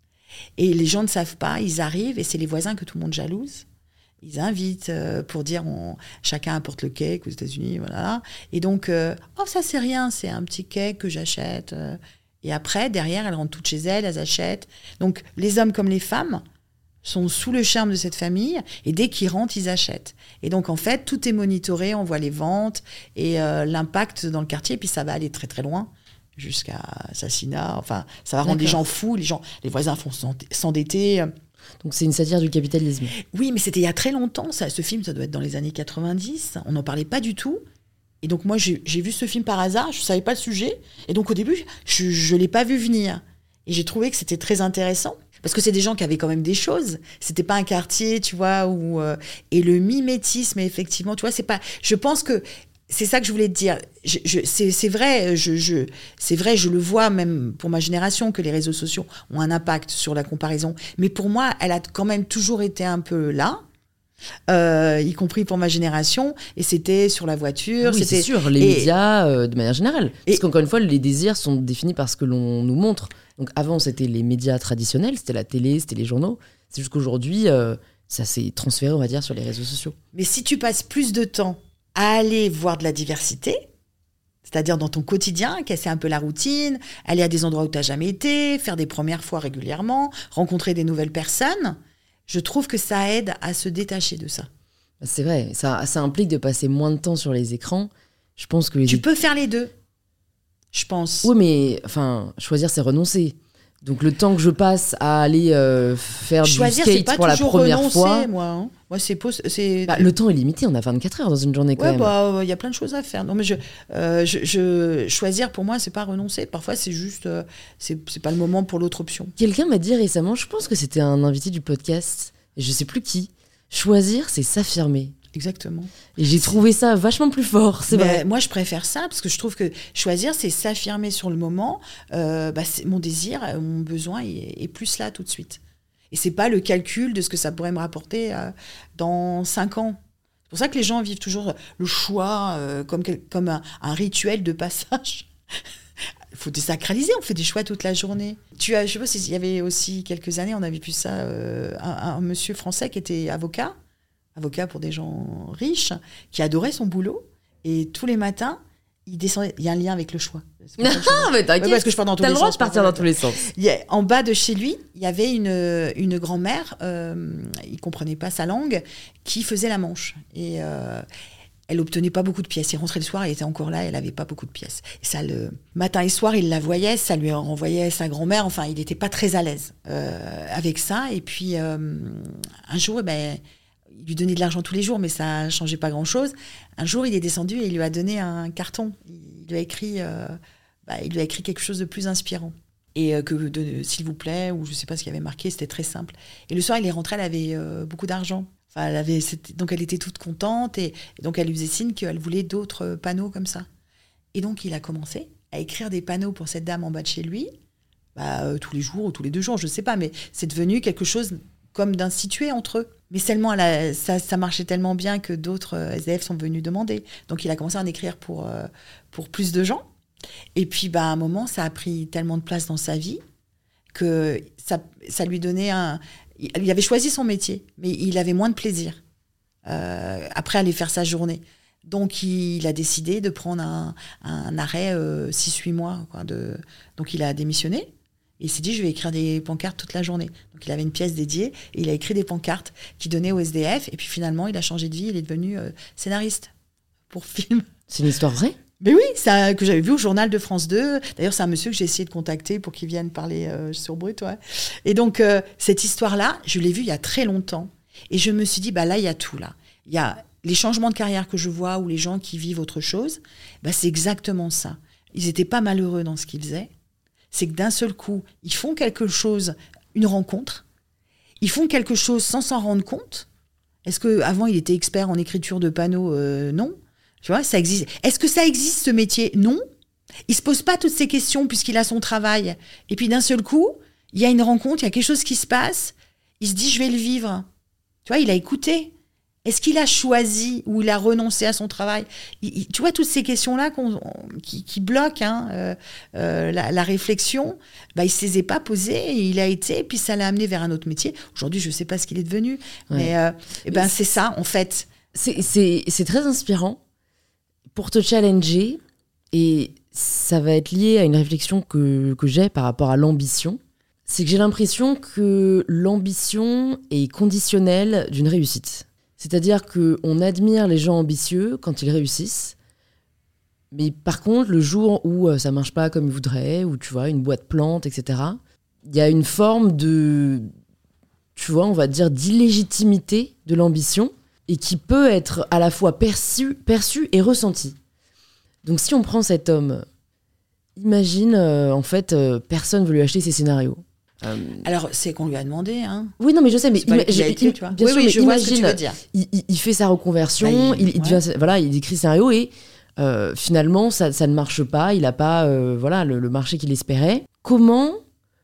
Et les gens ne savent pas. Ils arrivent et c'est les voisins que tout le monde jalouse. Ils invitent euh, pour dire on, chacun apporte le cake aux États-Unis, voilà. Et donc, euh, oh, ça c'est rien, c'est un petit cake que j'achète. Euh, Et après, derrière, elles rentrent toutes chez elles, elles achètent. Donc, les hommes comme les femmes sont sous le charme de cette famille, et dès qu'ils rentrent, ils achètent. Et donc, en fait, tout est monitoré, on voit les ventes et euh, l'impact dans le quartier, et puis ça va aller très très loin, jusqu'à assassinat. Enfin, ça va rendre D'accord. les gens fous, les, gens, les voisins font s'endetter. Donc c'est une satire du capitalisme. Oui, mais c'était il y a très longtemps, ça. Ce film, ça doit être dans les années quatre-vingt-dix, on n'en parlait pas du tout. Et donc, moi, j'ai, j'ai vu ce film par hasard, je ne savais pas le sujet, et donc au début, je ne l'ai pas vu venir. Et j'ai trouvé que c'était très intéressant. Parce que c'est des gens qui avaient quand même des choses. C'était pas un quartier, tu vois, où... Euh, et le mimétisme, effectivement, tu vois, c'est pas... Je pense que... C'est ça que je voulais te dire. Je, je, c'est, c'est vrai, je, je, c'est vrai, je le vois même pour ma génération, que les réseaux sociaux ont un impact sur la comparaison. Mais pour moi, elle a quand même toujours été un peu là. Euh, y compris pour ma génération, et c'était sur la voiture. Ah oui, c'était... c'est sûr, les et... médias euh, de manière générale. Parce et... qu'encore une fois, les désirs sont définis par ce que l'on nous montre. Donc avant, c'était les médias traditionnels, c'était la télé, c'était les journaux. C'est juste qu'aujourd'hui, euh, ça s'est transféré, on va dire, sur les réseaux sociaux. Mais si tu passes plus de temps à aller voir de la diversité, c'est-à-dire dans ton quotidien, casser un peu la routine, aller à des endroits où tu n'as jamais été, faire des premières fois régulièrement, rencontrer des nouvelles personnes, je trouve que ça aide à se détacher de ça. C'est vrai, ça, ça implique de passer moins de temps sur les écrans. Je pense que les... Tu peux faire les deux, je pense. Oui, mais enfin, choisir, c'est renoncer. Donc le temps que je passe à aller euh, faire Choisir, du c'est skate pas pour la première renoncer, fois... moi, hein. Moi, c'est, pos- c'est... Bah, le temps est limité, on a vingt-quatre heures dans une journée quand ouais, même. bah, il y a plein de choses à faire. Non, mais je, euh, je, je, choisir, pour moi, c'est pas renoncer. Parfois, c'est juste... Euh, c'est, c'est pas le moment pour l'autre option. Quelqu'un m'a dit récemment, je pense que c'était un invité du podcast, et je sais plus qui, choisir, c'est s'affirmer. Exactement. Et j'ai trouvé ça vachement plus fort, c'est Mais vrai. moi, je préfère ça, parce que je trouve que choisir, c'est s'affirmer sur le moment. Euh, bah, c'est, mon désir, mon besoin est, est plus là tout de suite. Et c'est pas le calcul de ce que ça pourrait me rapporter euh, dans cinq ans. C'est pour ça que les gens vivent toujours le choix euh, comme, comme un, un rituel de passage. Il faut désacraliser, on fait des choix toute la journée. Tu as, je sais pas s'il y avait aussi quelques années, on avait vu ça, euh, un, un monsieur français qui était avocat, avocat pour des gens riches, qui adorait son boulot. Et tous les matins, il descendait. Il y a un lien avec le choix. Ah, mais t'inquiète, ouais, parce que je pars dans tous t'as les le droit sens, de partir dans tous les sens. Il y a, en bas de chez lui, il y avait une, une grand-mère, euh, il ne comprenait pas sa langue, qui faisait la manche. Et euh, elle n'obtenait pas beaucoup de pièces. Il rentrait le soir, elle était encore là, elle n'avait pas beaucoup de pièces. Et ça, le matin et soir, il la voyait, ça lui renvoyait sa grand-mère. Enfin, il n'était pas très à l'aise euh, avec ça. Et puis, euh, un jour, eh ben, il lui donnait de l'argent tous les jours, mais ça ne changeait pas grand-chose. Un jour, il est descendu et il lui a donné un carton. Il lui a écrit, euh, bah, il lui a écrit quelque chose de plus inspirant. Et euh, que, de, s'il vous plaît, ou je ne sais pas ce qu'il avait marqué, c'était très simple. Et le soir, il est rentré, elle avait euh, beaucoup d'argent. Enfin, elle avait, donc, elle était toute contente. Et, et donc, elle lui faisait signe qu'elle voulait d'autres panneaux comme ça. Et donc, il a commencé à écrire des panneaux pour cette dame en bas de chez lui, bah, euh, tous les jours ou tous les deux jours, je ne sais pas. Mais c'est devenu quelque chose comme d'institué entre eux. Mais seulement, elle a, ça, ça marchait tellement bien que d'autres S D F sont venus demander. Donc, il a commencé à en écrire pour, euh, pour plus de gens. Et puis, bah, à un moment, ça a pris tellement de place dans sa vie que ça, ça lui donnait un... Il avait choisi son métier, mais il avait moins de plaisir euh, après aller faire sa journée. Donc, il a décidé de prendre un, un arrêt euh, six huit mois. Quoi, de... Donc, il a démissionné. Et il s'est dit, je vais écrire des pancartes toute la journée. Donc, il avait une pièce dédiée et il a écrit des pancartes qui donnaient au S D F. Et puis, finalement, il a changé de vie. Il est devenu euh, scénariste pour film. C'est une histoire vraie ? Mais oui, ça, que j'avais vu au journal de France deux. D'ailleurs, c'est un monsieur que j'ai essayé de contacter pour qu'il vienne parler euh, sur Brut. Ouais. Et donc, euh, cette histoire-là, je l'ai vue il y a très longtemps. Et je me suis dit, bah là, il y a tout. Là. Il y a les changements de carrière que je vois ou les gens qui vivent autre chose. Bah, c'est exactement ça. Ils n'étaient pas malheureux dans ce qu'ils faisaient. C'est que d'un seul coup, ils font quelque chose, une rencontre. Ils font quelque chose sans s'en rendre compte. Est-ce qu'avant, il était expert en écriture de panneaux ? euh, Non. Tu vois, ça existe. Est-ce que ça existe, ce métier ? Non. Il se pose pas toutes ces questions puisqu'il a son travail. Et puis d'un seul coup, il y a une rencontre, il y a quelque chose qui se passe. Il se dit, je vais le vivre. Tu vois, il a écouté. Est-ce qu'il a choisi ou il a renoncé à son travail ? il, il, Tu vois, toutes ces questions-là qu'on, on, qui, qui bloquent hein, euh, euh, la, la réflexion, bah, il ne se les a pas posées et il a été, et puis ça l'a amené vers un autre métier. Aujourd'hui, je ne sais pas ce qu'il est devenu. Ouais. Mais euh, et ben, c'est ça, en fait. C'est, c'est, c'est très inspirant pour te challenger. Et ça va être lié à une réflexion que, que j'ai par rapport à l'ambition. C'est que j'ai l'impression que l'ambition est conditionnelle d'une réussite. C'est-à-dire qu'on admire les gens ambitieux quand ils réussissent, mais par contre, le jour où ça ne marche pas comme ils voudraient, ou tu vois, une boîte plante, et cetera, il y a une forme de, tu vois, on va dire d'illégitimité de l'ambition, et qui peut être à la fois perçue perçu et ressentie. Donc si on prend cet homme, imagine, euh, en fait, euh, personne ne veut lui acheter ses scénarios. Euh... Alors, c'est qu'on lui a demandé. Hein. Oui, non, mais je sais, mais ima- il a été, tu vois. Bien oui, sûr, oui, mais je imagine, vois ce que tu veux dire. Il, il, il fait sa reconversion, bah, il, il, il, ouais. devient, voilà, il écrit scénario et euh, finalement, ça, ça ne marche pas. Il n'a pas euh, voilà, le, le marché qu'il espérait. Comment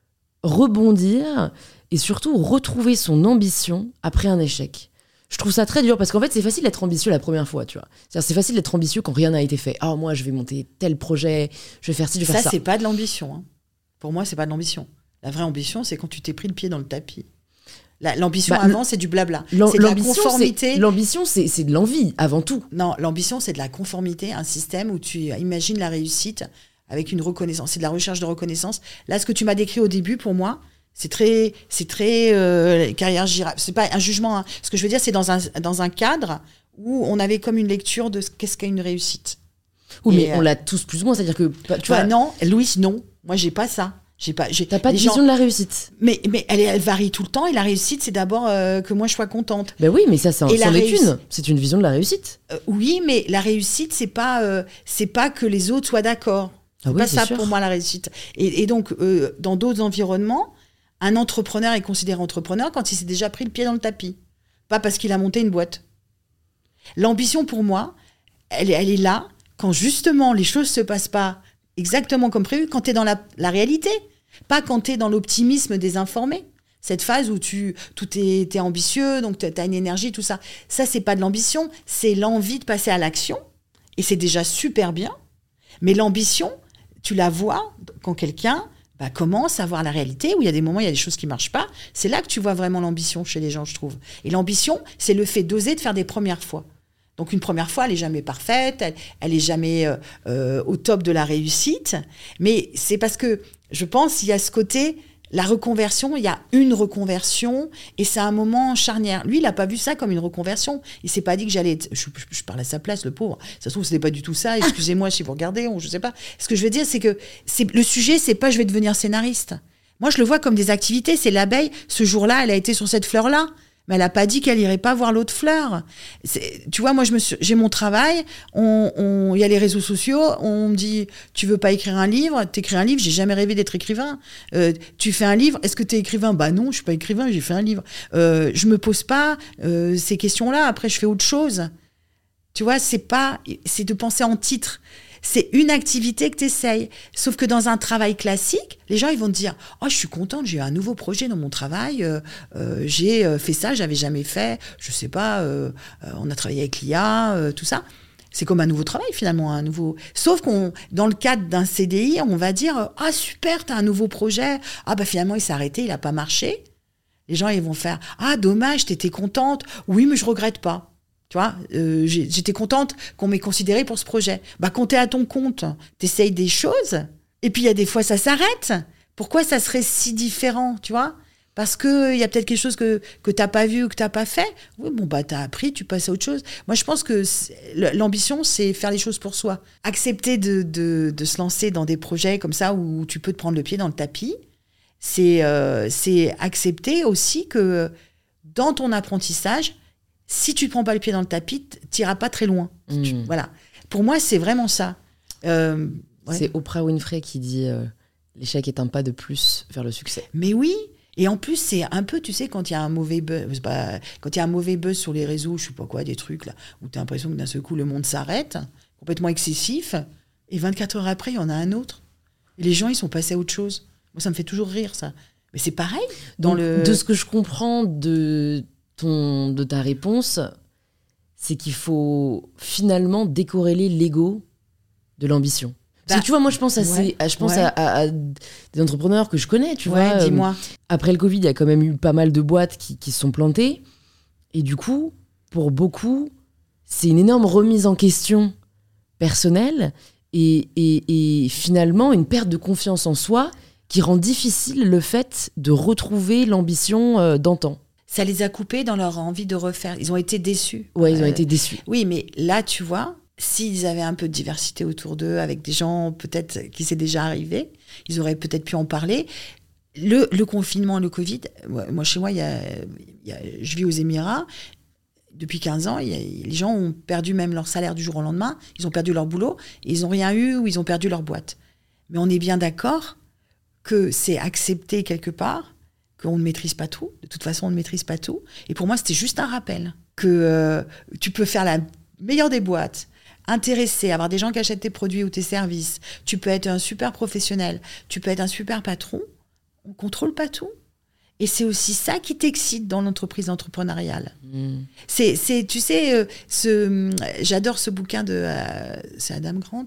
rebondir et surtout retrouver son ambition après un échec ? Je trouve ça très dur parce qu'en fait, c'est facile d'être ambitieux la première fois, tu vois. C'est-à-dire, c'est facile d'être ambitieux quand rien n'a été fait. Ah, oh, moi, je vais monter tel projet, je vais faire ci, je vais faire ça. Ça, c'est pas de l'ambition. Hein. Pour moi, c'est pas de l'ambition. La vraie ambition, c'est quand tu t'es pris le pied dans le tapis. La, l'ambition bah, avant, c'est du blabla. C'est de la conformité. C'est, l'ambition, c'est, c'est de l'envie, avant tout. Non, l'ambition, c'est de la conformité, un système où tu imagines la réussite avec une reconnaissance. C'est de la recherche de reconnaissance. Là, ce que tu m'as décrit au début, pour moi, c'est très, c'est très euh, carrière girafe. C'est pas un jugement. Hein. Ce que je veux dire, c'est dans un, dans un cadre où on avait comme une lecture de qu'est-ce qu'est une réussite. Oui, mais euh, on l'a tous plus ou moins. C'est-à-dire que... Tu vois, non, Louise, non. Moi, j'ai pas ça. J'ai pas, j'ai, T'as pas de vision gens... de la réussite. Mais, mais elle, elle varie tout le temps et la réussite, c'est d'abord euh, que moi je sois contente. Ben oui, mais ça, c'est, c'en est réussi... une. C'est une vision de la réussite. Euh, oui, mais la réussite, c'est pas, euh, c'est pas que les autres soient d'accord. C'est ah oui, pas c'est ça sûr. Pour moi la réussite. Et, et donc, euh, dans d'autres environnements, un entrepreneur est considéré entrepreneur quand il s'est déjà pris le pied dans le tapis. Pas parce qu'il a monté une boîte. L'ambition, pour moi, elle, elle est là quand justement les choses se passent pas exactement comme prévu, quand tu es dans la, la réalité, pas quand tu es dans l'optimisme désinformé. Cette phase où tu tout est, t'es ambitieux, donc tu as une énergie, tout ça. Ça, c'est pas de l'ambition, c'est l'envie de passer à l'action. Et c'est déjà super bien. Mais l'ambition, tu la vois quand quelqu'un bah, commence à voir la réalité, où il y a des moments, il y a des choses qui marchent pas. C'est là que tu vois vraiment l'ambition chez les gens, je trouve. Et l'ambition, c'est le fait d'oser, de faire des premières fois. Donc une première fois, elle n'est jamais parfaite, elle, elle est jamais euh, euh, au top de la réussite. Mais c'est parce que, je pense, il y a ce côté, la reconversion, il y a une reconversion, et c'est un moment charnière. Lui, il n'a pas vu ça comme une reconversion. Il s'est pas dit que j'allais être... Je, je, je parle à sa place, le pauvre. Ça se trouve, ce n'est pas du tout ça. Excusez-moi si vous regardez, ou je ne sais pas. Ce que je veux dire, c'est que c'est, le sujet, c'est pas je vais devenir scénariste. Moi, je le vois comme des activités. C'est l'abeille. Ce jour-là, elle a été sur cette fleur-là. Mais elle n'a pas dit qu'elle irait pas voir l'autre fleur. C'est, tu vois, moi, je me suis, j'ai mon travail. On, on, il y a les réseaux sociaux. On me dit, tu veux pas écrire un livre ? T'écris un livre. J'ai jamais rêvé d'être écrivain. Euh, tu fais un livre. Est-ce que t'es écrivain ? Bah non, je suis pas écrivain. J'ai fait un livre. Euh, je me pose pas euh, ces questions-là. Après, je fais autre chose. Tu vois, c'est pas, c'est de penser en titre. C'est une activité que tu essayes. Sauf que dans un travail classique, les gens ils vont te dire « Oh, je suis contente, j'ai eu un nouveau projet dans mon travail, euh, euh, j'ai fait ça, j'avais jamais fait, je sais pas, euh, euh, on a travaillé avec l'I A, euh, tout ça. » C'est comme un nouveau travail finalement, un nouveau... Sauf qu'on, dans le cadre d'un C D I, on va dire « Ah super, t'as un nouveau projet, ah bah finalement il s'est arrêté, il a pas marché. » Les gens ils vont faire « Ah dommage, t'étais contente, oui mais je regrette pas. » Tu vois, euh, j'étais contente qu'on m'ait considérée pour ce projet. Bah, quand t'es à ton compte, t'essayes des choses, et puis il y a des fois, ça s'arrête. Pourquoi ça serait si différent, tu vois ? Parce qu'il y a peut-être quelque chose que, que t'as pas vu ou que t'as pas fait. Oui, bon, bah, t'as appris, tu passes à autre chose. Moi, je pense que l'ambition, c'est faire les choses pour soi. Accepter de, de, de se lancer dans des projets comme ça, où tu peux te prendre le pied dans le tapis, c'est, euh, c'est accepter aussi que dans ton apprentissage, si tu ne prends pas le pied dans le tapis, tu n'iras pas très loin. Mmh. Tu, voilà. Pour moi, c'est vraiment ça. Euh, ouais. C'est Oprah Winfrey qui dit euh, « L'échec est un pas de plus vers le succès ». Mais oui. Et en plus, c'est un peu, tu sais, quand il y a un mauvais buzz, bah, quand il y a un mauvais buzz sur les réseaux, je ne sais pas quoi, des trucs là, où tu as l'impression que d'un seul coup, le monde s'arrête, complètement excessif, et vingt-quatre heures après, il y en a un autre. Et les gens, ils sont passés à autre chose. Moi, ça me fait toujours rire, ça. Mais c'est pareil. Dans Donc, le... De ce que je comprends de... Ton, de ta réponse, c'est qu'il faut finalement décorréler l'ego de l'ambition. Parce bah, que tu vois, moi je pense, à, ouais, ces, à, je pense ouais. à, à, à des entrepreneurs que je connais, tu ouais, vois. Dis-moi. Euh, après le Covid, il y a quand même eu pas mal de boîtes qui, qui se sont plantées. Et du coup, pour beaucoup, c'est une énorme remise en question personnelle. et, et, et finalement une perte de confiance en soi qui rend difficile le fait de retrouver l'ambition euh, d'antan. Ça les a coupés dans leur envie de refaire. Ils ont été déçus. Ouais, ils ont Euh, été déçus. Oui, mais là, tu vois, s'ils avaient un peu de diversité autour d'eux, avec des gens peut-être qui c'est déjà arrivé, ils auraient peut-être pu en parler. Le, le confinement, le Covid, moi, chez moi, il y a, il y a, je vis aux Émirats. Depuis quinze ans, il y a, les gens ont perdu même leur salaire du jour au lendemain. Ils ont perdu leur boulot. Et ils n'ont rien eu ou ils ont perdu leur boîte. Mais on est bien d'accord que c'est accepté quelque part, qu'on ne maîtrise pas tout. De toute façon, on ne maîtrise pas tout. Et pour moi, c'était juste un rappel que euh, tu peux faire la meilleure des boîtes, intéresser, avoir des gens qui achètent tes produits ou tes services. Tu peux être un super professionnel. Tu peux être un super patron. On ne contrôle pas tout. Et c'est aussi ça qui t'excite dans l'entreprise entrepreneuriale. Mmh. C'est, c'est, tu sais, euh, ce, j'adore ce bouquin de, euh, c'est Adam Grant,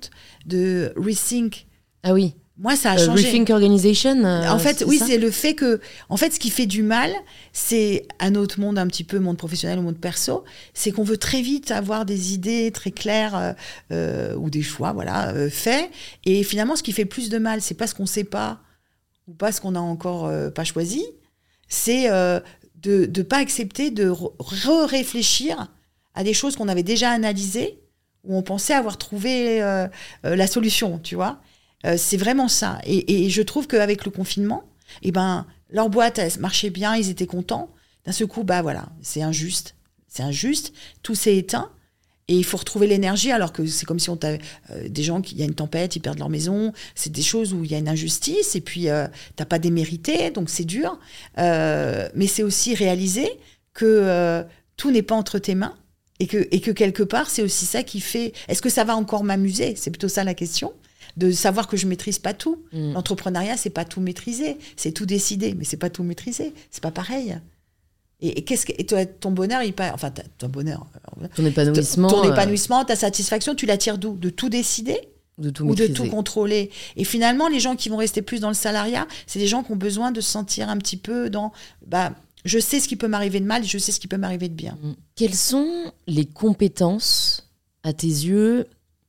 de Rethink. Ah oui. Moi, ça a euh, changé. Rethink Organization. Euh, en fait, c'est oui, ça c'est le fait que, en fait, ce qui fait du mal, c'est à notre monde un petit peu, monde professionnel ou monde perso, c'est qu'on veut très vite avoir des idées très claires euh, euh, ou des choix, voilà, euh, faits. Et finalement, ce qui fait le plus de mal, c'est pas ce qu'on sait pas ou pas ce qu'on n'a encore euh, pas choisi. C'est euh, de ne pas accepter de re-réfléchir à des choses qu'on avait déjà analysées, où on pensait avoir trouvé euh, euh, la solution, tu vois. Euh, c'est vraiment ça. Et, et je trouve qu'avec le confinement, eh ben, leur boîte, elle marchait bien, ils étaient contents. D'un seul coup, bah voilà, c'est injuste. C'est injuste, tout s'est éteint. Et il faut retrouver l'énergie, alors que c'est comme si on t'avait euh, des gens qui, il y a une tempête, ils perdent leur maison. C'est des choses où il y a une injustice, et puis euh, t'as pas démérité, donc c'est dur. Euh, mais c'est aussi réaliser que euh, tout n'est pas entre tes mains, et que, et que quelque part, c'est aussi ça qui fait. Est-ce que ça va encore m'amuser ? C'est plutôt ça la question. De savoir que je maîtrise pas tout. Mmh. L'entrepreneuriat, c'est pas tout maîtriser, c'est tout décider, mais c'est pas tout maîtriser. C'est pas pareil. Et, et, qu'est-ce que, et toi, ton bonheur, il part, enfin, ton bonheur, ton épanouissement, ton, ton épanouissement, ta satisfaction, tu la tires d'où ? De tout décider de tout ou maîtriser. De tout contrôler. Et finalement, les gens qui vont rester plus dans le salariat, c'est des gens qui ont besoin de se sentir un petit peu dans, bah, je sais ce qui peut m'arriver de mal, je sais ce qui peut m'arriver de bien. Quelles sont les compétences, à tes yeux,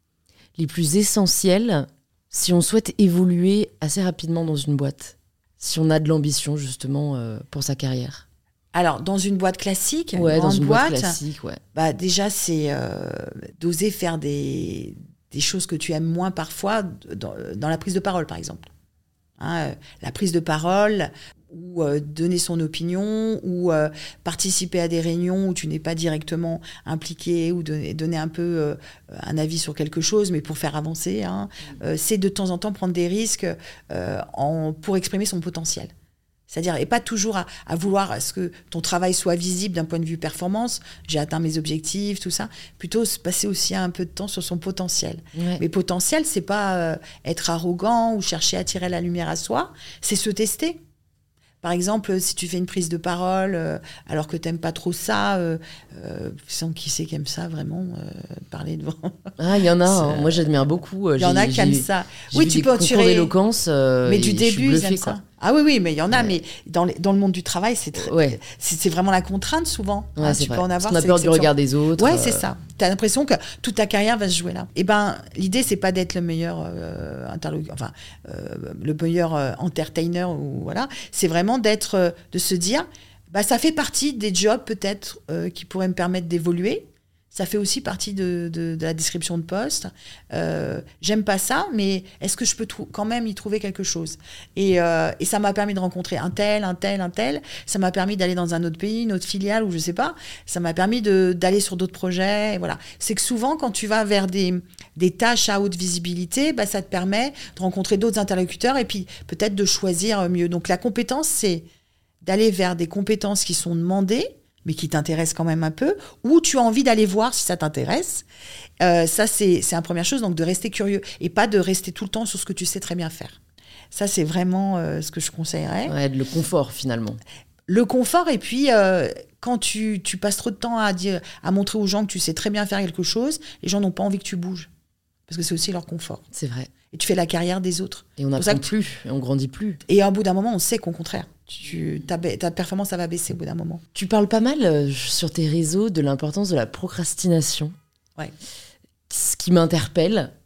les plus essentielles si on souhaite évoluer assez rapidement dans une boîte, si on a de l'ambition justement euh, pour sa carrière? Alors, dans une boîte classique, ouais, une grande dans une boîte, boîte classique, ouais. Bah déjà, c'est euh, d'oser faire des, des choses que tu aimes moins parfois dans, dans la prise de parole, par exemple. Hein, euh, la prise de parole, ou euh, donner son opinion, ou euh, participer à des réunions où tu n'es pas directement impliqué, ou donner, donner un peu euh, un avis sur quelque chose, mais pour faire avancer. Hein, euh, c'est de temps en temps prendre des risques euh, en, pour exprimer son potentiel. C'est-à-dire, et pas toujours à, à vouloir à ce que ton travail soit visible d'un point de vue performance, j'ai atteint mes objectifs, tout ça. Plutôt se passer aussi un peu de temps sur son potentiel. Ouais. Mais potentiel, c'est pas euh, être arrogant ou chercher à tirer la lumière à soi, c'est se tester. Par exemple, si tu fais une prise de parole euh, alors que t'aimes pas trop ça, euh, euh, sans qui c'est qui aime ça vraiment, euh, parler devant. Ah, il y en a. Hein. Moi, j'admire beaucoup. Il y en a qui aiment ça. J'ai oui, vu tu des peux en tirer d'éloquence. Euh, mais du début, bluffée, ils aiment quoi. ça. Ah oui, oui, mais il y en a. Ouais. Mais dans, les, dans le monde du travail, c'est très, ouais. c'est, c'est vraiment la contrainte souvent. Ouais, hein, c'est tu vrai. peux en avoir. On a peur du regard des autres. Ouais, euh... c'est ça. Tu as l'impression que toute ta carrière va se jouer là. Et ben, l'idée, c'est pas d'être le meilleur euh, interlocuteur, enfin euh, le meilleur euh, entertainer ou voilà. C'est vraiment d'être, euh, de se dire. Bah, ça fait partie des jobs peut-être euh, qui pourraient me permettre d'évoluer. Ça fait aussi partie de, de, de la description de poste. Euh, j'aime pas ça, mais est-ce que je peux trou- quand même y trouver quelque chose ? Et, euh, et ça m'a permis de rencontrer un tel, un tel, un tel. Ça m'a permis d'aller dans un autre pays, une autre filiale, ou je sais pas. Ça m'a permis de, d'aller sur d'autres projets. Et voilà. C'est que souvent, quand tu vas vers des, des tâches à haute visibilité, bah, ça te permet de rencontrer d'autres interlocuteurs et puis peut-être de choisir mieux. Donc la compétence, c'est d'aller vers des compétences qui sont demandées, mais qui t'intéressent quand même un peu, ou tu as envie d'aller voir si ça t'intéresse. Euh, ça, c'est, c'est la première chose, donc de rester curieux, et pas de rester tout le temps sur ce que tu sais très bien faire. Ça, c'est vraiment euh, ce que je conseillerais. Ouais, le confort, finalement. Le confort, et puis, euh, quand tu, tu passes trop de temps à, dire, à montrer aux gens que tu sais très bien faire quelque chose, les gens n'ont pas envie que tu bouges, parce que c'est aussi leur confort. C'est vrai. Et tu fais la carrière des autres. Et on n'apprend plus, et on grandit plus. Et à un bout d'un moment, on sait qu'au contraire, tu, ta, ta performance, ça va baisser au bout d'un moment. Tu parles pas mal euh, sur tes réseaux de l'importance de la procrastination. Ouais. Ce qui m'interpelle,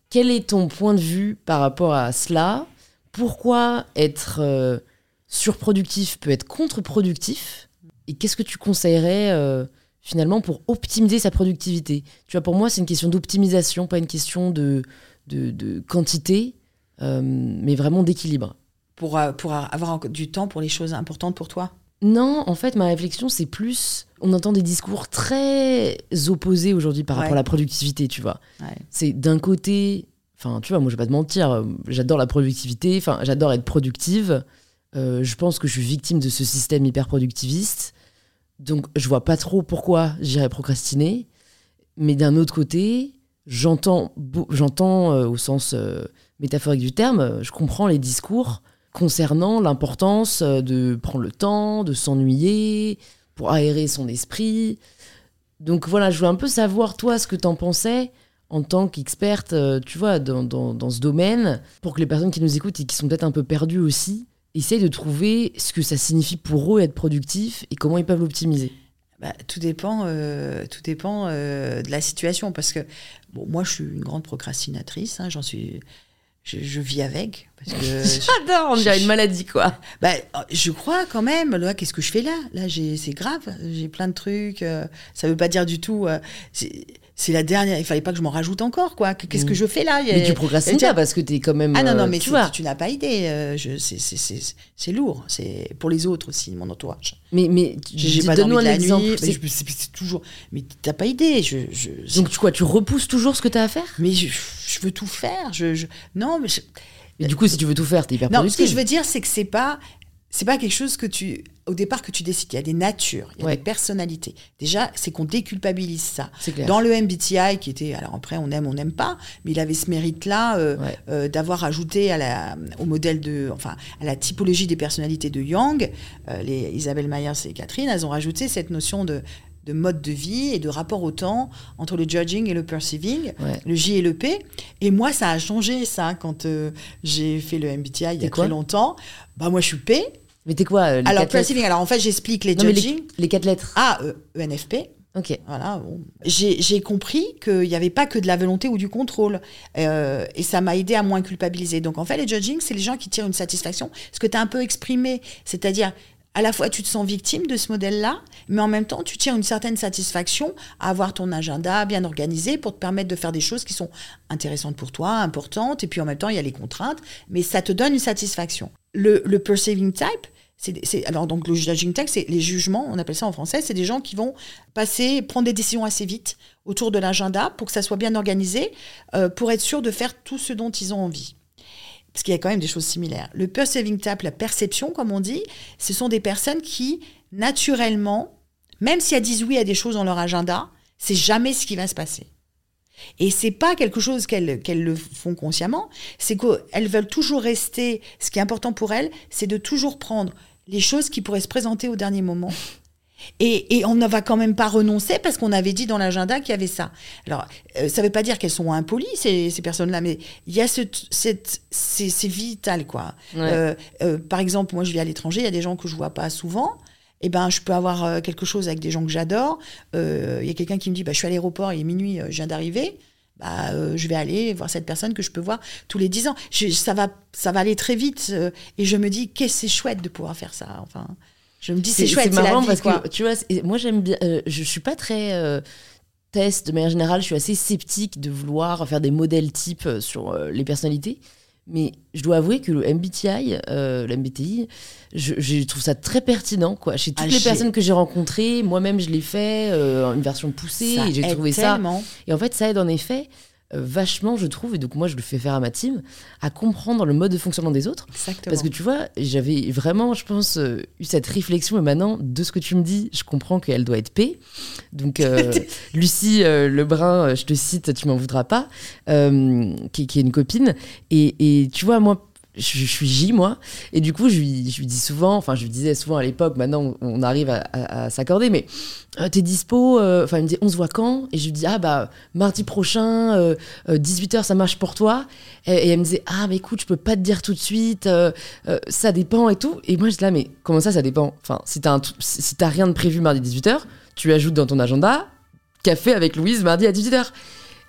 quel est ton point de vue par rapport à cela ? Pourquoi être euh, surproductif peut être contre-productif ? Et qu'est-ce que tu conseillerais euh, finalement pour optimiser sa productivité ? Tu vois, pour moi, c'est une question d'optimisation, pas une question de, de, de quantité, euh, mais vraiment d'équilibre. Pour, euh, pour avoir du temps pour les choses importantes pour toi ? Non, en fait, ma réflexion, c'est plus... On entend des discours très opposés aujourd'hui par rapport ouais. à la productivité, tu vois. Ouais. C'est d'un côté... Enfin, tu vois, moi, je vais pas te mentir, j'adore la productivité, enfin, j'adore être productive. Euh, je pense que je suis victime de ce système hyper productiviste. Donc, je vois pas trop pourquoi j'irais procrastiner. Mais d'un autre côté, j'entends, j'entends euh, au sens euh, métaphorique du terme, je comprends les discours concernant l'importance de prendre le temps, de s'ennuyer, pour aérer son esprit. Donc voilà, je voulais un peu savoir, toi, ce que t'en pensais en tant qu'experte, euh, tu vois, dans, dans, dans ce domaine, pour que les personnes qui nous écoutent et qui sont peut-être un peu perdues aussi, essayent de trouver ce que ça signifie pour eux être productifs et comment ils peuvent l'optimiser. Bah, tout dépend, euh, tout dépend euh, de la situation, parce que bon, moi, je suis une grande procrastinatrice, hein, j'en suis... Je, je vis avec. Parce que J'adore, on dirait une maladie, quoi. Bah, je crois quand même. Là, qu'est-ce que je fais là Là, j'ai, c'est grave. J'ai plein de trucs. Euh, ça veut pas dire du tout... Euh, c'est, c'est la dernière... Il fallait pas que je m'en rajoute encore, quoi. Qu'est-ce mmh. que je fais là Mais tu procrastines pas parce que t'es quand même... Ah non, non, mais tu, vois. tu n'as pas idée. Euh, je, c'est, c'est, c'est, c'est lourd. C'est pour les autres aussi, mon entourage. Mais, mais j'ai, j'ai pas donne-nous un exemple. C'est... Mais je, c'est, c'est toujours... Mais t'as pas idée. Je, je, Donc, tu, quoi, tu repousses toujours ce que t'as à faire ? Mais je, je veux tout faire. Je, je... Non, mais... Je... Mais du coup, si tu veux tout faire, t'es hyper non, productive. Ce que je veux dire, c'est que c'est pas, c'est pas quelque chose que tu, au départ, que tu décides. Il y a des natures, il y a ouais. des personnalités. Déjà, c'est qu'on déculpabilise ça. C'est clair. Dans le M B T I, qui était, alors après, on aime, on n'aime pas, mais il avait ce mérite-là euh, ouais. euh, d'avoir ajouté à la, au modèle de, enfin, à la typologie des personnalités de Jung, euh, les Isabelle Myers et Catherine, elles ont rajouté cette notion de de mode de vie et de rapport au temps entre le judging et le perceiving, ouais. le J et le P. Et moi, ça a changé, ça, quand euh, j'ai fait le M B T I il y a très longtemps. Bah, moi, je suis P. Mais t'es quoi euh, les Alors, perceiving, lettres. Alors en fait, j'explique les non, judging. Les, les quatre lettres. Ah, euh, E N F P. Ok. Voilà. Bon. J'ai, j'ai compris qu'il n'y avait pas que de la volonté ou du contrôle. Euh, et ça m'a aidé à moins culpabiliser. Donc, en fait, les judging, c'est les gens qui tirent une satisfaction. Ce que tu as un peu exprimé, c'est-à-dire... À la fois, tu te sens victime de ce modèle-là, mais en même temps, tu tires une certaine satisfaction à avoir ton agenda bien organisé pour te permettre de faire des choses qui sont intéressantes pour toi, importantes, et puis en même temps, il y a les contraintes, mais ça te donne une satisfaction. Le, le perceiving type, c'est, c'est, alors donc le judging type, c'est les jugements, on appelle ça en français, c'est des gens qui vont passer, prendre des décisions assez vite autour de l'agenda pour que ça soit bien organisé, euh, pour être sûr de faire tout ce dont ils ont envie. Parce qu'il y a quand même des choses similaires. Le perceiving type, la perception, comme on dit, ce sont des personnes qui, naturellement, même si elles disent oui à des choses dans leur agenda, c'est jamais ce qui va se passer. Et c'est pas quelque chose qu'elles, qu'elles le font consciemment, c'est qu'elles veulent toujours rester... Ce qui est important pour elles, c'est de toujours prendre les choses qui pourraient se présenter au dernier moment. Et, et on ne va quand même pas renoncer parce qu'on avait dit dans l'agenda qu'il y avait ça. Alors, euh, ça ne veut pas dire qu'elles sont impolies, ces, ces personnes-là, mais il y a ce, cette, c'est, c'est vital, quoi. Ouais. Euh, euh, par exemple, moi, je vis à l'étranger, il y a des gens que je ne vois pas souvent. Eh ben, je peux avoir euh, quelque chose avec des gens que j'adore. Il euh, y a quelqu'un qui me dit bah, « je suis à l'aéroport, il est minuit, euh, je viens d'arriver ». Bah, euh, je vais aller voir cette personne que je peux voir tous les dix ans. Je, ça, va, ça va aller très vite. Euh, et je me dis que c'est chouette de pouvoir faire ça. Enfin... Je me dis, c'est, c'est chouette, c'est, c'est marrant la vie, parce quoi. Que, tu vois, moi, j'aime bien... Euh, je suis pas très euh, test, de manière générale. Je suis assez sceptique de vouloir faire des modèles types sur euh, les personnalités. Mais je dois avouer que le M B T I, euh, le M B T I, je, je trouve ça très pertinent, quoi. Chez toutes ah, les j'ai... personnes que j'ai rencontrées, moi-même, je l'ai fait, euh, une version poussée, ça et j'ai trouvé tellement. ça... Et en fait, ça aide en effet... Euh, vachement, je trouve, et donc moi je le fais faire à ma team, à comprendre le mode de fonctionnement des autres. Exactement. Parce que tu vois, j'avais vraiment, je pense, euh, eu cette réflexion, et maintenant, de ce que tu me dis, je comprends qu'elle doit être P. Donc, euh, Lucie euh, Lebrun, je te cite, tu m'en voudras pas, euh, qui, qui est une copine. Et, et tu vois, moi, je, je suis J, moi, et du coup, je lui, je lui dis souvent, enfin, je lui disais souvent à l'époque, maintenant, on arrive à, à, à s'accorder, mais euh, t'es dispo, enfin, euh, il me dit, on se voit quand ? Et je lui dis, ah, bah, mardi prochain, euh, euh, dix-huit heures, ça marche pour toi ? Et, et elle me disait, ah, mais écoute, je peux pas te dire tout de suite, euh, euh, ça dépend et tout. Et moi, je dis là, mais comment ça, ça dépend ? Enfin, si t'as, un, si t'as rien de prévu mardi dix-huit heures, tu ajoutes dans ton agenda, café avec Louise mardi à dix-huit heures.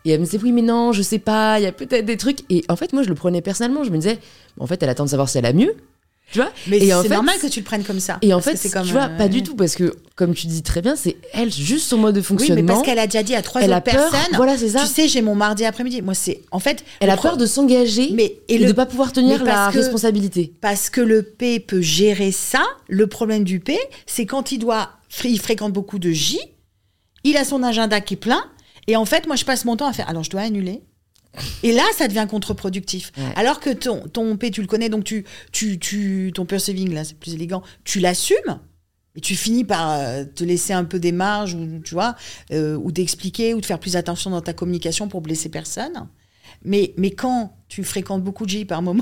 Et elle me disait, oui, mais non, je sais pas, il y a peut-être des trucs. Et en fait, moi, je le prenais personnellement. Je me disais, en fait, elle attend de savoir si elle a mieux. Tu vois ? Mais et c'est en fait, normal que tu le prennes comme ça. Et en fait, c'est comme, tu vois, euh, pas du tout, parce que, comme tu dis très bien, c'est elle, juste son mode de fonctionnement. Oui, mais parce qu'elle a déjà dit à trois elle autres a peur, personnes. Voilà, c'est ça. Tu sais, j'ai mon mardi après-midi. Moi, c'est. En fait. Elle a pro... peur de s'engager mais, et, et le... de ne pas pouvoir tenir la que, responsabilité. Parce que le P peut gérer ça. Le problème du P, c'est quand il doit. Il fréquente beaucoup de J, il a son agenda qui est plein. Et en fait, moi, je passe mon temps à faire. Alors, je dois annuler. Et là, ça devient contre-productif. Ouais. Alors que ton, ton P, tu le connais, donc tu, tu, tu, ton perceiving, là, c'est plus élégant, tu l'assumes, et tu finis par euh, te laisser un peu des marges, ou, tu vois, euh, ou d'expliquer, ou de faire plus attention dans ta communication pour blesser personne. Mais, mais quand tu fréquentes beaucoup de J par moment,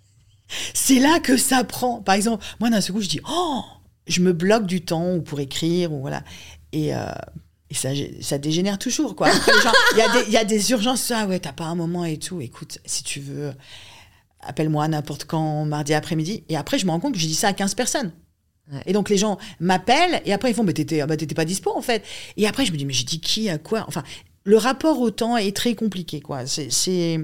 c'est là que ça prend. Par exemple, moi, d'un seul coup, je dis, oh, je me bloque du temps, ou pour écrire, ou voilà. Et... Euh, Et ça, ça dégénère toujours, quoi. Il y, y a des urgences, ah ouais, t'as pas un moment et tout. Écoute, si tu veux, appelle-moi n'importe quand, mardi après-midi. Et après, je me rends compte que j'ai dit ça à quinze personnes. Ouais. Et donc, les gens m'appellent et après, ils font, bah, t'étais, bah, t'étais pas dispo, en fait. Et après, je me dis, mais j'ai dit qui, à quoi? Enfin, le rapport au temps est très compliqué, quoi. C'est, c'est...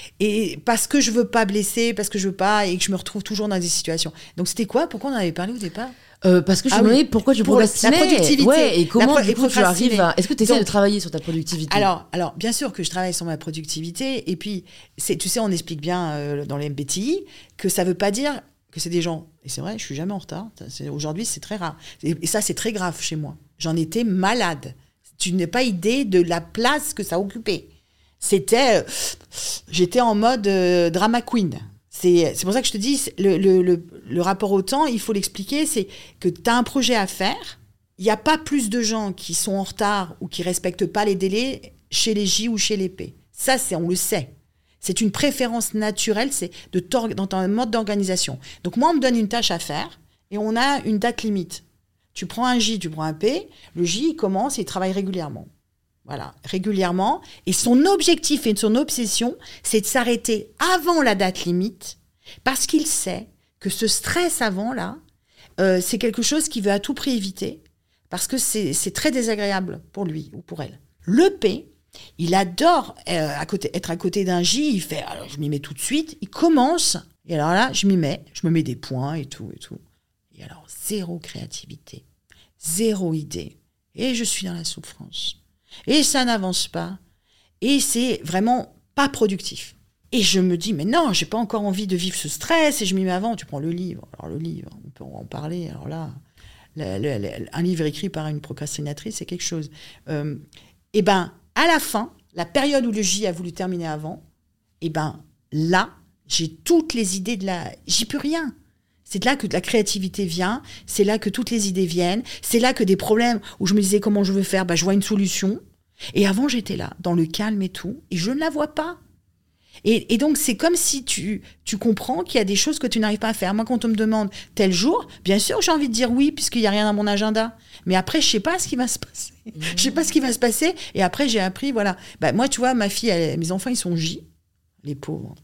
Et parce que je veux pas blesser, parce que je veux pas, et que je me retrouve toujours dans des situations. Donc, c'était quoi? Pourquoi on en avait parlé au départ? Euh, parce que je me demandais ah oui. pourquoi tu procrastinais. La productivité. Ouais, et comment pro- du coup tu arrives à... Est-ce que tu essaies de travailler sur ta productivité? alors, alors, bien sûr que je travaille sur ma productivité. Et puis, c'est, tu sais, on explique bien euh, dans les M B T I que ça veut pas dire que c'est des gens... Et c'est vrai, je suis jamais en retard. C'est, aujourd'hui, c'est très rare. Et, et ça, c'est très grave chez moi. J'en étais malade. Tu n'as pas idée de la place que ça occupait. C'était... Euh, j'étais en mode euh, drama queen. C'est, c'est pour ça que je te dis, le, le, le, le rapport au temps, il faut l'expliquer, c'est que tu as un projet à faire, il n'y a pas plus de gens qui sont en retard ou qui ne respectent pas les délais chez les J ou chez les P. Ça, c'est, on le sait. C'est une préférence naturelle, c'est de dans ton mode d'organisation. Donc moi, on me donne une tâche à faire et on a une date limite. Tu prends un J, tu prends un P, le J, il commence et il travaille régulièrement. Voilà, régulièrement. Et son objectif et son obsession, c'est de s'arrêter avant la date limite, parce qu'il sait que ce stress avant-là, euh, c'est quelque chose qu'il veut à tout prix éviter, parce que c'est, c'est très désagréable pour lui ou pour elle. Le P, il adore euh, à côté, être à côté d'un J, il fait, alors je m'y mets tout de suite, il commence, et alors là, je m'y mets, je me mets des points et tout, et tout. Et alors, zéro créativité, zéro idée, et je suis dans la souffrance. Et ça n'avance pas. Et c'est vraiment pas productif. Et je me dis, mais non, j'ai pas encore envie de vivre ce stress. Et je m'y mets avant. Tu prends le livre. Alors le livre, on peut en parler. Alors là, le, le, le, un livre écrit par une procrastinatrice, c'est quelque chose. Euh, et ben, à la fin, la période où le J a voulu terminer avant, et ben là, j'ai toutes les idées de la... J'y peux rien. C'est de là que la créativité vient, c'est là que toutes les idées viennent, c'est là que des problèmes où je me disais comment je veux faire, bah, je vois une solution. Et avant, j'étais là, dans le calme et tout, et je ne la vois pas. Et, et donc, c'est comme si tu, tu comprends qu'il y a des choses que tu n'arrives pas à faire. Moi, quand on me demande tel jour, bien sûr, j'ai envie de dire oui, puisqu'il n'y a rien dans mon agenda. Mais après, je ne sais pas ce qui va se passer. Mmh. Je ne sais pas ce qui va se passer. Et après, j'ai appris, voilà. Bah, moi, tu vois, ma fille, elle, mes enfants, ils sont J. Les pauvres.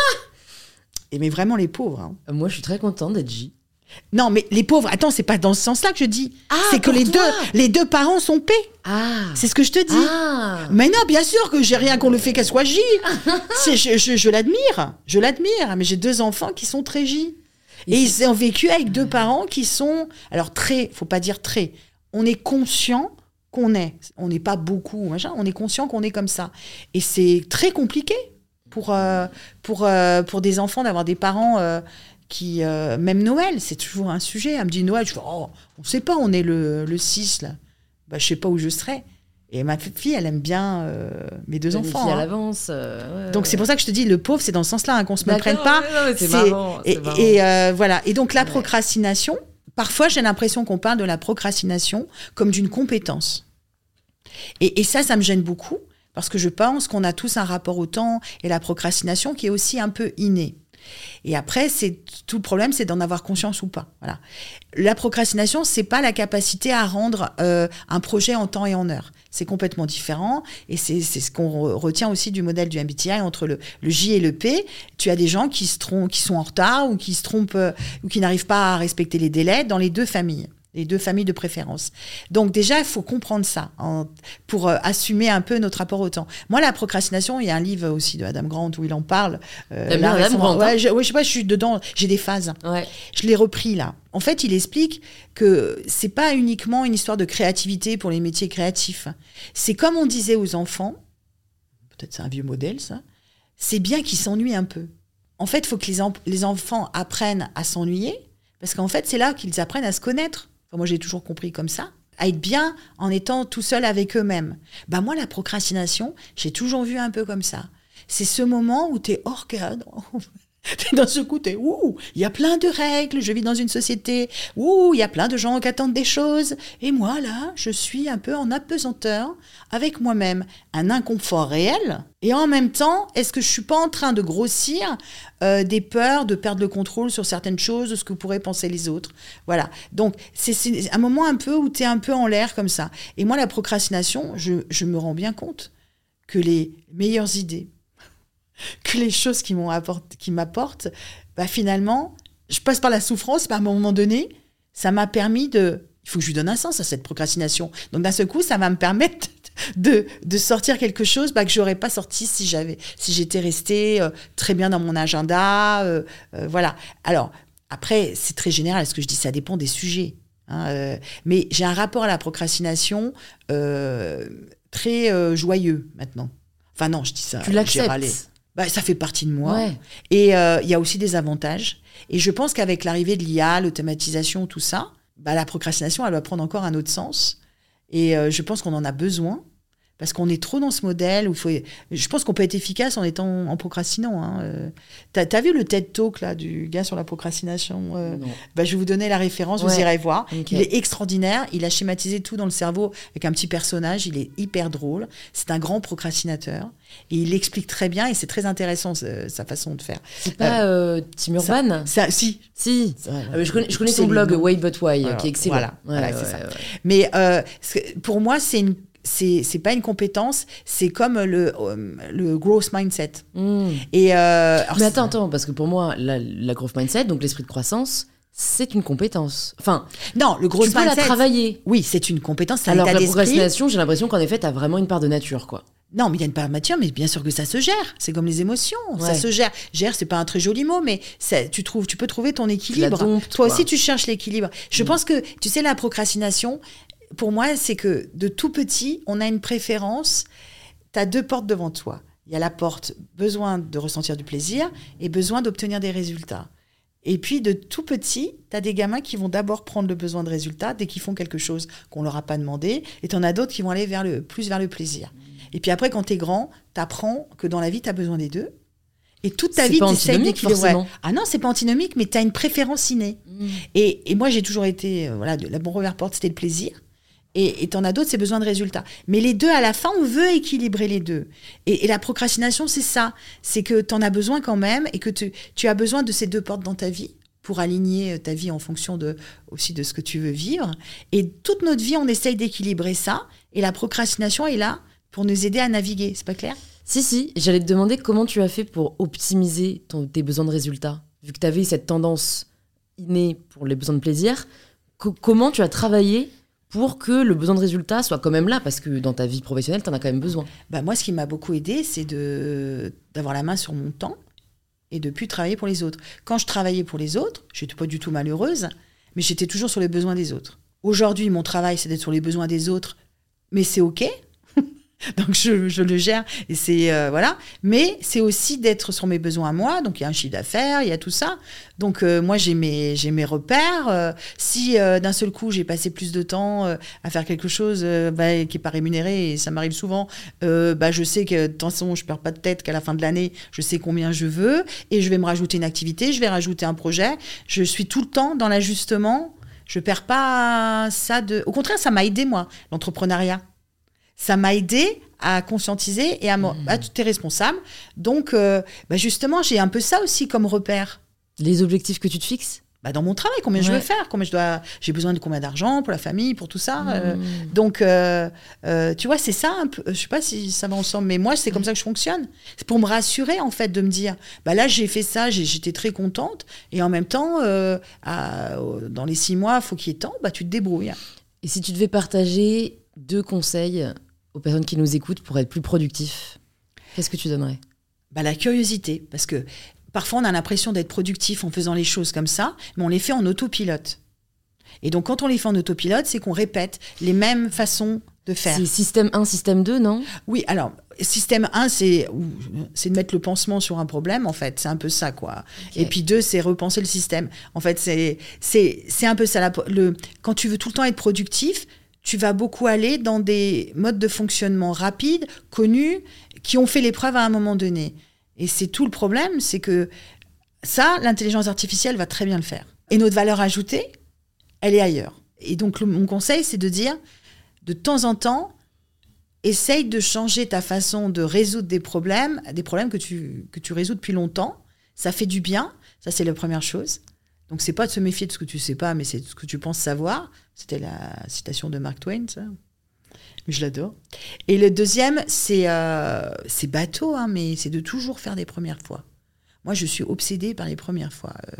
Et mais vraiment les pauvres. Hein. Moi, je suis très contente d'être J. Non, mais les pauvres, attends, c'est pas dans ce sens-là que je dis. Ah, c'est que les deux, les deux parents sont P. Ah. C'est ce que je te dis. Ah. Mais non, bien sûr que j'ai rien qu'on le fait qu'elle soit J. c'est, je, je, je l'admire, je l'admire. Mais j'ai deux enfants qui sont très J. Et, Et ils ont vécu avec deux parents qui sont, alors très, faut pas dire très. On est conscient qu'on est. On n'est pas beaucoup, machin. On est conscient qu'on est comme ça. Et c'est très compliqué. Pour, euh, pour, euh, pour des enfants, d'avoir des parents euh, qui... Euh, même Noël, c'est toujours un sujet. Elle me dit Noël, je fais, oh, on ne sait pas, on est le, le six, là. Bah, je ne sais pas où je serai. Et ma fille, elle aime bien euh, mes deux Planifier enfants. à hein. l'avance. Euh, ouais, donc, ouais. c'est pour ça que je te dis, le pauvre, c'est dans ce sens-là, hein, qu'on ne se D'accord, méprenne pas. Ouais, ouais, c'est, c'est marrant, et, c'est marrant. Et, euh, voilà. Et donc, la ouais. procrastination, parfois, j'ai l'impression qu'on parle de la procrastination comme d'une compétence. Et, et ça, ça me gêne beaucoup. Parce que je pense qu'on a tous un rapport au temps et la procrastination qui est aussi un peu inné. Et après, c'est, tout le problème, c'est d'en avoir conscience ou pas. Voilà. La procrastination, c'est pas la capacité à rendre euh, un projet en temps et en heure. C'est complètement différent. Et c'est, c'est ce qu'on re- retient aussi du modèle du M B T I entre le, le J et le P. Tu as des gens qui, se trompent, qui sont en retard ou qui se trompent euh, ou qui n'arrivent pas à respecter les délais dans les deux familles. les deux familles de préférence. Donc déjà, il faut comprendre ça en, pour euh, assumer un peu notre rapport au temps. Moi, la procrastination, il y a un livre aussi de Adam Grant où il en parle. Euh, T'as bien Adam Grant, ouais, je, ouais, je sais pas, je suis dedans, j'ai des phases. Ouais. Je l'ai repris là. En fait, il explique que c'est pas uniquement une histoire de créativité pour les métiers créatifs. C'est comme on disait aux enfants, peut-être c'est un vieux modèle ça, c'est bien qu'ils s'ennuient un peu. En fait, il faut que les, en- les enfants apprennent à s'ennuyer, parce qu'en fait, c'est là qu'ils apprennent à se connaître. Enfin, moi, j'ai toujours compris comme ça, à être bien en étant tout seul avec eux-mêmes. Bah, moi, la procrastination, j'ai toujours vu un peu comme ça. C'est ce moment où t'es hors cadre. D'un seul coup, t'es ouh, il y a plein de règles, je vis dans une société, ouh, il y a plein de gens qui attendent des choses. Et moi, là, je suis un peu en apesanteur avec moi-même. Un inconfort réel. Et en même temps, est-ce que je suis pas en train de grossir euh, des peurs, de perdre le contrôle sur certaines choses, de ce que pourraient penser les autres? Voilà. Donc, c'est, c'est un moment un peu où t'es un peu en l'air comme ça. Et moi, la procrastination, je, je me rends bien compte que les meilleures idées, que les choses qui, m'ont apporté, qui m'apportent, bah finalement, je passe par la souffrance, mais à un moment donné, ça m'a permis de... Il faut que je lui donne un sens à cette procrastination. Donc d'un seul coup, ça va me permettre de, de sortir quelque chose bah, que je n'aurais pas sorti si, j'avais, si j'étais restée euh, très bien dans mon agenda. Euh, euh, voilà. Alors, après, c'est très général, ce que je dis, ça dépend des sujets. Hein, euh, mais j'ai un rapport à la procrastination euh, très euh, joyeux maintenant. Enfin non, je dis ça. Tu l'acceptes. Bah, ça fait partie de moi. Ouais. Et il euh, y a aussi des avantages. Et je pense qu'avec l'arrivée de l'I A, l'automatisation, tout ça, bah, la procrastination, elle va prendre encore un autre sens. Et euh, je pense qu'on en a besoin. Parce qu'on est trop dans ce modèle où il faut... Je pense qu'on peut être efficace en étant en procrastinant. Hein. Euh, t'as, t'as vu le TED Talk là, du gars sur la procrastination euh, bah, je vais vous donner la référence, ouais. Vous irez voir. Okay. Il est extraordinaire. Il a schématisé tout dans le cerveau avec un petit personnage. Il est hyper drôle. C'est un grand procrastinateur. Et il l'explique très bien et c'est très intéressant ce, sa façon de faire. C'est pas euh, euh, Tim Urban ça, ça, Si. Si. Euh, je connais, je connais son blog Why But Why, voilà. Qui est excellent. Voilà, ouais, voilà ouais, c'est ouais, ça. Ouais. Mais euh, pour moi, c'est une C'est, c'est pas une compétence, c'est comme le, euh, le growth mindset. Mmh. Et euh, Mais attends, attends, parce que pour moi, la, la growth mindset, donc l'esprit de croissance, c'est une compétence. Enfin, non, le growth tu peux mindset, la travailler. Oui, c'est une compétence, c'est un Alors état que la d'esprit. procrastination, j'ai l'impression qu'en effet, t'as vraiment une part de nature, quoi. Non, mais il y a une part de nature, mais bien sûr que ça se gère. C'est comme les émotions, ouais. ça se gère. Gère, c'est pas un très joli mot, mais ça, tu trouves, tu peux trouver ton équilibre. Dompte, Toi quoi. aussi, tu cherches l'équilibre. Je mmh. pense que, tu sais, la procrastination, pour moi, c'est que de tout petit, on a une préférence. Tu as deux portes devant toi. Il y a la porte besoin de ressentir du plaisir et besoin d'obtenir des résultats. Et puis, de tout petit, tu as des gamins qui vont d'abord prendre le besoin de résultats dès qu'ils font quelque chose qu'on leur a pas demandé. Et tu en as d'autres qui vont aller vers le, plus vers le plaisir. Et puis après, quand tu es grand, tu apprends que dans la vie, tu as besoin des deux. Et toute ta c'est vie, tu essaies d'équilibrer. Forcément. Ah non, c'est pas antinomique, mais tu as une préférence innée. Mmh. Et, et moi, j'ai toujours été... Euh, voilà, la bonne première porte, c'était le plaisir. Et t'en as d'autres, c'est besoin de résultats. Mais les deux, à la fin, on veut équilibrer les deux. Et, et la procrastination, c'est ça. C'est que t'en as besoin quand même et que tu, tu as besoin de ces deux portes dans ta vie pour aligner ta vie en fonction de, aussi de ce que tu veux vivre. Et toute notre vie, on essaye d'équilibrer ça. Et la procrastination est là pour nous aider à naviguer. C'est pas clair ? Si, si. J'allais te demander comment tu as fait pour optimiser ton, tes besoins de résultats. Vu que tu avais cette tendance innée pour les besoins de plaisir, co- comment tu as travaillé pour que le besoin de résultat soit quand même là, parce que dans ta vie professionnelle, tu en as quand même besoin. Bah moi, ce qui m'a beaucoup aidé, c'est de, d'avoir la main sur mon temps et de plus travailler pour les autres. Quand je travaillais pour les autres, je n'étais pas du tout malheureuse, mais j'étais toujours sur les besoins des autres. Aujourd'hui, mon travail, c'est d'être sur les besoins des autres, mais c'est OK. Donc, je, je le gère, et c'est, euh, voilà. Mais c'est aussi d'être sur mes besoins à moi. Donc, il y a un chiffre d'affaires, il y a tout ça. Donc, euh, moi, j'ai mes, j'ai mes repères. Euh, si, euh, d'un seul coup, j'ai passé plus de temps euh, à faire quelque chose euh, bah, qui n'est pas rémunéré, et ça m'arrive souvent, euh, bah, je sais que, de toute façon, je ne perds pas de tête qu'à la fin de l'année, je sais combien je veux, et je vais me rajouter une activité, je vais rajouter un projet. Je suis tout le temps dans l'ajustement. Je ne perds pas ça de... Au contraire, ça m'a aidé, moi, l'entrepreneuriat. Ça m'a aidé à conscientiser et à, mmh. à tout est responsable. Donc, euh, bah justement, j'ai un peu ça aussi comme repère. Les objectifs que tu te fixes ? Bah, dans mon travail, combien ouais. je veux faire, combien je dois, j'ai besoin de combien d'argent pour la famille, pour tout ça. Mmh. Euh, donc, euh, euh, tu vois, c'est ça un peu. Je sais pas si ça va ensemble, mais moi, c'est comme mmh. ça que je fonctionne. C'est pour me rassurer, en fait, de me dire, bah là, j'ai fait ça, j'ai, j'étais très contente, et en même temps, euh, à, dans les six mois, faut qu'il y ait temps, bah tu te débrouilles. Et si tu devais partager deux conseils aux personnes qui nous écoutent pour être plus productifs, qu'est-ce que tu donnerais ? Bah la curiosité, parce que parfois, on a l'impression d'être productif en faisant les choses comme ça, mais on les fait en autopilote. Et donc, quand on les fait en autopilote, c'est qu'on répète les mêmes façons de faire. C'est système un, système deux, non ? Oui, alors, système un, c'est, c'est de mettre le pansement sur un problème, en fait. C'est un peu ça, quoi. Okay. Et puis deux, c'est repenser le système. En fait, c'est, c'est, c'est un peu ça. La, le, quand tu veux tout le temps être productif, tu vas beaucoup aller dans des modes de fonctionnement rapides, connus, qui ont fait les preuves à un moment donné. Et c'est tout le problème, c'est que ça, l'intelligence artificielle va très bien le faire. Et notre valeur ajoutée, elle est ailleurs. Et donc, le, mon conseil, c'est de dire, de temps en temps, essaye de changer ta façon de résoudre des problèmes, des problèmes que tu, que tu résous depuis longtemps. Ça fait du bien. Ça, c'est la première chose. Donc, c'est pas de se méfier de ce que tu sais pas, mais c'est de ce que tu penses savoir. C'était la citation de Mark Twain, ça. Je l'adore. Et le deuxième, c'est, euh, c'est bateau, hein, mais c'est de toujours faire des premières fois. Moi, je suis obsédée par les premières fois. Euh,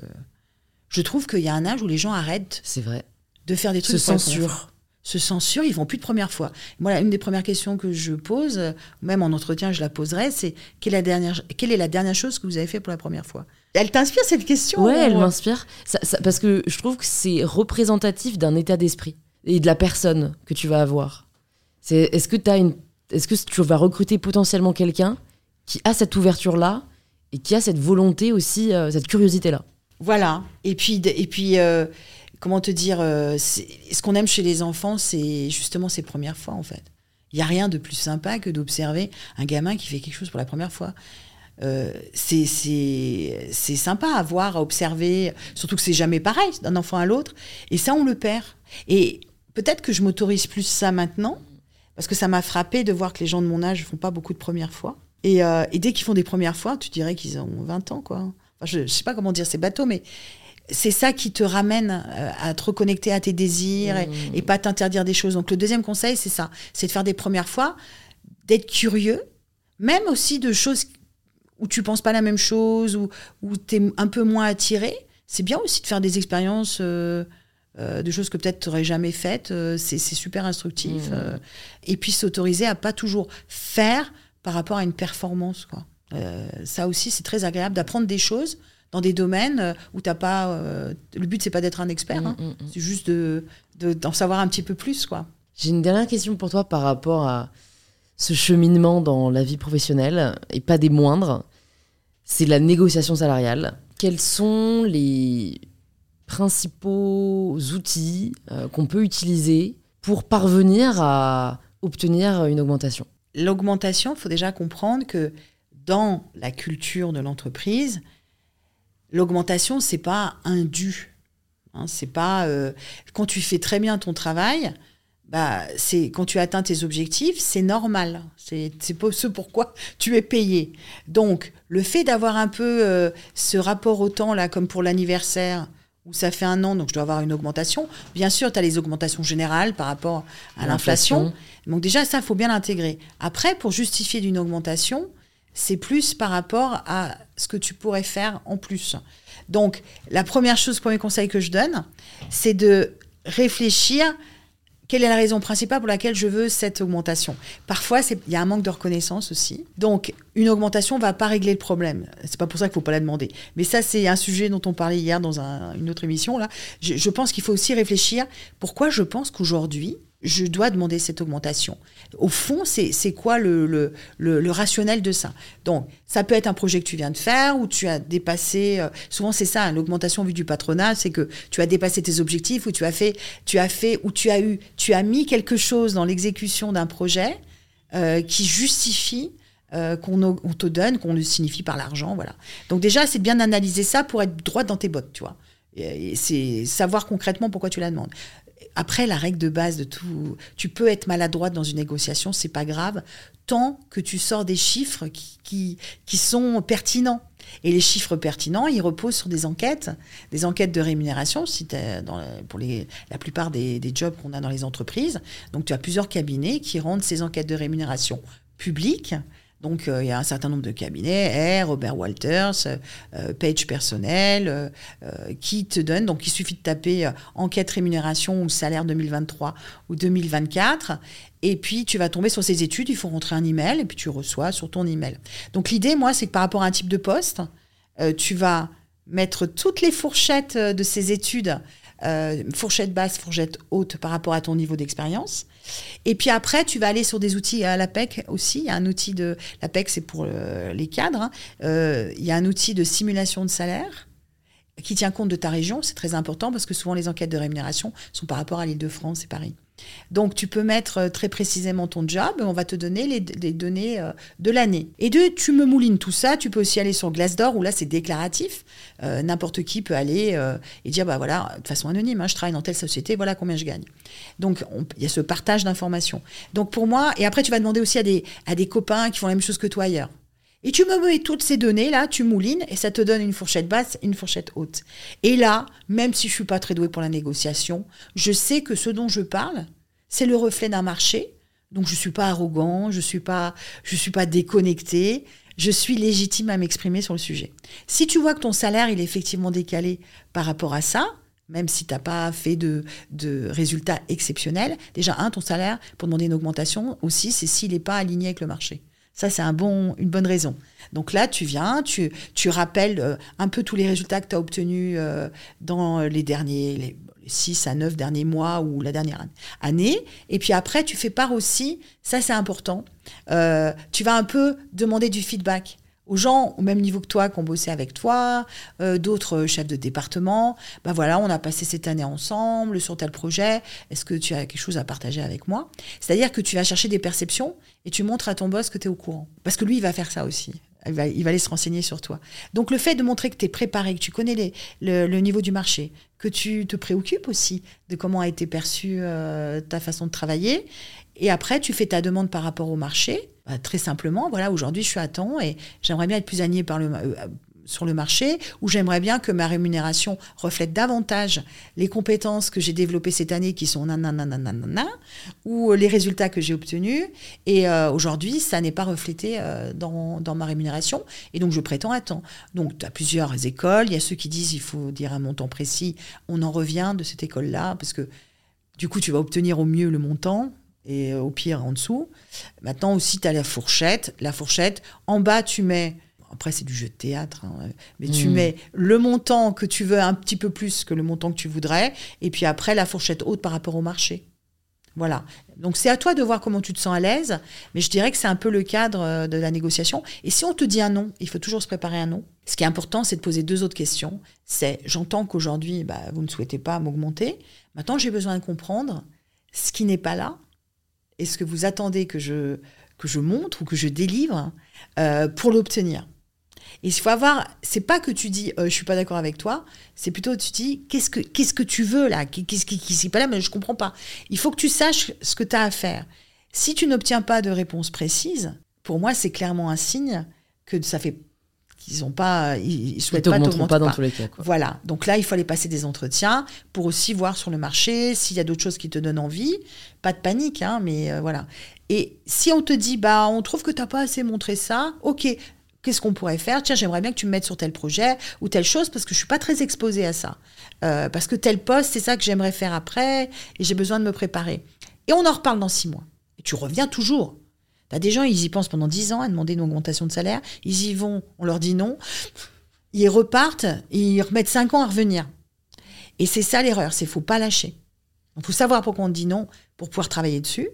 je trouve qu'il y a un âge où les gens arrêtent c'est vrai. de faire des trucs. Se censurent. Se censurent, ils ne vont plus de première fois. Moi, là, une des premières questions que je pose, même en entretien, je la poserai, c'est quelle est la dernière, quelle est la dernière chose que vous avez fait pour la première fois ? Elle t'inspire, cette question ? Ouais, elle m'inspire. Ça, ça, parce que je trouve que c'est représentatif d'un état d'esprit et de la personne que tu vas avoir. C'est, est-ce que t'as une, est-ce que tu vas recruter potentiellement quelqu'un qui a cette ouverture-là et qui a cette volonté aussi, euh, cette curiosité-là ? Voilà. Et puis, et puis euh, comment te dire, euh, c'est, ce qu'on aime chez les enfants, c'est justement ces premières fois, en fait. Il n'y a rien de plus sympa que d'observer un gamin qui fait quelque chose pour la première fois. Euh, c'est, c'est, c'est sympa à voir, à observer, surtout que c'est jamais pareil d'un enfant à l'autre. Et ça, on le perd. Et peut-être que je m'autorise plus ça maintenant, parce que ça m'a frappée de voir que les gens de mon âge ne font pas beaucoup de premières fois. Et, euh, et dès qu'ils font des premières fois, tu dirais qu'ils ont vingt ans, quoi. Enfin, je ne sais pas comment dire, c'est bateau, mais c'est ça qui te ramène euh, à te reconnecter à tes désirs mmh. et, et pas t'interdire des choses. Donc, le deuxième conseil, c'est ça. C'est de faire des premières fois, d'être curieux, même aussi de choses où tu ne penses pas la même chose, où, où tu es un peu moins attiré. C'est bien aussi de faire des expériences... Euh, Euh, de choses que peut-être tu n'aurais jamais faites, euh, c'est, c'est super instructif. Mmh. Euh, et puis s'autoriser à pas toujours faire par rapport à une performance, quoi. Euh, ça aussi, c'est très agréable d'apprendre des choses dans des domaines où t'as pas... Euh, le but, c'est pas d'être un expert, mmh, hein. mmh. C'est juste de, de, d'en savoir un petit peu plus, quoi. J'ai une dernière question pour toi par rapport à ce cheminement dans la vie professionnelle, et pas des moindres. C'est la négociation salariale. Quels sont les... principaux outils euh, qu'on peut utiliser pour parvenir à obtenir une augmentation ? L'augmentation, il faut déjà comprendre que dans la culture de l'entreprise, l'augmentation, c'est pas un dû. Hein, c'est pas euh, quand tu fais très bien ton travail, bah c'est quand tu atteins tes objectifs, c'est normal. C'est c'est pas ce pourquoi tu es payé. Donc le fait d'avoir un peu euh, ce rapport au temps là, comme pour l'anniversaire, où ça fait un an, donc je dois avoir une augmentation. Bien sûr, tu as les augmentations générales par rapport à l'inflation. l'inflation. Donc déjà, ça, il faut bien l'intégrer. Après, pour justifier d'une augmentation, c'est plus par rapport à ce que tu pourrais faire en plus. Donc, la première chose, le premier conseil que je donne, c'est de réfléchir quelle est la raison principale pour laquelle je veux cette augmentation. Parfois, il y a un manque de reconnaissance aussi. Donc, une augmentation ne va pas régler le problème. C'est pas pour ça qu'il ne faut pas la demander. Mais ça, c'est un sujet dont on parlait hier dans un, une autre émission. Là. Je, je pense qu'il faut aussi réfléchir pourquoi je pense qu'aujourd'hui, je dois demander cette augmentation. Au fond, c'est, c'est quoi le, le, le, le rationnel de ça ? Donc, ça peut être un projet que tu viens de faire, où tu as dépassé... Euh, souvent, c'est ça, hein, l'augmentation vue du patronat, c'est que tu as dépassé tes objectifs, ou tu as fait... Tu as fait ou tu as eu... Tu as mis quelque chose dans l'exécution d'un projet euh, qui justifie euh, qu'on, on te donne, qu'on le signifie par l'argent, voilà. Donc déjà, c'est bien d'analyser ça pour être droit dans tes bottes, tu vois. Et, et c'est savoir concrètement pourquoi tu la demandes. Après, la règle de base de tout, tu peux être maladroite dans une négociation, c'est pas grave, tant que tu sors des chiffres qui, qui, qui sont pertinents. Et les chiffres pertinents, ils reposent sur des enquêtes, des enquêtes de rémunération, si t'es dans, pour les, la plupart des, des jobs qu'on a dans les entreprises. Donc, tu as plusieurs cabinets qui rendent ces enquêtes de rémunération publiques. Donc, il euh, y a un certain nombre de cabinets, R, Robert Walters, euh, Page Personnel, euh, euh, qui te donnent. Donc, il suffit de taper euh, enquête rémunération ou salaire deux mille vingt-trois ou deux mille vingt-quatre. Et puis, tu vas tomber sur ces études. Il faut rentrer un email et puis tu reçois sur ton email. Donc, l'idée, moi, c'est que par rapport à un type de poste, euh, tu vas mettre toutes les fourchettes de ces études, euh, fourchette basse, fourchette haute par rapport à ton niveau d'expérience. Et puis après, tu vas aller sur des outils à l'A P E C aussi. Il y a un outil de... L'A P E C, c'est pour euh, les cadres. Hein. Euh, il y a un outil de simulation de salaire qui tient compte de ta région. C'est très important parce que souvent, les enquêtes de rémunération sont par rapport à l'Île-de-France et Paris. Donc, tu peux mettre très précisément ton job. On va te donner les, les données euh, de l'année. Et deux, tu me moulines tout ça. Tu peux aussi aller sur Glassdoor où là, c'est déclaratif. Euh, n'importe qui peut aller euh, et dire, bah voilà, de façon anonyme, hein, je travaille dans telle société, voilà combien je gagne. Donc, il y a ce partage d'informations. Donc, pour moi, et après, tu vas demander aussi à des, à des copains qui font la même chose que toi ailleurs. Et tu me mets toutes ces données-là, tu moulines, et ça te donne une fourchette basse et une fourchette haute. Et là, même si je suis pas très douée pour la négociation, je sais que ce dont je parle, c'est le reflet d'un marché. Donc, je suis pas arrogant, je suis pas, je suis pas déconnectée, je suis légitime à m'exprimer sur le sujet. Si tu vois que ton salaire, il est effectivement décalé par rapport à ça, même si tu n'as pas fait de, de résultats exceptionnels, déjà, un, ton salaire, pour demander une augmentation, aussi, c'est s'il n'est pas aligné avec le marché. Ça, c'est un bon, une bonne raison. Donc là, tu viens, tu, tu rappelles euh, un peu tous les résultats que tu as obtenus euh, dans les derniers les, les six à neuf derniers mois ou la dernière année. Et puis après, tu fais part aussi, ça c'est important, euh, tu vas un peu demander du feedback aux gens au même niveau que toi qui ont bossé avec toi, euh, d'autres chefs de département. Ben voilà, on a passé cette année ensemble sur tel projet. Est-ce que tu as quelque chose à partager avec moi ? C'est-à-dire que tu vas chercher des perceptions et tu montres à ton boss que tu es au courant. Parce que lui, il va faire ça aussi. Il va, il va aller se renseigner sur toi. Donc, le fait de montrer que tu es préparé, que tu connais les, le, le niveau du marché, que tu te préoccupes aussi de comment a été perçue euh, ta façon de travailler. Et après, tu fais ta demande par rapport au marché. Bah, très simplement, voilà, aujourd'hui, je suis à temps et j'aimerais bien être plus alignée par le, euh, sur le marché, ou j'aimerais bien que ma rémunération reflète davantage les compétences que j'ai développées cette année qui sont nananananana, ou les résultats que j'ai obtenus. Et euh, aujourd'hui, ça n'est pas reflété euh, dans, dans ma rémunération. Et donc, je prétends à temps. Donc, tu as plusieurs écoles. Il y a ceux qui disent il faut dire un montant précis. On en revient de cette école-là parce que du coup, tu vas obtenir au mieux le montant et au pire en dessous. Maintenant aussi, tu as la fourchette. La fourchette, en bas, tu mets... Après, c'est du jeu de théâtre, hein, mais mmh. tu mets le montant que tu veux un petit peu plus que le montant que tu voudrais, et puis après, la fourchette haute par rapport au marché. Voilà. Donc, c'est à toi de voir comment tu te sens à l'aise, mais je dirais que c'est un peu le cadre de la négociation. Et si on te dit un non, il faut toujours se préparer un non. Ce qui est important, c'est de poser deux autres questions. C'est, j'entends qu'aujourd'hui, bah, vous ne souhaitez pas m'augmenter. Maintenant, j'ai besoin de comprendre ce qui n'est pas là. Est-ce que vous attendez que je, que je montre ou que je délivre euh, pour l'obtenir ? Et il faut avoir, c'est pas que tu dis euh, je suis pas d'accord avec toi, c'est plutôt tu dis qu'est-ce que qu'est-ce que tu veux là, qu'est-ce qui qui c'est pas là, mais je comprends pas. Il faut que tu saches ce que tu as à faire. Si tu n'obtiens pas de réponse précise, pour moi c'est clairement un signe que ça fait qu'ils ont pas, ils, ils souhaitent ils pas t'augmenter pas dans pas. tous les cas, quoi. Voilà. Donc là il faut aller passer des entretiens pour aussi voir sur le marché s'il y a d'autres choses qui te donnent envie. Pas de panique, hein, mais euh, voilà. Et si on te dit bah on trouve que t'as pas assez montré ça, ok. Qu'est-ce qu'on pourrait faire ? Tiens, j'aimerais bien que tu me mettes sur tel projet ou telle chose parce que je suis pas très exposée à ça. Euh, parce que tel poste, c'est ça que j'aimerais faire après et j'ai besoin de me préparer. Et on en reparle dans six mois. Et tu reviens toujours. T'as des gens, ils y pensent pendant dix ans à demander une augmentation de salaire. Ils y vont, on leur dit non. Ils repartent et ils remettent cinq ans à revenir. Et c'est ça l'erreur, c'est qu'il ne faut pas lâcher. Il faut savoir pourquoi on te dit non pour pouvoir travailler dessus.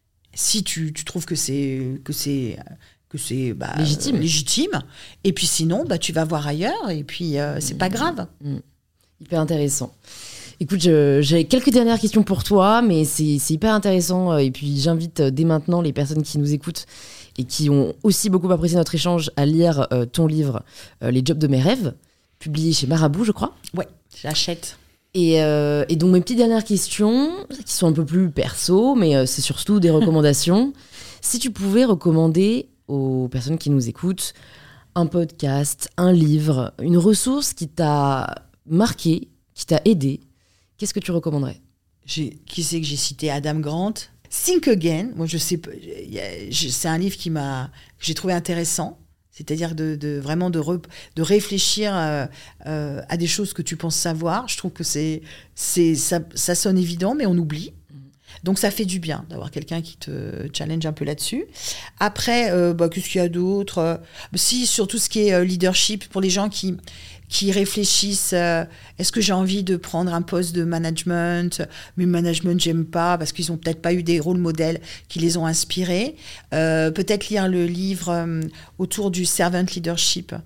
Si tu, tu trouves que c'est... Que c'est que c'est bah, légitime. Euh, légitime. Et puis sinon, bah, tu vas voir ailleurs et puis euh, c'est mmh. pas grave. Mmh. Hyper intéressant. Écoute, je, j'ai quelques dernières questions pour toi, mais c'est, c'est hyper intéressant. Et puis j'invite dès maintenant les personnes qui nous écoutent et qui ont aussi beaucoup apprécié notre échange à lire euh, ton livre euh, « Les jobs de mes rêves », publié chez Marabout, je crois. Ouais, j'achète. Et, euh, et donc mes petites dernières questions, qui sont un peu plus perso, mais euh, c'est surtout des recommandations. Si tu pouvais recommander aux personnes qui nous écoutent un podcast, un livre, une ressource qui t'a marqué, qui t'a aidé, qu'est-ce que tu recommanderais ? J'ai, qui c'est que j'ai cité ? Adam Grant. Think Again. Moi, je sais, c'est un livre qui m'a, que j'ai trouvé intéressant. C'est-à-dire de, de vraiment de, re, de réfléchir euh, euh, à des choses que tu penses savoir. Je trouve que c'est, c'est, ça, ça sonne évident, mais on oublie. Donc ça fait du bien d'avoir quelqu'un qui te challenge un peu là-dessus. Après, euh, bah, qu'est-ce qu'il y a d'autre ? euh, Si, sur tout ce qui est euh, leadership, pour les gens qui, qui réfléchissent, euh, est-ce que j'ai envie de prendre un poste de management ? Mais management, j'aime pas, parce qu'ils ont peut-être pas eu des rôles modèles qui les ont inspirés. Euh, peut-être lire le livre euh, autour du servant leadership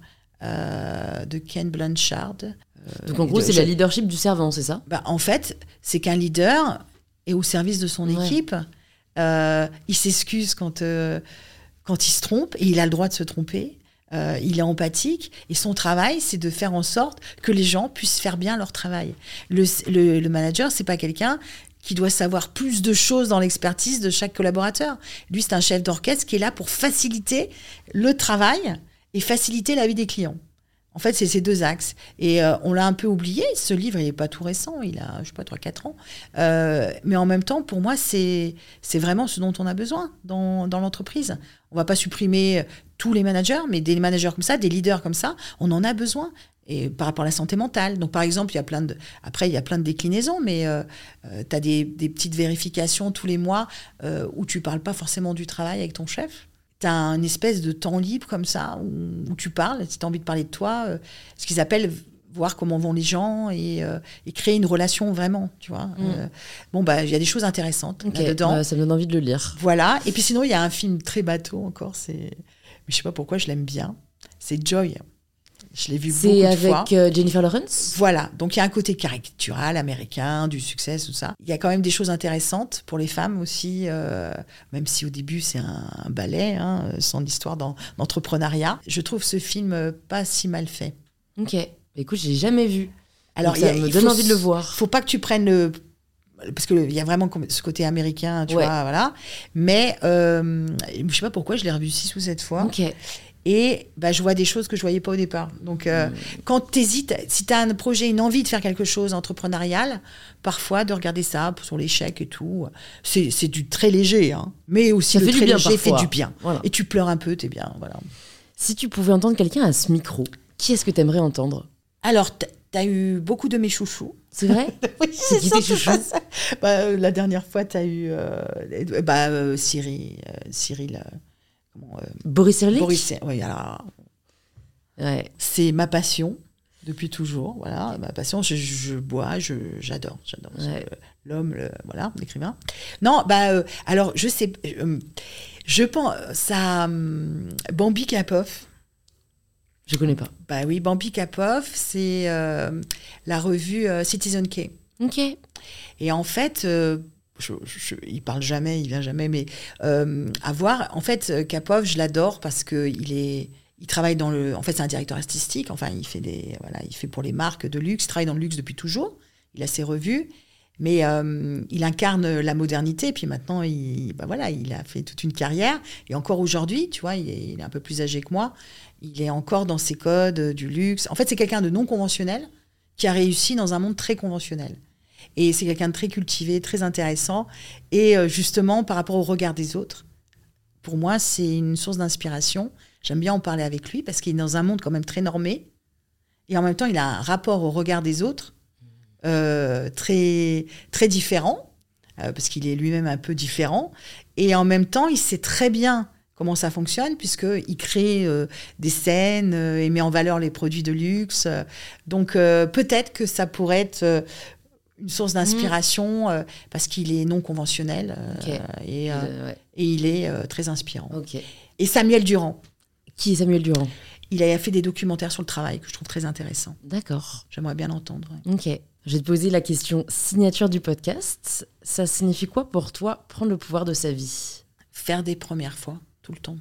euh, de Ken Blanchard. Euh, Donc en gros, c'est je... la leadership du servant, c'est ça ? Bah, en fait, c'est qu'un leader est au service de son ouais. équipe. Euh, il s'excuse quand, euh, quand il se trompe, et il a le droit de se tromper. Euh, il est empathique, et son travail, c'est de faire en sorte que les gens puissent faire bien leur travail. Le, le, le manager, c'est pas quelqu'un qui doit savoir plus de choses dans l'expertise de chaque collaborateur. Lui, c'est un chef d'orchestre qui est là pour faciliter le travail et faciliter la vie des clients. En fait, c'est ces deux axes. Et euh, on l'a un peu oublié. Ce livre, il n'est pas tout récent. Il a, je sais pas, trois quatre ans. Euh, mais en même temps, pour moi, c'est, c'est vraiment ce dont on a besoin dans, dans l'entreprise. On ne va pas supprimer tous les managers, mais des managers comme ça, des leaders comme ça, on en a besoin. Et par rapport à la santé mentale. Donc, par exemple, il y a plein de, après, il y a plein de déclinaisons, mais euh, euh, tu as des, des petites vérifications tous les mois euh, où tu ne parles pas forcément du travail avec ton chef. Tu as une espèce de temps libre comme ça, où, où tu parles, si tu as envie de parler de toi, euh, ce qu'ils appellent voir comment vont les gens et, euh, et créer une relation vraiment, tu vois. Mm. Euh, bon, bah, il y a des choses intéressantes okay. là-dedans. Bah, ça me donne envie de le lire. Voilà. Et puis sinon, il y a un film très bateau encore, c'est... mais je sais pas pourquoi je l'aime bien. C'est Joy. Je l'ai vu c'est beaucoup de avec fois. C'est avec Jennifer Lawrence ? Voilà. Donc, il y a un côté caricatural, américain, du succès, tout ça. Il y a quand même des choses intéressantes pour les femmes aussi, euh, même si au début, c'est un, un ballet, hein, son histoire dans, d'entrepreneuriat. Je trouve ce film pas si mal fait. Ok. Écoute, je l'ai jamais vu. Alors, donc, ça a, me donne envie de le voir. Faut pas que tu prennes le... Parce qu'il y a vraiment ce côté américain, tu ouais. vois, voilà. Mais euh, je sais pas pourquoi, je l'ai revu six ou sept fois. Ok. Et bah, je vois des choses que je ne voyais pas au départ. Donc, euh, mmh. quand tu hésites, si tu as un projet, une envie de faire quelque chose entrepreneurial, parfois de regarder ça sur l'échec et tout, c'est, c'est du très léger. Hein. Mais aussi ça le fait très du bien léger parfois. fait du bien. Voilà. Et tu pleures un peu, tu es bien. Voilà. Si tu pouvais entendre quelqu'un à ce micro, qui est-ce que tu aimerais entendre ? Alors, tu as eu beaucoup de mes chouchous. C'est vrai ? Oui, c'est qui tes chouchous ? bah, euh, La dernière fois, tu as eu euh, bah, euh, Cyril. Euh, Cyril euh, Euh, Boris Cyrulnik ? Boris, oui, alors, ouais. C'est ma passion depuis toujours. Voilà, ma passion. Je, je bois, je, j'adore, j'adore ouais. l'homme, le, voilà, l'écrivain. Non, bah euh, alors je sais, euh, je pense ça. Euh, Bambi Kapov. Je connais pas. Bah oui, Bambi Kapov, c'est euh, la revue euh, Citizen K. Ok. Et en fait. Euh, Je, je, il parle jamais, il vient jamais, mais euh, à voir. En fait, Kapov, je l'adore parce que il est, il travaille dans le. En fait, c'est un directeur artistique. Enfin, il fait des, voilà, il fait pour les marques de luxe. Il travaille dans le luxe depuis toujours. Il a ses revues, mais euh, il incarne la modernité. Puis maintenant, il, bah voilà, il a fait toute une carrière. Et encore aujourd'hui, tu vois, il est, il est un peu plus âgé que moi. Il est encore dans ses codes du luxe. En fait, c'est quelqu'un de non conventionnel qui a réussi dans un monde très conventionnel. Et c'est quelqu'un de très cultivé, très intéressant. Et euh, justement, par rapport au regard des autres, pour moi, c'est une source d'inspiration. J'aime bien en parler avec lui parce qu'il est dans un monde quand même très normé. Et en même temps, il a un rapport au regard des autres euh, très, très différent, euh, parce qu'il est lui-même un peu différent. Et en même temps, il sait très bien comment ça fonctionne, puisqu'il crée euh, des scènes euh, et met en valeur les produits de luxe. Donc, euh, peut-être que ça pourrait être... Euh, une source d'inspiration mmh. euh, parce qu'il est non conventionnel euh, okay. et, euh, euh, ouais. et il est euh, très inspirant. Okay. Et Samuel Durand. Qui est Samuel Durand ? Il a fait des documentaires sur le travail que je trouve très intéressants. D'accord. J'aimerais bien l'entendre. Ouais. Ok. Je vais te poser la question signature du podcast. Ça signifie quoi pour toi prendre le pouvoir de sa vie ? Faire des premières fois, tout le temps.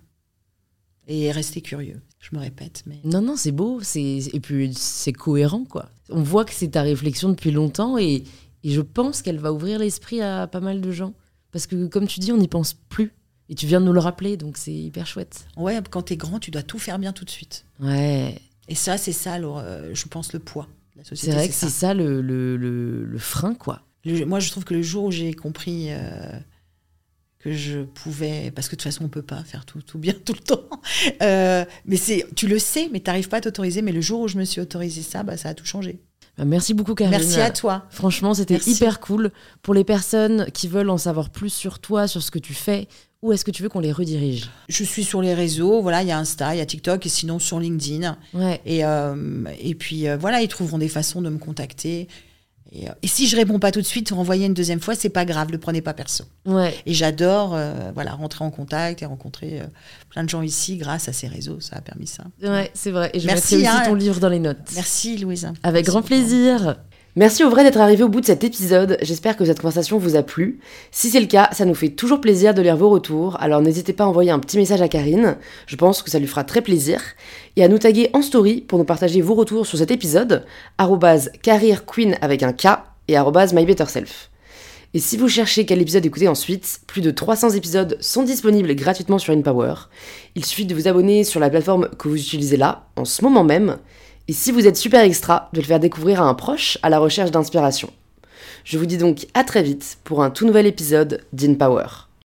Et rester curieux. Je me répète, mais... Non, non, c'est beau. C'est... Et puis, c'est cohérent, quoi. On voit que c'est ta réflexion depuis longtemps et, et je pense qu'elle va ouvrir l'esprit à pas mal de gens. Parce que, comme tu dis, on n'y pense plus. Et tu viens de nous le rappeler, donc c'est hyper chouette. Ouais, quand t'es grand, tu dois tout faire bien tout de suite. Ouais. Et ça, c'est ça, le, euh, je pense, le poids de la société. C'est vrai c'est que ça. c'est ça le, le, le, le frein, quoi. Le, moi, je trouve que le jour où j'ai compris euh, que je pouvais... Parce que de toute façon, on peut pas faire tout, tout bien tout le temps. Euh, mais c'est, tu le sais, mais t'arrives pas à t'autoriser. Mais le jour où je me suis autorisé ça, bah, ça a tout changé. Bah, merci beaucoup, Karine. Merci à toi. Franchement, c'était Merci. hyper cool. Pour les personnes qui veulent en savoir plus sur toi, sur ce que tu fais, où est-ce que tu veux qu'on les redirige ? Je suis sur les réseaux, voilà, il y a Insta, il y a TikTok, et sinon sur LinkedIn. Ouais. Et, euh, et puis euh, voilà, ils trouveront des façons de me contacter. Et, euh, et si je réponds pas tout de suite, renvoyer une deuxième fois, c'est pas grave, le prenez pas perso. Ouais. Et j'adore euh, voilà, rentrer en contact et rencontrer euh, plein de gens ici grâce à ces réseaux, ça a permis ça. Ouais, c'est vrai. Et je Merci, mettrai aussi hein. ton livre dans les notes. Merci Louise. Avec Merci grand beaucoup. plaisir. Merci au vrai d'être arrivé au bout de cet épisode, j'espère que cette conversation vous a plu. Si c'est le cas, ça nous fait toujours plaisir de lire vos retours, alors n'hésitez pas à envoyer un petit message à Karine, je pense que ça lui fera très plaisir, et à nous taguer en story pour nous partager vos retours sur cet épisode, arobase careerqueen avec un K et arobase mybetterself. Et si vous cherchez quel épisode écouter ensuite, plus de trois cents épisodes sont disponibles gratuitement sur InPower. Il suffit de vous abonner sur la plateforme que vous utilisez là, en ce moment même, et si vous êtes super extra, de le faire découvrir à un proche à la recherche d'inspiration. Je vous dis donc à très vite pour un tout nouvel épisode d'InPower.